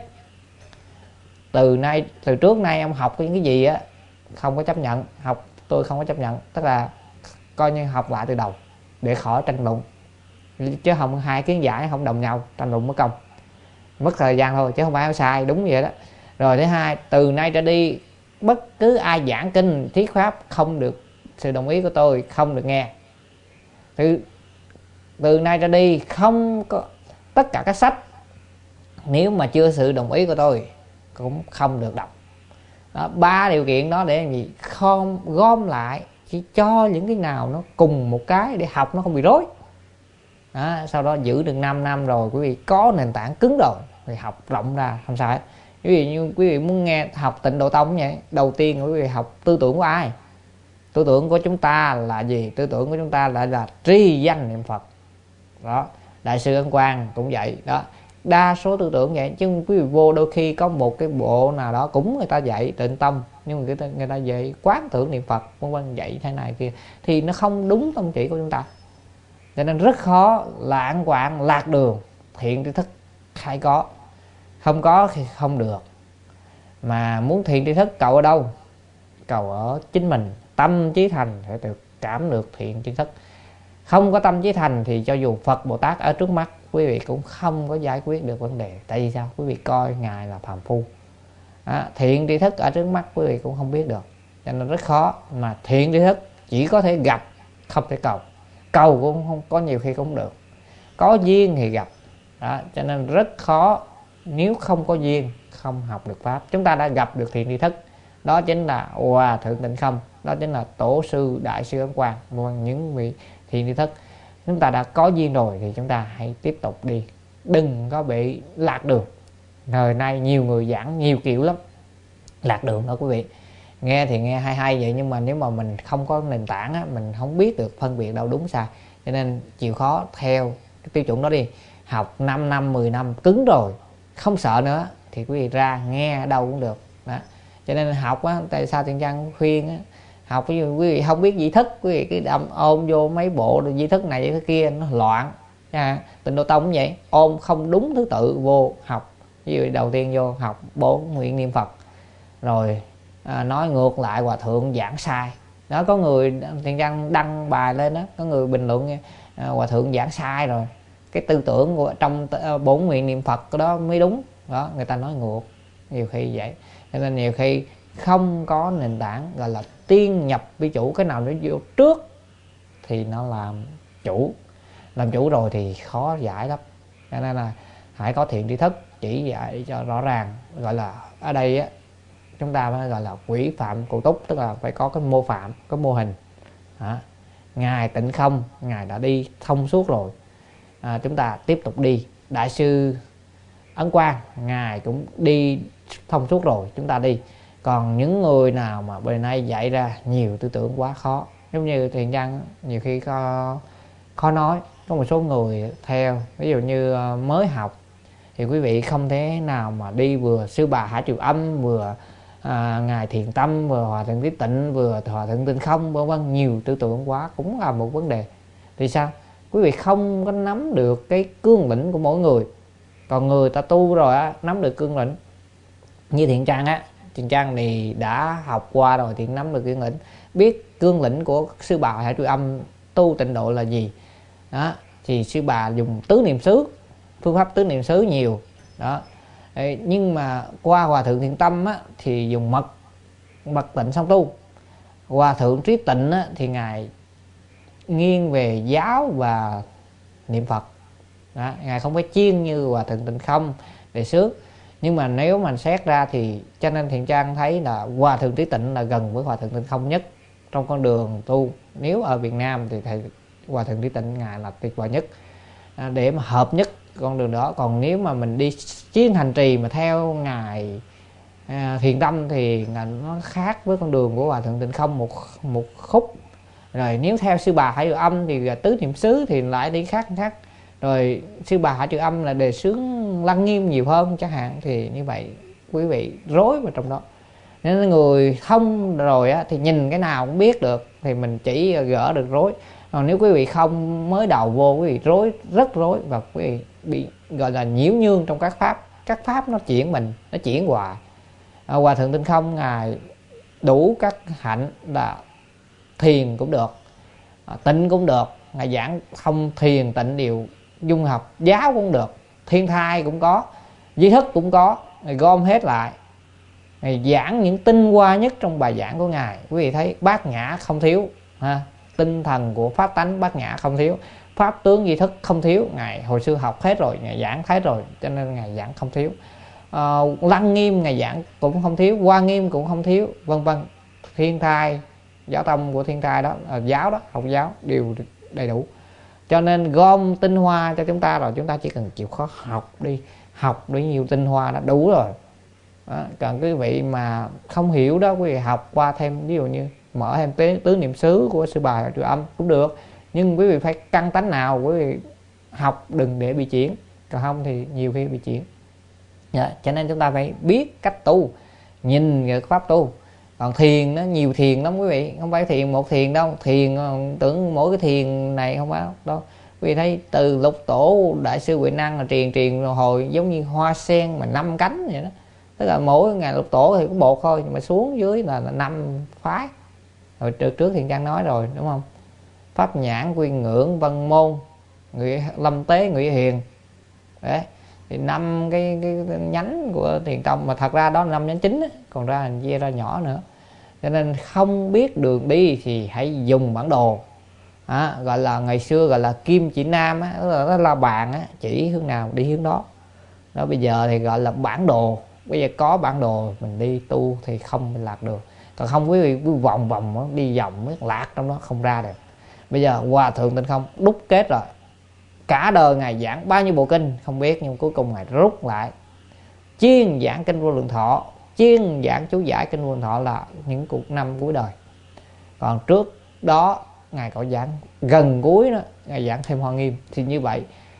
từ nay từ trước nay ông học những cái gì á không có chấp nhận. Học tôi không có chấp nhận, tức là coi như học lại từ đầu để khỏi tranh luận. Chứ không hai kiến giải không đồng nhau, tranh luận mất công, mất thời gian thôi, chứ không phải sai, đúng vậy đó. Rồi thứ hai, từ nay trở đi bất cứ ai giảng kinh thuyết pháp không được sự đồng ý của tôi, không được nghe. Từ từ nay trở đi không có, tất cả các sách nếu mà chưa sự đồng ý của tôi cũng không được đọc. Đó, ba điều kiện đó để làm gì? Không gom lại, chỉ cho những cái nào nó cùng một cái để học nó không bị rối. Đó, sau đó giữ được năm năm rồi quý vị có nền tảng cứng rồi thì học rộng ra không sao hết. Ví dụ như quý vị muốn nghe học Tịnh Độ Tông vậy, đầu tiên quý vị học tư tưởng của ai? Tư tưởng của chúng ta là gì? Tư tưởng của chúng ta lại là tri danh niệm Phật. Đó, Đại sư Ấn Quang cũng vậy đó. Đa số tư tưởng vậy, chứ quý vị vô đôi khi có một cái bộ nào đó cũng người ta dạy Tịnh Tông, nhưng mà người ta, người ta dạy quán tưởng niệm Phật vân vân, dạy thế này kia thì nó không đúng tông chỉ của chúng ta. Cho nên rất khó, lạng quạng lạc đường. Thiện tri thức phải có, không có thì không được. Mà muốn thiện tri thức cầu ở đâu? Cầu ở chính mình. Tâm trí thành phải được cảm được thiện tri thức. Không có tâm trí thành thì cho dù Phật Bồ Tát ở trước mắt quý vị cũng không có giải quyết được vấn đề. Tại vì sao? Quý vị coi Ngài là phàm phu. À, thiện tri thức ở trước mắt quý vị cũng không biết được. Cho nên rất khó. Mà thiện tri thức chỉ có thể gặp, không thể cầu. Cầu cũng không, có nhiều khi cũng không được. Có duyên thì gặp. Đó, cho nên rất khó. Nếu không có duyên không học được Pháp. Chúng ta đã gặp được thiện tri thức, đó chính là Hòa Thượng Tịnh Không, đó chính là Tổ sư Đại sư Ấn Quang, những vị thiện tri thức. Chúng ta đã có duyên rồi thì chúng ta hãy tiếp tục đi, đừng có bị lạc đường. Thời nay nhiều người giảng nhiều kiểu lắm, lạc đường đó quý vị. Nghe thì nghe hay hay vậy, nhưng mà nếu mà mình không có nền tảng á, mình không biết được phân biệt đâu đúng sai. Cho nên chịu khó theo cái tiêu chuẩn đó đi. Học năm năm, mười năm cứng rồi, không sợ nữa thì quý vị ra nghe ở đâu cũng được đó. Cho nên học á, tại sao Thiện Trang khuyên á, học ví dụ quý vị không biết di thức, quý vị cái đâm ôm vô mấy bộ di thức này di thức kia nó loạn. À, Tịnh Độ Tông cũng vậy, ôm không đúng thứ tự vô học. Ví dụ đầu tiên vô học bốn nguyện niệm Phật, rồi à, nói ngược lại Hòa Thượng giảng sai. Đó, có người Thiện Trang đăng bài lên đó, có người bình luận nghe, à, Hòa Thượng giảng sai rồi, cái tư tưởng của trong bốn nguyện niệm Phật đó mới đúng. Đó, người ta nói ngược, nhiều khi vậy. Cho nên nhiều khi không có nền tảng, gọi là tiên nhập vi chủ, cái nào nó vô trước thì nó làm chủ. Làm chủ rồi thì khó giải lắm. Cho nên là hãy có thiện tri thức chỉ dạy cho rõ ràng. Gọi là ở đây á, chúng ta phải gọi là quỷ phạm cụ túc, tức là phải có cái mô phạm, có mô hình. Đó. Ngài Tịnh Không, Ngài đã đi thông suốt rồi, à, chúng ta tiếp tục đi. Đại sư Ấn Quang, Ngài cũng đi thông suốt rồi, chúng ta đi. Còn những người nào mà bề nay dạy ra nhiều tư tưởng quá khó, giống như Thiện Trang nhiều khi có khó nói. Có một số người theo, ví dụ như mới học thì quý vị không thể nào mà đi vừa Sư Bà Hải Triều Âm, vừa à, Ngài Thiền Tâm, vừa Hòa Thượng Trí Tịnh, vừa Hòa Thượng Tịnh Không, vân vân, nhiều tư tưởng quá cũng là một vấn đề. Thì sao? Quý vị không có nắm được cái cương lĩnh của mỗi người. Còn người ta tu rồi á, nắm được cương lĩnh. Như Thiện Trang á, Thiện Trang thì đã học qua rồi thì nắm được cương lĩnh, biết cương lĩnh của Sư Bà Hải Triều Âm tu tịnh độ là gì. Đó, thì Sư Bà dùng tứ niệm xứ, phương pháp tứ niệm xứ nhiều. Đó, Ê, nhưng mà qua Hòa Thượng Thiện Tâm á, thì dùng mật mật tịnh song tu. Hòa Thượng Trí Tịnh á, thì ngài nghiêng về giáo và niệm Phật. Đó, ngài không phải chuyên như Hòa Thượng Tịnh Không Đề Xước. Nhưng mà nếu mình xét ra thì cho nên Thiện Trang thấy là Hòa Thượng Trí Tịnh là gần với Hòa Thượng Tịnh Không nhất trong con đường tu. Nếu ở Việt Nam thì thầy Hòa Thượng Trí Tịnh ngài là tuyệt vời nhất, à, để mà hợp nhất con đường đó. Còn nếu mà mình đi chuyên hành trì mà theo ngài à, Thiện Tâm thì nó khác với con đường của Hòa Thượng Tịnh Không một một khúc. Rồi nếu theo sư bà Hải Triều Âm thì tứ niệm xứ thì lại đi khác khác. Rồi sư bà Hải Triều Âm là đề xướng Lăng Nghiêm nhiều hơn chẳng hạn. Thì như vậy quý vị rối vào trong đó. Nên người thông rồi á, thì nhìn cái nào cũng biết được thì mình chỉ gỡ được rối. Còn nếu quý vị không mới đầu vô, quý vị rối, rất rối, và quý vị bị gọi là nhiễu nhương trong các pháp. Các pháp nó chuyển mình, nó chuyển hoài. à, Hòa Thượng Tịnh Không ngài đủ các hạnh là thiền cũng được, à, tịnh cũng được. Ngài giảng không thiền tịnh đều dung hợp, giáo cũng được, thiên thai cũng có, di thức cũng có. Ngài gom hết lại, Ngài giảng những tinh hoa nhất trong bài giảng của ngài. Quý vị thấy bát nhã không thiếu ha, tinh thần của pháp tánh bát nhã không thiếu, pháp tướng di thức không thiếu. Ngài hồi xưa học hết rồi, ngài giảng hết rồi, cho nên ngài giảng không thiếu. à, Lăng Nghiêm ngài giảng cũng không thiếu, Hoa Nghiêm cũng không thiếu, vân vân. Thiên thai, giáo tông của thiên thai đó, à, giáo đó, học giáo đều đầy đủ. Cho nên gom tinh hoa cho chúng ta rồi, chúng ta chỉ cần chịu khó học đi, học đi nhiều tinh hoa đã đủ rồi. Đó, còn quý vị mà không hiểu đó, quý vị học qua thêm, ví dụ như mở thêm tứ, tứ niệm xứ của sư bà Hải Triều Âm cũng được. Nhưng quý vị phải căn tánh nào quý vị học, đừng để bị chuyển, còn không thì nhiều khi bị chuyển. Dạ, cho nên chúng ta phải biết cách tu, nhìn cái pháp tu. Còn thiền nó nhiều thiền lắm quý vị, không phải thiền một thiền đâu. Thiền tưởng mỗi cái thiền này không phải đâu. Quý vị thấy từ lục tổ đại sư Huệ Năng là truyền truyền rồi hồi giống như hoa sen mà năm cánh vậy đó. Tức là mỗi ngày lục tổ thì có một thôi, nhưng mà xuống dưới là, là năm phái. Rồi trước trước Thiện Trang nói rồi đúng không? Pháp Nhãn, Quy Ngưỡng, Văn Môn, Ngụy Lâm Tế, Ngụy Hiền. Đấy. Thì năm cái, cái, cái nhánh của Thiền Tông, mà thật ra đó là năm nhánh chính á, còn ra hình chia ra nhỏ nữa. Cho nên không biết đường đi thì hãy dùng bản đồ. À, gọi là ngày xưa gọi là kim chỉ nam á, đó là, đó là bàn á, chỉ hướng nào đi hướng đó. Đó bây giờ thì gọi là bản đồ. Bây giờ có bản đồ mình đi tu thì không mình lạc được. Còn không quý vị cứ vòng vòng đi vòng lạc trong đó không ra được. Bây giờ Hòa Thượng Tịnh Không đúc kết rồi, cả đời ngài giảng bao nhiêu bộ kinh không biết, nhưng cuối cùng ngài rút lại chuyên giảng kinh Vô Lượng Thọ, chuyên giảng chú giải kinh Vô Lượng Thọ là những cuộc năm cuối đời. Còn trước đó ngài có giảng gần cuối đó, ngài giảng thêm Hoa Nghiêm. Thì như vậy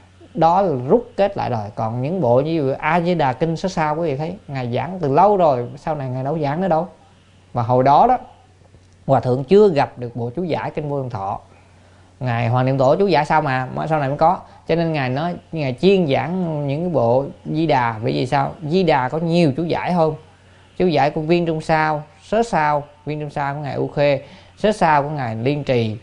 đó là rút kết lại rồi. Còn những bộ như A Di Đà Kinh số sau quý vị thấy ngài giảng từ lâu rồi, sau này ngài đâu giảng nữa đâu. Và hồi đó đó Hòa Thượng chưa gặp được bộ chú giải kinh Vô Lượng Thọ. Ngài Hoàng Niệm Tổ chú giải sao mà sau này mới có. Cho nên ngài nói ngài chuyên giảng những cái bộ Di Đà. Vì vì sao? Di Đà có nhiều chú giải hơn. Chú giải của Viên Trung Sao, Sớ Sao, Viên Trung Sao của ngài U Khê, Sớ Sao của ngài Liên Trì,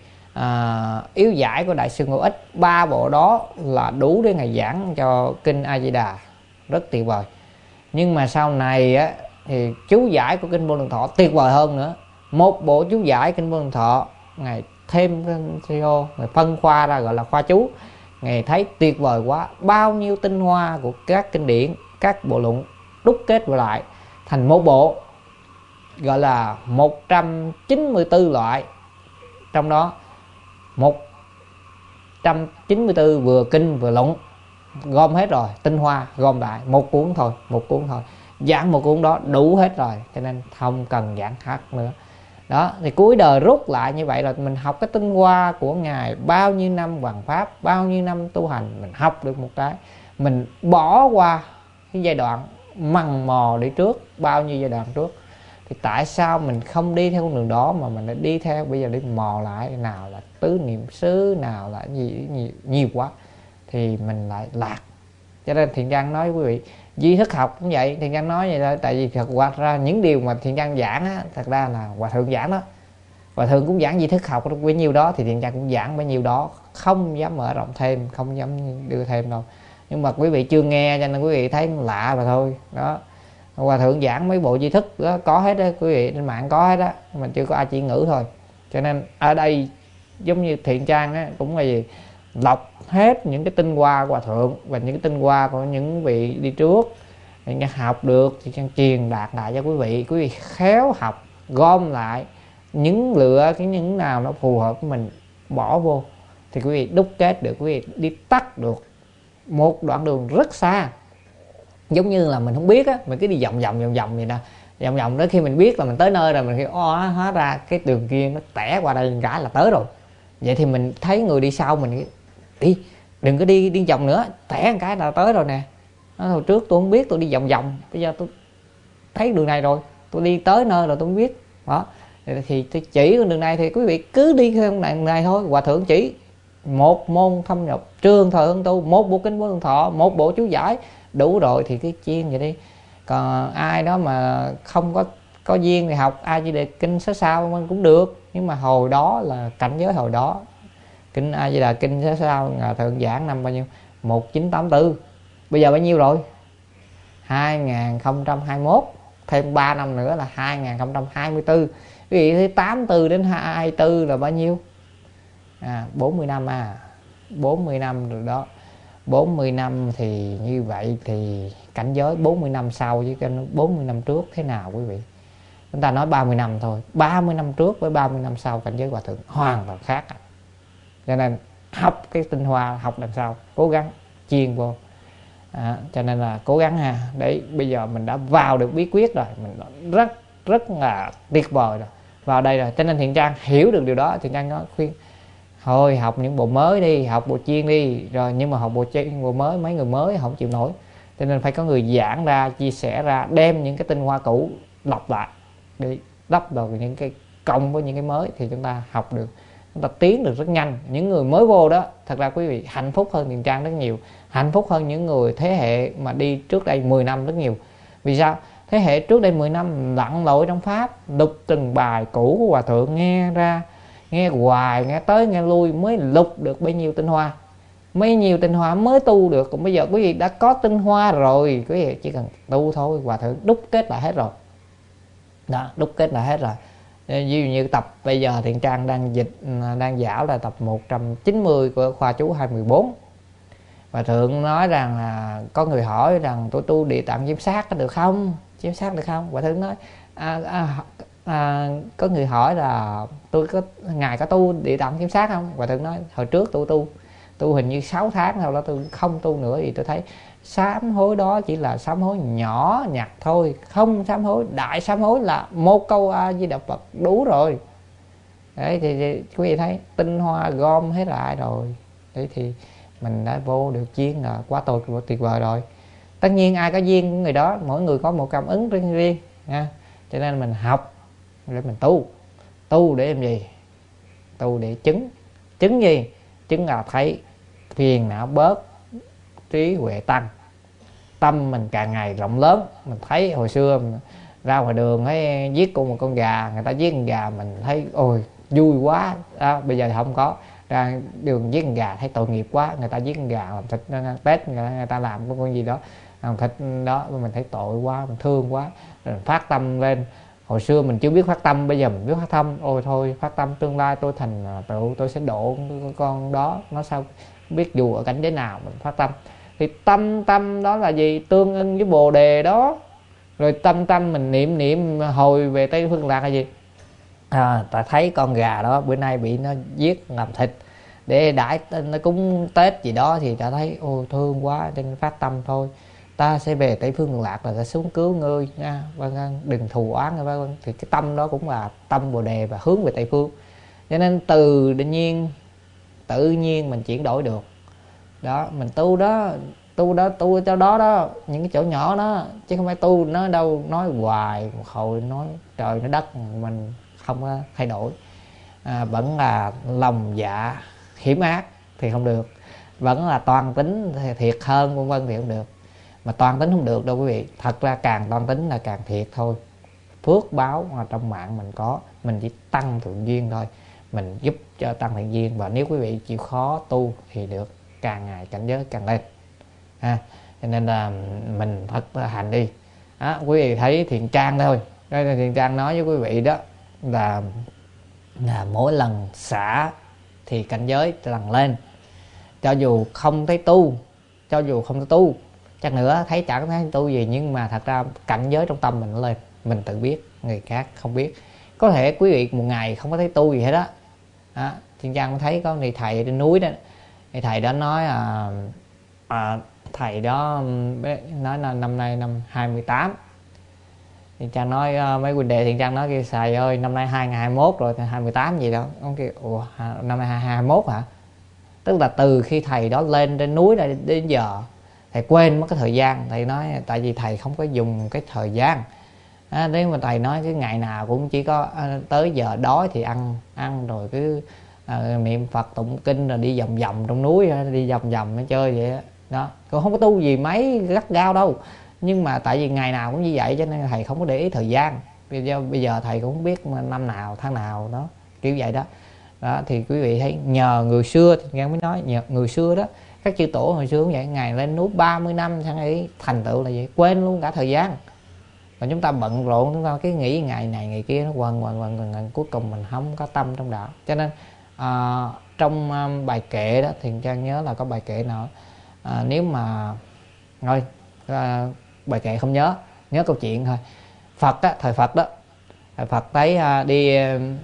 à, Yếu Giải của Đại sư Ngô Ích. Ba bộ đó là đủ để ngài giảng cho kinh A Di Đà, rất tuyệt vời. Nhưng mà sau này á, thì chú giải của kinh Vô Lượng Thọ tuyệt vời hơn nữa. Một bộ chú giải kinh Vô Lượng Thọ ngài thêm xê e ô, ngài phân khoa ra gọi là khoa chú. Ngài thấy tuyệt vời quá, bao nhiêu tinh hoa của các kinh điển, các bộ luận đúc kết lại thành một bộ gọi là một trăm chín mươi tư loại. Trong đó một trăm chín mươi tư vừa kinh vừa luận, gom hết rồi, tinh hoa gom lại một cuốn thôi, một cuốn thôi, giảng một cuốn đó đủ hết rồi, cho nên không cần giảng khác nữa. Đó, thì cuối đời rút lại như vậy là mình học cái tinh hoa của ngài bao nhiêu năm hoằng pháp, bao nhiêu năm tu hành, mình học được một cái, mình bỏ qua cái giai đoạn mằn mò đi trước, bao nhiêu giai đoạn trước. Thì tại sao mình không đi theo con đường đó mà mình lại đi theo bây giờ đi mò lại, nào là tứ niệm xứ, nào là gì nhiều, nhiều quá thì mình lại lạc. Cho nên Thiện Trang nói quý vị, duy thức học cũng vậy. Thiện Trang nói vậy thôi, tại vì thật qua ra những điều mà Thiện Trang giảng á, thật ra là Hòa Thượng giảng đó. Hòa Thượng cũng giảng duy thức học bấy nhiêu đó thì Thiện Trang cũng giảng bấy nhiêu đó, không dám mở rộng thêm, không dám đưa thêm đâu. nhưng mà quý vị chưa nghe cho nên quý vị thấy lạ mà thôi. Đó, Hòa thượng giảng mấy bộ di thức đó có hết đó, quý vị trên mạng có hết đó, mà chưa có ai chỉ ngữ thôi. Cho nên ở đây giống như Thiện Trang á, cũng là gì, lọc hết những cái tinh hoa của Hòa thượng và những cái tinh hoa của những vị đi trước, Thiện Trang học được thì Trang truyền đạt lại cho quý vị. Quý vị khéo học, gom lại những lựa cái những nào nó phù hợp với mình bỏ vô thì quý vị đúc kết được, quý vị đi tắt được một đoạn đường rất xa. Giống như là mình không biết á, mình cứ đi vòng vòng vòng vòng vậy nè, vòng vòng đó, khi mình biết là mình tới nơi rồi, mình khi ô hóa ra cái đường kia nó tẻ qua đây cả là tới rồi. Vậy thì mình thấy người đi sau mình đi, đừng có đi đi vòng nữa, tẻ một cái là tới rồi nè. Nó hồi trước tôi không biết, tôi đi vòng vòng, bây giờ tôi thấy đường này rồi, tôi đi tới nơi rồi tôi không biết. Đó, thì tôi chỉ con đường này thì quý vị cứ đi theo đường này thôi. Hòa thượng chỉ một môn thâm nhập trường thời hương tu, một bộ kinh Vô Lượng Thọ, một bộ chú giải đủ rồi thì cứ chiên vậy đi. Còn ai đó mà không có có duyên thì học A Di Đà Kinh số sau mình cũng được, nhưng mà hồi đó là cảnh giới hồi đó. Kinh A Di Đà Kinh số sau Hòa thượng giảng năm bao nhiêu? một nghìn chín trăm tám mươi tư. Bây giờ bao nhiêu rồi? hai nghìn không trăm hai mươi mốt, thêm ba năm nữa là hai nghìn không trăm hai mươi tư. Quý vị thấy tám mươi tư đến hai mươi tư là bao nhiêu? À, bốn mươi năm à. bốn mươi năm rồi đó. bốn mươi năm thì như vậy thì cảnh giới bốn mươi năm sau với bốn mươi năm trước thế nào quý vị? Chúng ta nói ba mươi năm thôi, ba mươi năm trước với ba mươi năm sau cảnh giới Hòa thượng hoàn toàn khác. Cho nên học cái tinh hoa, học làm sao cố gắng chiên vô. À, cho nên là cố gắng ha. Đấy, bây giờ mình đã vào được bí quyết rồi, mình rất rất là tuyệt vời rồi, vào đây rồi. Cho nên Thiện Trang hiểu được điều đó. Thiện Trang nói khuyên thôi học những bộ mới đi, học bộ chuyên đi rồi, nhưng mà học bộ chuyên bộ mới mấy người mới không chịu nổi, cho nên phải có người giảng ra, chia sẻ ra, đem những cái tinh hoa cũ lọc lại để đắp vào những cái cộng với những cái mới thì chúng ta học được, chúng ta tiến được rất nhanh. Những người mới vô đó thật ra quý vị hạnh phúc hơn Thiện Trang rất nhiều, hạnh phúc hơn những người thế hệ mà đi trước đây mười năm rất nhiều. Vì sao? Thế hệ trước đây mười năm lặn lội trong pháp, lục từng bài cũ của Hòa thượng nghe ra, nghe hoài, nghe tới nghe lui mới lục được bấy nhiêu tinh hoa, mấy nhiêu tinh hoa mới tu được. Còn bây giờ quý vị đã có tinh hoa rồi, quý vị chỉ cần tu thôi. Hòa thượng đúc kết lại hết rồi đó, đúc kết lại hết rồi. Ví dụ như tập bây giờ Thiện Trang đang dịch, đang giảng là tập một trăm chín mươi của khoa chú hai mươi bốn. Hòa thượng nói rằng là có người hỏi rằng tôi tu Địa Tạng Chiêm Sát có được không, chiêm sát được không? Hòa thượng nói à, à, à, có người hỏi là tôi có ngài có tu Địa Tạng Chiêm Sát không? Hòa thượng nói hồi trước tôi tu tu hình như sáu tháng, sau đó tôi không tu nữa, vì tôi thấy sám hối đó chỉ là sám hối nhỏ nhặt thôi, không sám hối. Đại sám hối là một câu A Di Đà Phật đủ rồi. Đấy thì, thì quý vị thấy tinh hoa gom hết lại rồi. Đấy thì mình đã vô được duyên là quá tốt, tuyệt vời rồi. Tất nhiên ai có duyên của người đó, mỗi người có một cảm ứng riêng riêng nha. Cho nên mình học để mình tu. Tu để làm gì? Tu để chứng. Chứng gì? Chứng là thấy phiền não bớt, trí huệ tăng, tâm mình càng ngày rộng lớn. Mình thấy hồi xưa mình ra ngoài đường thấy giết con một con gà, người ta giết con gà mình thấy ôi vui quá à, bây giờ thì không có. Ra đường giết con gà thấy tội nghiệp quá, người ta giết con gà làm thịt Tết, người ta làm cái con gì đó làm thịt đó, mình thấy tội quá, mình thương quá, rồi phát tâm lên. Hồi xưa mình chưa biết phát tâm, bây giờ mình biết phát tâm. Ôi thôi phát tâm tương lai tôi thành tựu, tôi sẽ độ con đó, nó sao biết dù ở cảnh giới nào mình phát tâm. Thì tâm tâm đó là gì? Tương ưng với bồ đề đó. Rồi tâm tâm mình niệm niệm hồi về Tây Phương Lạc là gì? À, ta thấy con gà đó bữa nay bị nó giết làm thịt để đãi nó cúng Tết gì đó, thì ta thấy ôi thương quá, nên phát tâm thôi, ta sẽ về Tây Phương Lạc là ta xuống cứu ngươi nha, vâng, đừng thù oán, vâng. Thì cái tâm đó cũng là tâm bồ đề và hướng về Tây Phương. Cho nên từ tự nhiên tự nhiên mình chuyển đổi được đó. Mình tu đó, tu đó, tu cho đó đó, những cái chỗ nhỏ đó, chứ không phải tu nó đâu nói hoài một hồi nói trời nó đất, mình không có thay đổi. À, vẫn là lòng dạ hiểm ác thì không được, vẫn là toan tính thiệt hơn vân vân thì không được. Mà toan tính không được đâu quý vị, thật ra càng toan tính là càng thiệt thôi. Phước báo mà trong mạng mình có, mình chỉ tăng thượng duyên thôi, mình giúp cho tăng thiện duyên. Và nếu quý vị chịu khó tu thì được càng ngày cảnh giới càng lên. ha. Cho nên là mình thực hành đi. Đó, quý vị thấy Thiện Trang thôi, đây là Thiện Trang nói với quý vị đó là là mỗi lần xả thì cảnh giới lần lên, cho dù không thấy tu, cho dù không thấy tu chắc nữa thấy chẳng thấy tu gì, nhưng mà thật ra cảnh giới trong tâm mình nó lên, mình tự biết, người khác không biết. Có thể quý vị một ngày không có thấy tu gì hết đó, đó Thiện Trang thấy có người thầy trên núi đó, thì thầy đó nói à, à, thầy đó nói là năm nay năm hai mươi tám. Thiện Trang nói mấy huynh đệ Thiện Trang nói kia xài ơi năm nay hai nghìn không trăm hai mươi mốt rồi thì hai mươi tám gì đâu. Ông kêu ủa năm nay hai nghìn không trăm hai mươi mốt hả? Tức là từ khi thầy đó lên trên núi này đến giờ thầy quên mất cái thời gian. Thầy nói tại vì thầy không có dùng cái thời gian. À, nếu mà thầy nói cái ngày nào cũng chỉ có à, tới giờ đói thì ăn ăn rồi cứ à, niệm Phật tụng kinh rồi đi vòng vòng trong núi, đi vòng vòng nó chơi vậy đó. Đó, cũng không có tu gì mấy gắt gao đâu. Nhưng mà tại vì ngày nào cũng như vậy cho nên thầy không có để ý thời gian. Bây giờ, bây giờ thầy cũng không biết năm nào tháng nào đó, kiểu vậy đó. Đó thì quý vị thấy nhờ người xưa thì nghe mới nói nhờ người xưa đó, các chư tổ hồi xưa cũng vậy, ngày lên núi ba mươi năm sang ấy thành tựu là vậy, quên luôn cả thời gian. Còn chúng ta bận rộn, chúng ta cái nghĩ ngày này ngày kia nó quần quần quần quần, quần cuối cùng mình không có tâm trong đạo. Cho nên à, trong um, bài kệ đó Thiện Trang nhớ là có bài kệ nào à, nếu mà thôi à, bài kệ không nhớ, nhớ câu chuyện thôi. Phật á, thời Phật đó, thời Phật thấy à, đi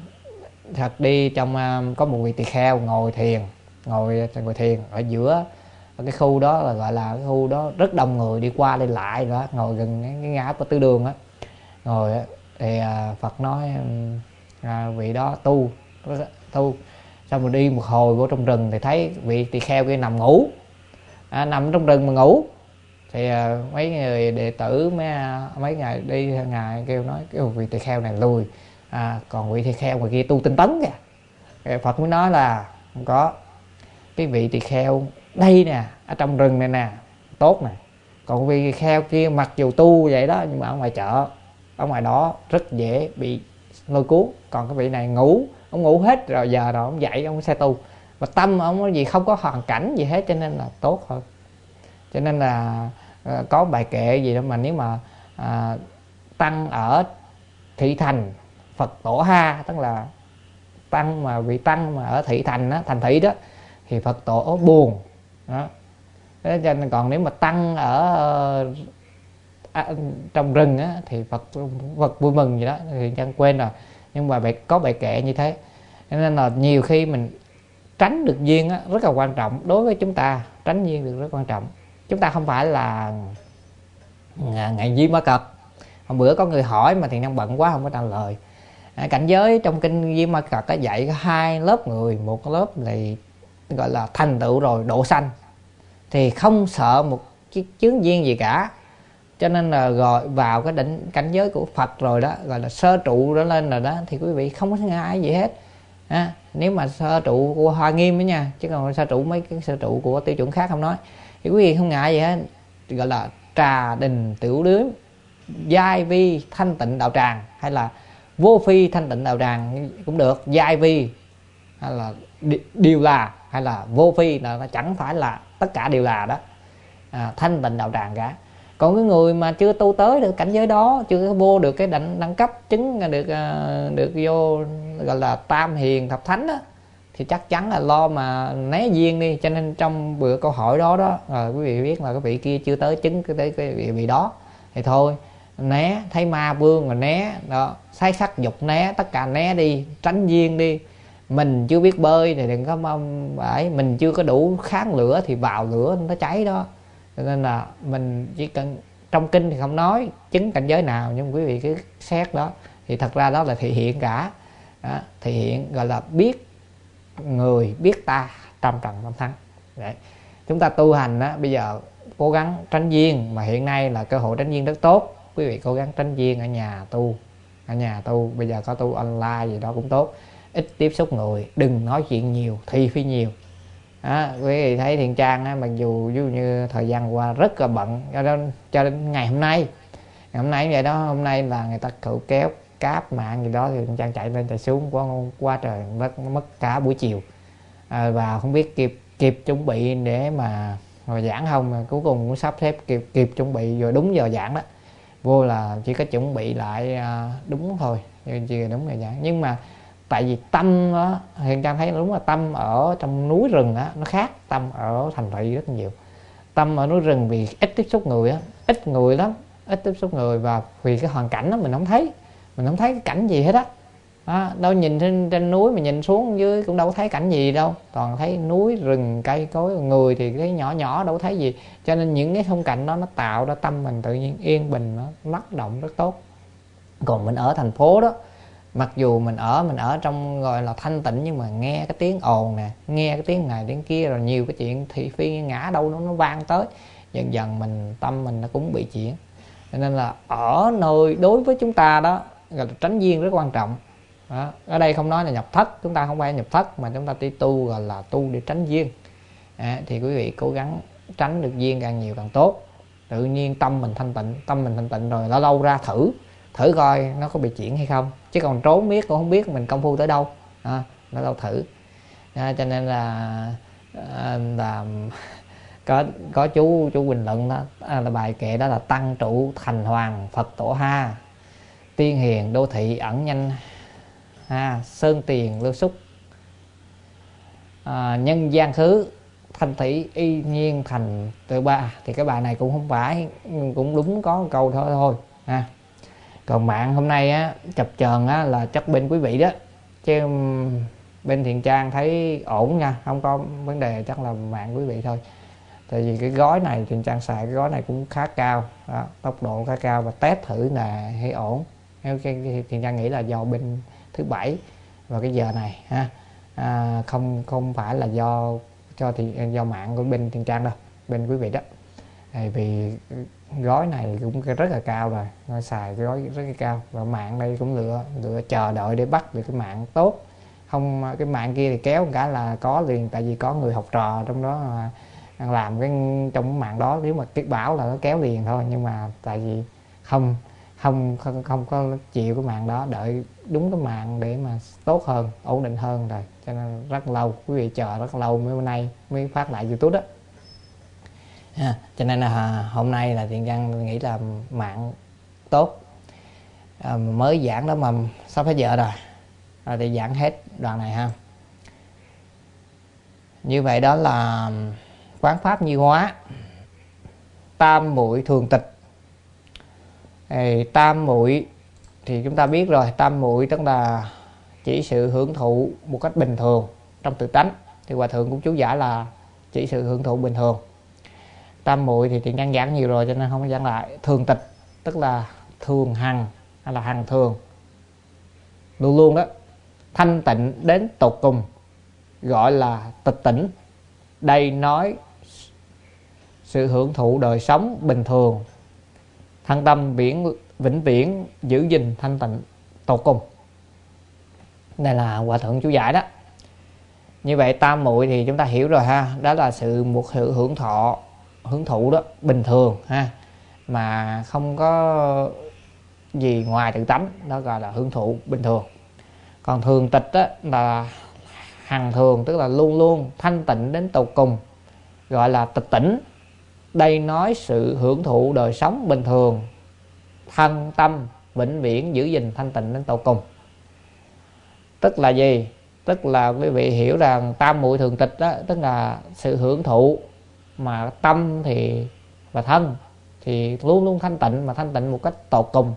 thật đi trong à, có một vị tỳ kheo ngồi thiền, ngồi ngồi thiền ở giữa ở cái khu đó là gọi là cái khu đó rất đông người đi qua đi lại đó, ngồi gần cái, cái ngã của Tư Đường á, ngồi thì à, Phật nói à, vị đó tu tu xong rồi đi một hồi vô trong rừng thì thấy vị tỳ kheo kia nằm ngủ, à, nằm trong rừng mà ngủ. Thì à, mấy người đệ tử mấy mấy ngày đi ngày kêu nói cái vị tỳ kheo này lùi, à, còn vị tỳ kheo ngoài kia tu tinh tấn kìa. Thì Phật mới nói là không có, cái vị tỳ kheo đây nè ở trong rừng này nè tốt nè, còn vị tỳ kheo kia mặc dù tu vậy đó nhưng mà ở ngoài chợ, ở ngoài đó rất dễ bị lôi cuốn. Còn cái vị này ngủ, ông ngủ hết rồi, giờ rồi ông dậy ông sẽ tu, và tâm ông có gì không có hoàn cảnh gì hết, cho nên là tốt hơn. Cho nên là à, có bài kệ gì đó mà nếu mà à, tăng ở thị thành Phật tổ ha, tức là tăng mà vị tăng mà ở thị thành đó, thành thị đó thì Phật tổ buồn đó. Thế cho nên còn nếu mà tăng ở à, trong rừng á, thì Phật Phật vui mừng gì đó thì chẳng quên rồi. Nhưng mà bài, có bài kệ như thế, cho nên là nhiều khi mình tránh được duyên á, rất là quan trọng đối với chúng ta. Tránh duyên được rất quan trọng. Chúng ta không phải là ngày Di Ma Cật. Hôm bữa có người hỏi mà thì đang bận quá không có trả lời. À, cảnh giới trong kinh Di Ma Cật dạy có hai lớp người, một lớp thì gọi là thành tựu rồi độ sanh thì không sợ một chiếc chướng duyên gì cả, cho nên là gọi vào cái đỉnh cảnh giới của Phật rồi đó, gọi là sơ trụ đó lên rồi đó, thì quý vị không có ngại gì hết. À, nếu mà sơ trụ của Hoa Nghiêm đó nha, chứ còn sơ trụ mấy cái sơ trụ của tiêu chuẩn khác không nói, thì quý vị không ngại gì hết. Gọi là trà đình tiểu điếm, giai vi thanh tịnh đạo tràng, hay là vô phi thanh tịnh đạo tràng cũng được. Giai vi hay là điều là, hay là vô phi là nó chẳng phải là tất cả đều là đó, à, thanh tịnh đạo tràng cả. Còn cái người mà chưa tu tới được cảnh giới đó, chưa vô được cái đẳng, đẳng cấp chứng được uh, được vô gọi là tam hiền thập thánh đó, thì chắc chắn là lo mà né duyên đi. Cho nên trong bữa câu hỏi đó đó à, quý vị biết là cái vị kia chưa tới chứng cái tới cái vị, vị đó thì thôi né, thấy ma vương mà né đó, sai sắc dục né, tất cả né đi, tránh duyên đi. Mình chưa biết bơi thì đừng có mong phải, mình chưa có đủ kháng lửa thì vào lửa nó cháy đó. Cho nên là mình chỉ cần, trong kinh thì không nói chứng cảnh giới nào, nhưng quý vị cứ xét đó thì thật ra đó là thể hiện cả đó, thể hiện gọi là biết người biết ta trăm trận trăm thắng. Đấy. Chúng ta tu hành đó, bây giờ cố gắng tránh duyên, mà hiện nay là cơ hội tránh duyên rất tốt. Quý vị cố gắng tránh duyên ở nhà tu, ở nhà tu, bây giờ có tu online gì đó cũng tốt, ít tiếp xúc người, đừng nói chuyện nhiều, thi phi nhiều. Đó, quý vị thấy Thiện Trang á, mặc dù ví dụ như thời gian qua rất là bận, cho đến, cho đến ngày hôm nay ngày hôm nay vậy đó, hôm nay là người ta cựu kéo cáp mạng gì đó thì Thiện Trang chạy lên chạy xuống qua, qua trời mất, mất cả buổi chiều, à, và không biết kịp kịp chuẩn bị để mà rồi giảng không mà cuối cùng cũng sắp xếp kịp kịp chuẩn bị rồi đúng giờ giảng đó, vô là chỉ có chuẩn bị lại đúng thôi, chỉ là đúng giờ giảng. Nhưng mà tại vì tâm đó, Hiền Trang thấy đúng là tâm ở trong núi rừng á nó khác tâm ở thành thị rất nhiều. Tâm ở núi rừng vì ít tiếp xúc người á, ít người lắm, ít tiếp xúc người, và vì cái hoàn cảnh đó mình không thấy, mình không thấy cái cảnh gì hết á. Đó, đâu nhìn trên, trên núi mà nhìn xuống dưới cũng đâu thấy cảnh gì đâu, toàn thấy núi rừng cây cối, người thì thấy nhỏ nhỏ đâu thấy gì. Cho nên những cái khung cảnh đó nó tạo ra tâm mình tự nhiên yên bình, nó lắng động rất tốt. Còn mình ở thành phố đó, mặc dù mình ở mình ở trong gọi là thanh tịnh, nhưng mà nghe cái tiếng ồn nè, nghe cái tiếng này tiếng kia, rồi nhiều cái chuyện thị phi ngã đâu nó nó vang tới, dần dần mình tâm mình nó cũng bị chuyển. Cho nên là ở nơi đối với chúng ta đó gọi là tránh duyên rất quan trọng. Đó. Ở đây không nói là nhập thất, chúng ta không phải nhập thất mà chúng ta đi tu gọi là tu để tránh duyên. À, thì quý vị cố gắng tránh được duyên càng nhiều càng tốt, tự nhiên tâm mình thanh tịnh, tâm mình thanh tịnh rồi lâu lâu ra thử thử coi nó có bị chuyển hay không, chứ còn trốn biết cũng không biết mình công phu tới đâu. À, nó đâu thử. À, cho nên là à, là có có chú chú bình luận đó à, là bài kệ đó là tăng trụ thành hoàng Phật tổ ha, tiên hiền đô thị ẩn nhanh ha, sơn tiền lưu xúc à, nhân gian khứ thanh thủy y nhiên thành tự ba. Thì cái bài này cũng không phải, cũng đúng có một câu thôi thôi ha. Còn mạng hôm nay á chập chờn á là chắc bên quý vị đó, chứ bên Thiện Trang thấy ổn nha, không có vấn đề, chắc là mạng quý vị thôi. Tại vì cái gói này Thiện Trang xài cái gói này cũng khá cao đó, tốc độ khá cao, và test thử là thấy ổn. Thiện Trang nghĩ là do bên thứ bảy vào cái giờ này ha, à, không không phải là do cho thì do mạng của bên Thiện Trang đâu, bên quý vị đó. Tại vì gói này cũng rất là cao rồi, nó xài cái gói rất là cao, và mạng đây cũng lựa lựa chờ đợi để bắt được cái mạng tốt. Không cái mạng kia thì kéo một cái là có liền, tại vì có người học trò trong đó mà đang làm cái trong cái mạng đó, nếu mà cái bảo là nó kéo liền thôi. Nhưng mà tại vì không không không không có chịu cái mạng đó, đợi đúng cái mạng để mà tốt hơn, ổn định hơn rồi, cho nên rất lâu, quý vị chờ rất lâu mới hôm nay mới phát lại YouTube đó. À, cho nên là hôm nay là Thiện Trang nghĩ là mạng tốt, à, mới giảng đó mà sắp hết giờ rồi, à, thì giảng hết đoạn này ha. Như vậy đó là quán pháp nhi hóa, tam muội thường tịch. Thì tam muội thì chúng ta biết rồi, tam muội tức là chỉ sự hưởng thụ một cách bình thường trong tự tánh. Thì Hòa Thượng cũng chú giải là chỉ sự hưởng thụ bình thường. Tam muội thì Thiện Trang giảng nhiều rồi cho nên không có giảng lại. Thường tịch tức là thường hằng hay là hằng thường, luôn luôn đó, thanh tịnh đến tột cùng, gọi là tịch tỉnh. Đây nói sự hưởng thụ đời sống bình thường, thân tâm viễn vĩnh viễn giữ gìn thanh tịnh tột cùng. Đây là Hòa Thượng chú giải đó. Như vậy tam muội thì chúng ta hiểu rồi ha, đó là sự một sự hưởng thọ hưởng thụ đó bình thường ha, mà không có gì ngoài tự tánh, đó gọi là hưởng thụ bình thường. Còn thường tịch đó là hằng thường, tức là luôn luôn thanh tịnh đến tột cùng, gọi là tịch tỉnh. Đây nói sự hưởng thụ đời sống bình thường, thân tâm vĩnh viễn giữ gìn thanh tịnh đến tột cùng. Tức là gì? Tức là quý vị hiểu rằng tam muội thường tịch đó, tức là sự hưởng thụ mà tâm thì và thân thì luôn luôn thanh tịnh, mà thanh tịnh một cách tột cùng,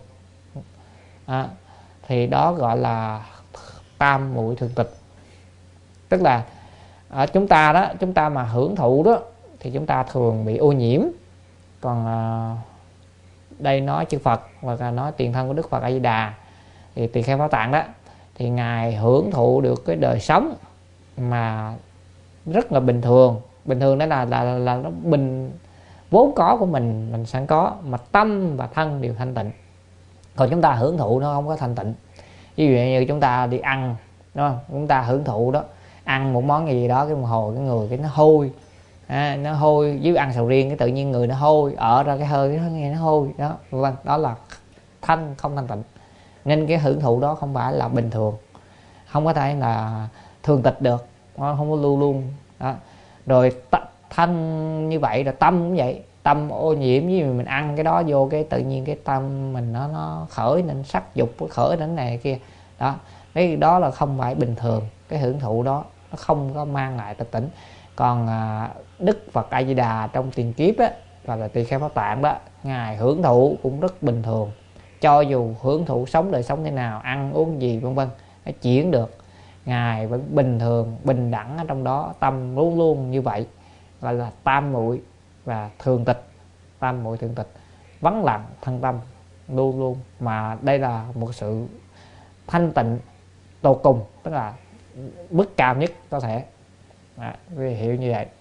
à, thì đó gọi là tam muội thường tịch. Tức là ở chúng ta đó, chúng ta mà hưởng thụ đó thì chúng ta thường bị ô nhiễm. Còn à, đây nói chư Phật hoặc là nói tiền thân của Đức Phật A Di Đà thì Tỳ Kheo Bảo Tạng đó, thì ngài hưởng thụ được cái đời sống mà rất là bình thường. Bình thường đó là là là nó bình vốn có của mình mình sẵn có, mà tâm và thân đều thanh tịnh. Còn chúng ta hưởng thụ nó không có thanh tịnh. Ví dụ như chúng ta đi ăn, đúng không? Chúng ta hưởng thụ đó, ăn một món gì đó cái một hồi cái người cái nó hôi, à, nó hôi, với ăn sầu riêng cái tự nhiên người nó hôi, ở ra cái hơi nó nghe nó hôi đó, vâng, đó là thân không thanh tịnh. Nên cái hưởng thụ đó không phải là bình thường, không có thể là thường tịch được, nó không có luôn luôn đó. Rồi thân như vậy, rồi tâm cũng vậy, tâm ô nhiễm, với mình ăn cái đó vô cái tự nhiên cái tâm mình nó nó khởi nên sắc dục, khởi đến này kia đó. Cái đó là không phải bình thường, cái hưởng thụ đó nó không có mang lại tịch tỉnh. Còn à, Đức Phật A Di Đà trong tiền kiếp á, và là Tỳ Kheo Pháp Tạng đó, ngài hưởng thụ cũng rất bình thường, cho dù hưởng thụ sống đời sống thế nào, ăn uống gì vân vân, nó chuyển được, ngài vẫn bình thường bình đẳng ở trong đó, tâm luôn luôn như vậy, gọi là tam muội và thường tịch. Tam muội thường tịch, vắng lặng thân tâm luôn luôn, mà đây là một sự thanh tịnh tột cùng, tức là mức cao nhất có thể. À, hiểu như vậy.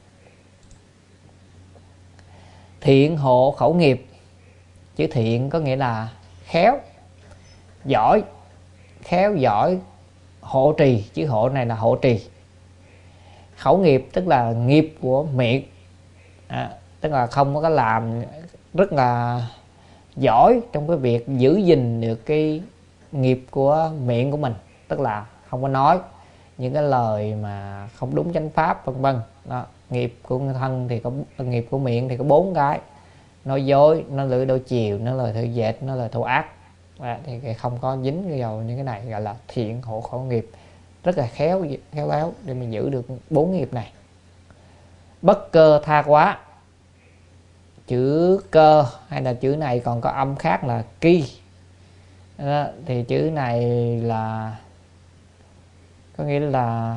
Thiện hộ khẩu nghiệp. Chữ thiện có nghĩa là khéo, giỏi, khéo giỏi, hộ trì. Chữ hộ này là hộ trì. Khẩu nghiệp tức là nghiệp của miệng, à, tức là không có làm, rất là giỏi trong cái việc giữ gìn được cái nghiệp của miệng của mình, tức là không có nói những cái lời mà không đúng chánh pháp vân vân. Đó, nghiệp của thân thì có, nghiệp của miệng thì có bốn cái: nói dối, nói lưỡi đôi chiều, nói lời thử dệt, nói lời thô ác. À, thì không có dính vào những cái này, gọi là thiện hộ khẩu nghiệp, rất là khéo khéo léo để mình giữ được bốn nghiệp này. Bất cơ tha quá. Chữ cơ hay là chữ này còn có âm khác là ki. Đó, thì chữ này là có nghĩa là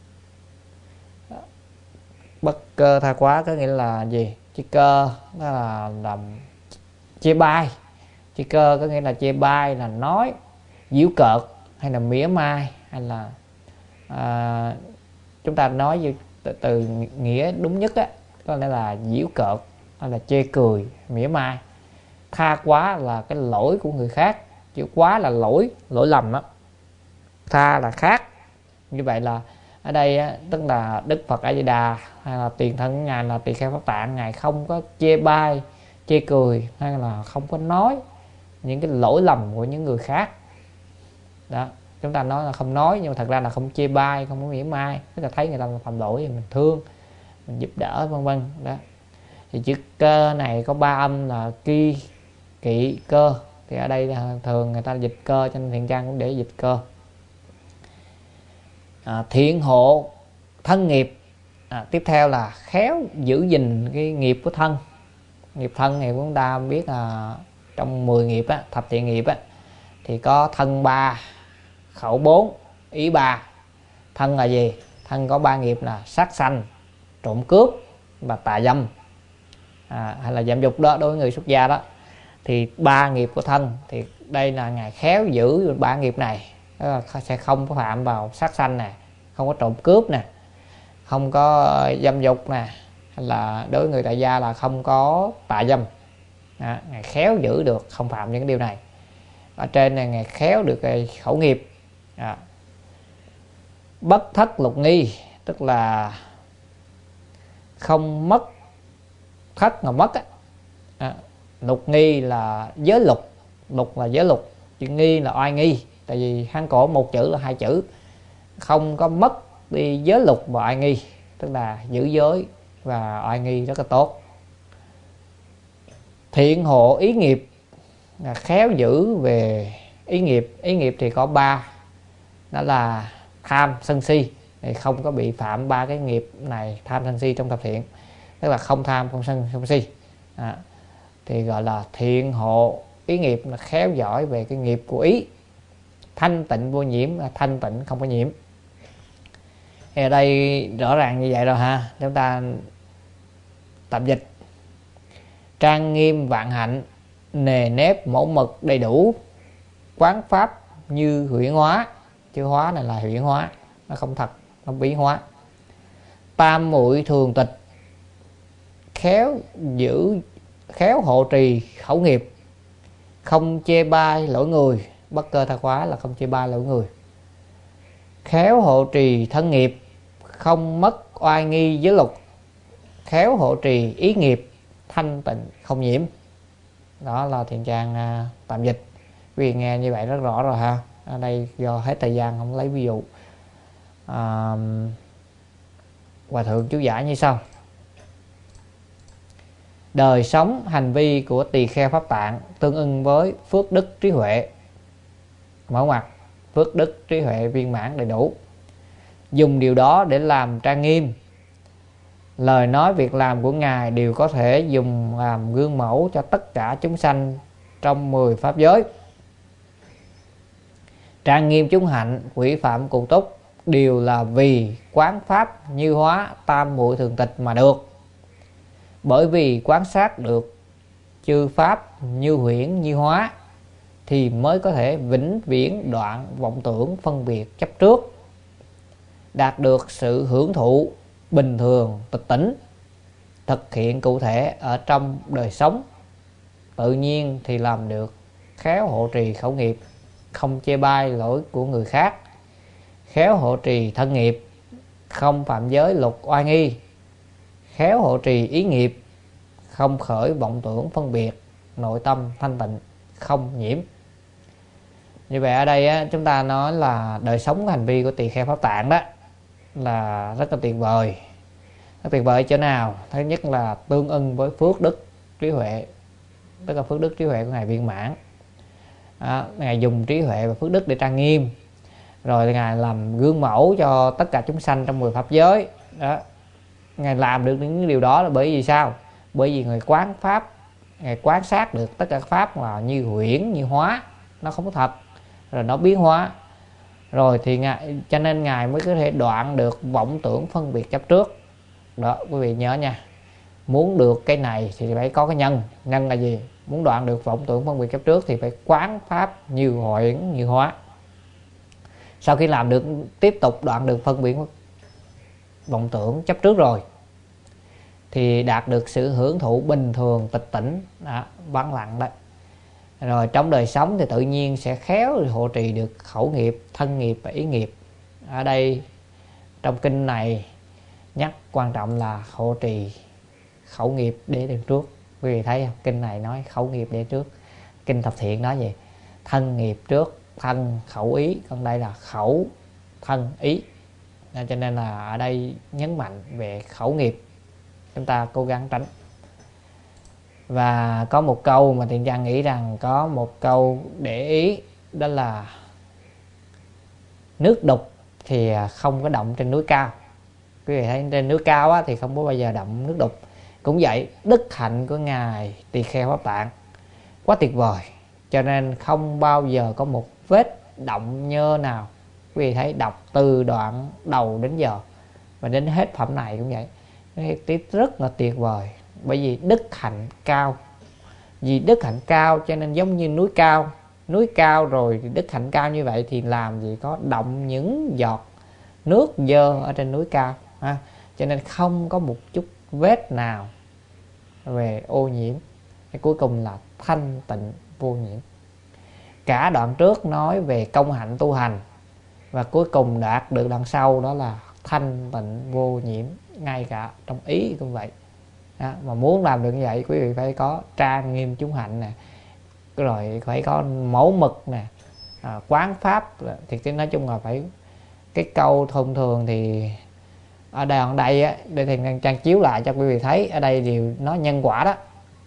bất cơ tha quá có nghĩa là gì? Chữ cơ đó là làm chê bai. Chữ cơ có nghĩa là chê bai, là nói giễu cợt hay là mỉa mai, hay là à, chúng ta nói từ, từ nghĩa đúng nhất á, có nghĩa là giễu cợt hay là chê cười, mỉa mai. Tha quá là cái lỗi của người khác, chữ quá là lỗi, lỗi lầm á. Tha là khác. Như vậy là ở đây á, tức là Đức Phật A Di Đà hay là tiền thân ngài là Tỳ Kheo Pháp Tạng, ngài không có chê bai, chê cười, hay là không có nói những cái lỗi lầm của những người khác. Đó, chúng ta nói là không nói, nhưng mà thật ra là không chê bai, không có mỉa mai, tức là thấy người ta phạm lỗi thì mình thương, mình giúp đỡ vân vân. Đó, thì chữ cơ này có ba âm là ki, kỵ, cơ. Thì ở đây thường người ta dịch cơ, cho nên Thiện Trang cũng để dịch cơ. À, thiện hộ thân nghiệp. À, tiếp theo là khéo giữ gìn cái nghiệp của thân. Nghiệp thân thì chúng ta biết là trong mười nghiệp á, thập thiện nghiệp á, thì có thân ba, khẩu bốn, ý ba. Thân là gì? Thân có ba nghiệp là sát sanh, trộm cướp và tà dâm, à, hay là dâm dục đó, đối với người xuất gia đó. Thì ba nghiệp của thân thì đây là ngài khéo giữ ba nghiệp này, đó là sẽ không có phạm vào sát sanh nè, không có trộm cướp nè, không có dâm dục nè, hay là đối với người tại gia là không có tà dâm. À, ngài khéo giữ được, không phạm những cái điều này. Ở trên này ngài khéo được cái khẩu nghiệp. À, bất thất lục nghi, tức là không mất, thất là mất á. À, lục nghi là giới lục, lục là giới lục, chữ nghi là oai nghi. Tại vì Hán cổ một chữ là hai chữ, không có mất đi giới lục và oai nghi, tức là giữ giới và oai nghi rất là tốt. Thiện hộ ý nghiệp, là khéo giữ về ý nghiệp. Ý nghiệp thì có ba, đó là tham, sân, si, thì không có bị phạm ba cái nghiệp này, tham, sân, si trong thập thiện, tức là không tham, không sân, không si. À, thì gọi là thiện hộ ý nghiệp, là khéo giỏi về cái nghiệp của ý. Thanh tịnh vô nhiễm, là thanh tịnh không có nhiễm. Thì ở đây rõ ràng như vậy rồi ha. Chúng ta tập dịch: trang nghiêm vạn hạnh, nề nếp mẫu mực đầy đủ, quán pháp như huyễn hóa. Chữ hóa này là huyễn hóa, nó không thật, nó biến hóa. Tam muội thường tịch, khéo giữ, khéo hộ trì khẩu nghiệp, không chê bai lỗi người. Bất cơ tha hóa là không chê bai lỗi người. Khéo hộ trì thân nghiệp, không mất oai nghi giới luật. Khéo hộ trì ý nghiệp, thanh tịnh không nhiễm. Đó là Thiện Trang à, tạm dịch. Quý vị nghe như vậy rất rõ rồi ha. Ở đây do hết thời gian không lấy ví dụ. à, Hòa thượng chú giải như sau: Đời sống hành vi của tỳ kheo pháp tạng tương ưng với phước đức trí huệ, mở ngoặt phước đức trí huệ viên mãn đầy đủ, dùng điều đó để làm trang nghiêm. Lời nói việc làm của Ngài đều có thể dùng làm gương mẫu cho tất cả chúng sanh trong mười pháp giới. Trang nghiêm chúng hạnh, quỷ phạm cụ túc đều là vì quán pháp như hóa tam muội thường tịch mà được. Bởi vì quán sát được chư pháp như huyễn như hóa thì mới có thể vĩnh viễn đoạn vọng tưởng phân biệt chấp trước, đạt được sự hưởng thụ bình thường tịch tỉnh, thực hiện cụ thể ở trong đời sống. Tự nhiên thì làm được khéo hộ trì khẩu nghiệp, không chê bai lỗi của người khác, khéo hộ trì thân nghiệp, không phạm giới luật oai nghi, khéo hộ trì ý nghiệp, không khởi vọng tưởng phân biệt, nội tâm thanh tịnh, không nhiễm. Như vậy ở đây á, chúng ta nói là đời sống hành vi của tỳ kheo pháp tạng đó là rất là tuyệt vời. Nó tuyệt vời chỗ nào? Thứ nhất là tương ưng với phước đức trí huệ, tức là phước đức trí huệ của Ngài viên mãn. À, Ngài dùng trí huệ và phước đức để trang nghiêm, rồi Ngài làm gương mẫu cho tất cả chúng sanh trong mười pháp giới đó. Ngài làm được những điều đó là bởi vì sao? Bởi vì Ngài quán pháp, Ngài quan sát được tất cả các pháp là như huyễn như hóa, nó không có thật, rồi nó biến hóa, rồi thì Ngài, cho nên Ngài mới có thể đoạn được vọng tưởng phân biệt chấp trước đó. Quý vị nhớ nha, muốn được cái này thì phải có cái nhân. Nhân là gì? Muốn đoạn được vọng tưởng phân biệt chấp trước thì phải quán pháp như huyễn như hóa. Sau khi làm được, tiếp tục đoạn được phân biệt vọng tưởng chấp trước rồi thì đạt được sự hưởng thụ bình thường tịch tỉnh, đó, vắng lặng đấy. Rồi trong đời sống thì tự nhiên sẽ khéo hộ trì được khẩu nghiệp, thân nghiệp và ý nghiệp. Ở đây trong kinh này nhắc quan trọng là hộ trì khẩu nghiệp để đằng trước. Quý vị thấy không? Kinh này nói khẩu nghiệp để trước. Kinh Thập Thiện nói gì? Thân nghiệp trước, thân khẩu ý. Còn đây là khẩu thân ý. Cho nên là ở đây nhấn mạnh về khẩu nghiệp, chúng ta cố gắng tránh. Và có một câu mà Thiện Trang nghĩ rằng có một câu để ý, đó là nước đục thì không có động trên núi cao. Quý vị thấy trên núi cao á, thì không có bao giờ động nước đục. Cũng vậy, đức hạnh của Ngài Tỳ Kheo Pháp Tạng quá tuyệt vời, cho nên không bao giờ có một vết động nhơ nào. Quý vị thấy đọc từ đoạn đầu đến giờ và đến hết phẩm này cũng vậy, cái rất là tuyệt vời. Bởi vì đức hạnh cao, vì đức hạnh cao cho nên giống như núi cao. Núi cao rồi thì đức hạnh cao như vậy thì làm gì có động những giọt nước dơ ở trên núi cao ha. Cho nên không có một chút vết nào về ô nhiễm. Cái cuối cùng là thanh tịnh vô nhiễm. Cả đoạn trước nói về công hạnh tu hành, và cuối cùng đạt được đoạn sau đó là thanh tịnh vô nhiễm. Ngay cả trong ý cũng vậy đó. Mà muốn làm được như vậy, quý vị phải có trang nghiêm chúng hạnh nè, rồi phải có mẫu mực nè, à, quán pháp. Thì cái nói chung là phải, cái câu thông thường thì ở đây ở đây á, để thì Trang chiếu lại cho quý vị thấy. Ở đây đều nói nhân quả đó.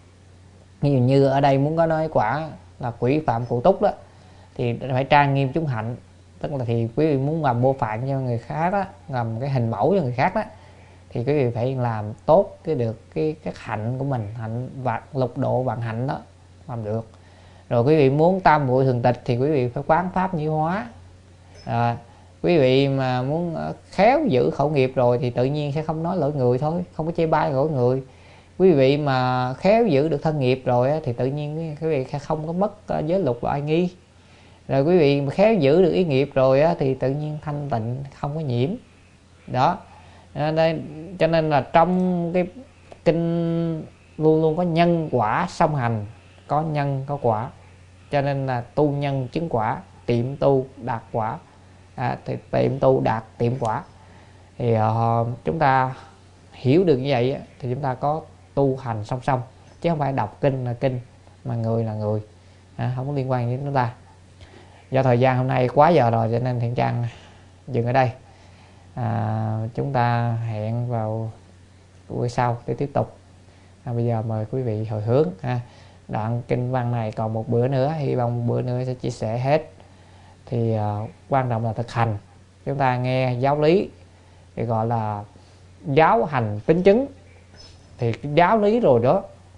Ví dụ như ở đây muốn có nói quả là quỷ phạm cụ túc đó, thì phải trang nghiêm chúng hạnh. Tức là thì quý vị muốn làm mô phạm cho người khác đó, làm cái hình mẫu cho người khác đó, thì quý vị phải làm tốt cái được cái cái hạnh của mình, hạnh và lục độ vạn hạnh đó làm được. Rồi quý vị muốn tam muội thường tịch thì quý vị phải quán pháp như hóa. À, quý vị mà muốn khéo giữ khẩu nghiệp rồi thì tự nhiên sẽ không nói lỗi người thôi, không có chê bai lỗi người. Quý vị mà khéo giữ được thân nghiệp rồi thì tự nhiên quý vị không có mất giới luật và oai nghi. Rồi quý vị mà khéo giữ được ý nghiệp rồi thì tự nhiên thanh tịnh, không có nhiễm đó. Đây, cho nên là trong cái kinh luôn luôn có nhân quả song hành, có nhân có quả. Cho nên là tu nhân chứng quả, tiệm tu đạt quả, à, thì tiệm tu đạt tiệm quả. Thì uh, chúng ta hiểu được như vậy thì chúng ta có tu hành song song, chứ không phải đọc kinh là kinh mà người là người, à, không có liên quan đến chúng ta. Do thời gian hôm nay quá giờ rồi cho nên Thiện Trang dừng ở đây. À, chúng ta hẹn vào buổi sau để tiếp tục. À, bây giờ mời quý vị hồi hướng ha. Đoạn kinh văn này còn một bữa nữa, hy vọng bữa nữa sẽ chia sẻ hết. Thì uh, quan trọng là thực hành. Chúng ta nghe giáo lý thì gọi là giáo hành tín chứng, thì cái giáo lý rồi đó,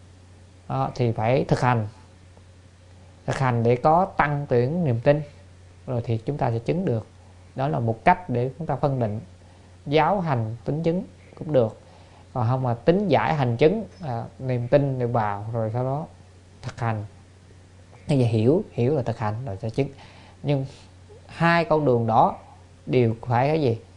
đó thì phải thực hành. Thực hành để có tăng tuyển niềm tin, rồi thì chúng ta sẽ chứng được. Đó là một cách để chúng ta phân định giáo hành tín chứng cũng được. Còn không mà tính giải hành chứng, à, niềm tin được vào rồi sau đó thực hành. Bây giờ hiểu hiểu là thực hành rồi sẽ chứng. Nhưng hai con đường đó đều phải cái gì?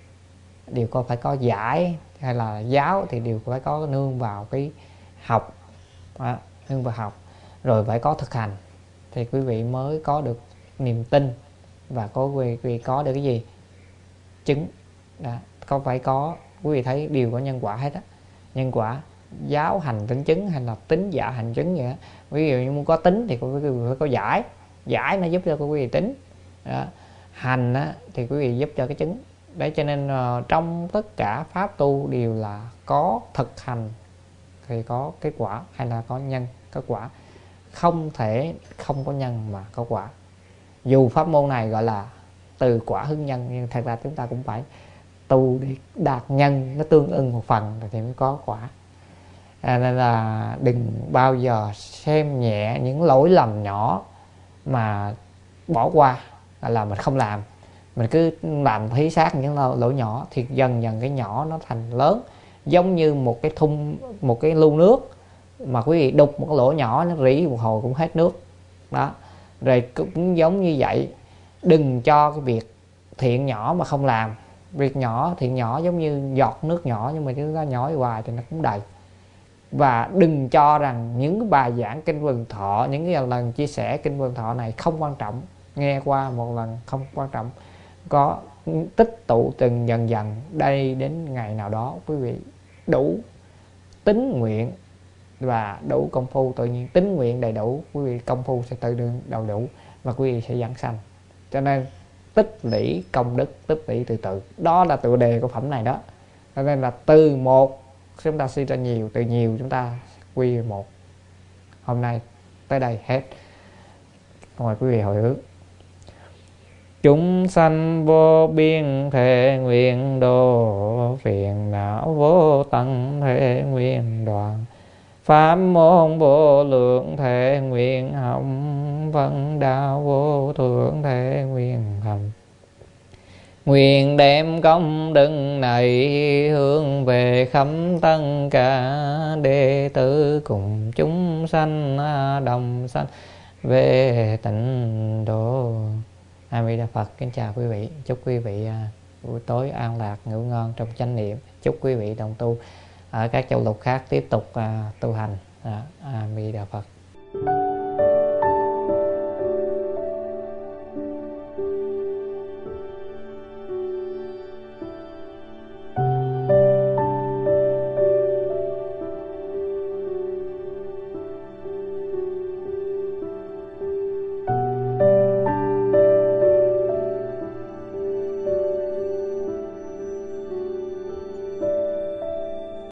Đều có phải có giải hay là giáo, thì đều phải có nương vào cái học, à, nương vào học rồi phải có thực hành, thì quý vị mới có được niềm tin và có quý vị có được cái gì? Chứng. Đó, có phải có, quý vị thấy đều có nhân quả hết á. Nhân quả, giáo hành tín chứng hay là tính giả hành chứng vậy á. Ví dụ như muốn có tính thì quý vị phải có giải, giải nó giúp cho quý vị tính. Đó. Hành á, thì quý vị giúp cho cái chứng. Đấy, cho nên uh, trong tất cả pháp tu đều là có thực hành thì có kết quả, hay là có nhân có quả. Không thể không có nhân mà có quả. Dù pháp môn này gọi là từ quả hướng nhân, nhưng thật ra chúng ta cũng phải tu để đạt nhân, nó tương ưng một phần thì mới có quả. À, nên là đừng bao giờ xem nhẹ những lỗi lầm nhỏ mà bỏ qua, là mình không làm, mình cứ làm thấy xác những lỗi nhỏ, thì dần dần cái nhỏ nó thành lớn. Giống như một cái thùng, một cái lu nước mà quý vị đục một cái lỗ nhỏ, nó rỉ một hồi cũng hết nước đó. Rồi cũng giống như vậy, đừng cho cái việc thiện nhỏ mà không làm. Việc nhỏ, thiện nhỏ giống như giọt nước nhỏ, nhưng mà chúng ta nhỏ hoài thì nó cũng đầy. Và đừng cho rằng những bài giảng kinh Vườn Thọ, những cái lần chia sẻ kinh Vườn Thọ này không quan trọng, nghe qua một lần không quan trọng. Có tích tụ từng dần dần, đây đến ngày nào đó quý vị đủ tín nguyện và đủ công phu, tự nhiên tín nguyện đầy đủ, quý vị công phu sẽ tự đương đầu đủ và quý vị sẽ giảng sanh. Cho nên tích lũy công đức, tích lũy từ từ, đó là tựa đề của phẩm này đó. Cho nên là từ một chúng ta suy ra nhiều, từ nhiều chúng ta quy một. Hôm nay tới đây hết. Mời quý vị hồi hướng. Chúng sanh vô biên thể nguyện độ, phiền não vô tận thể nguyện đoạn, pháp môn vô lượng thể nguyện học, vấn đạo vô thượng thể nguyện hành. Nguyện đem công đức này hướng về khắp tất cả đệ tử cùng chúng sanh đồng sanh về tịnh độ. A Di Đà Phật. Kính chào quý vị. Chúc quý vị buổi tối an lạc, ngủ ngon trong chánh niệm. Chúc quý vị đồng tu ở các châu lục khác tiếp tục tu hành. A Di Đà Phật.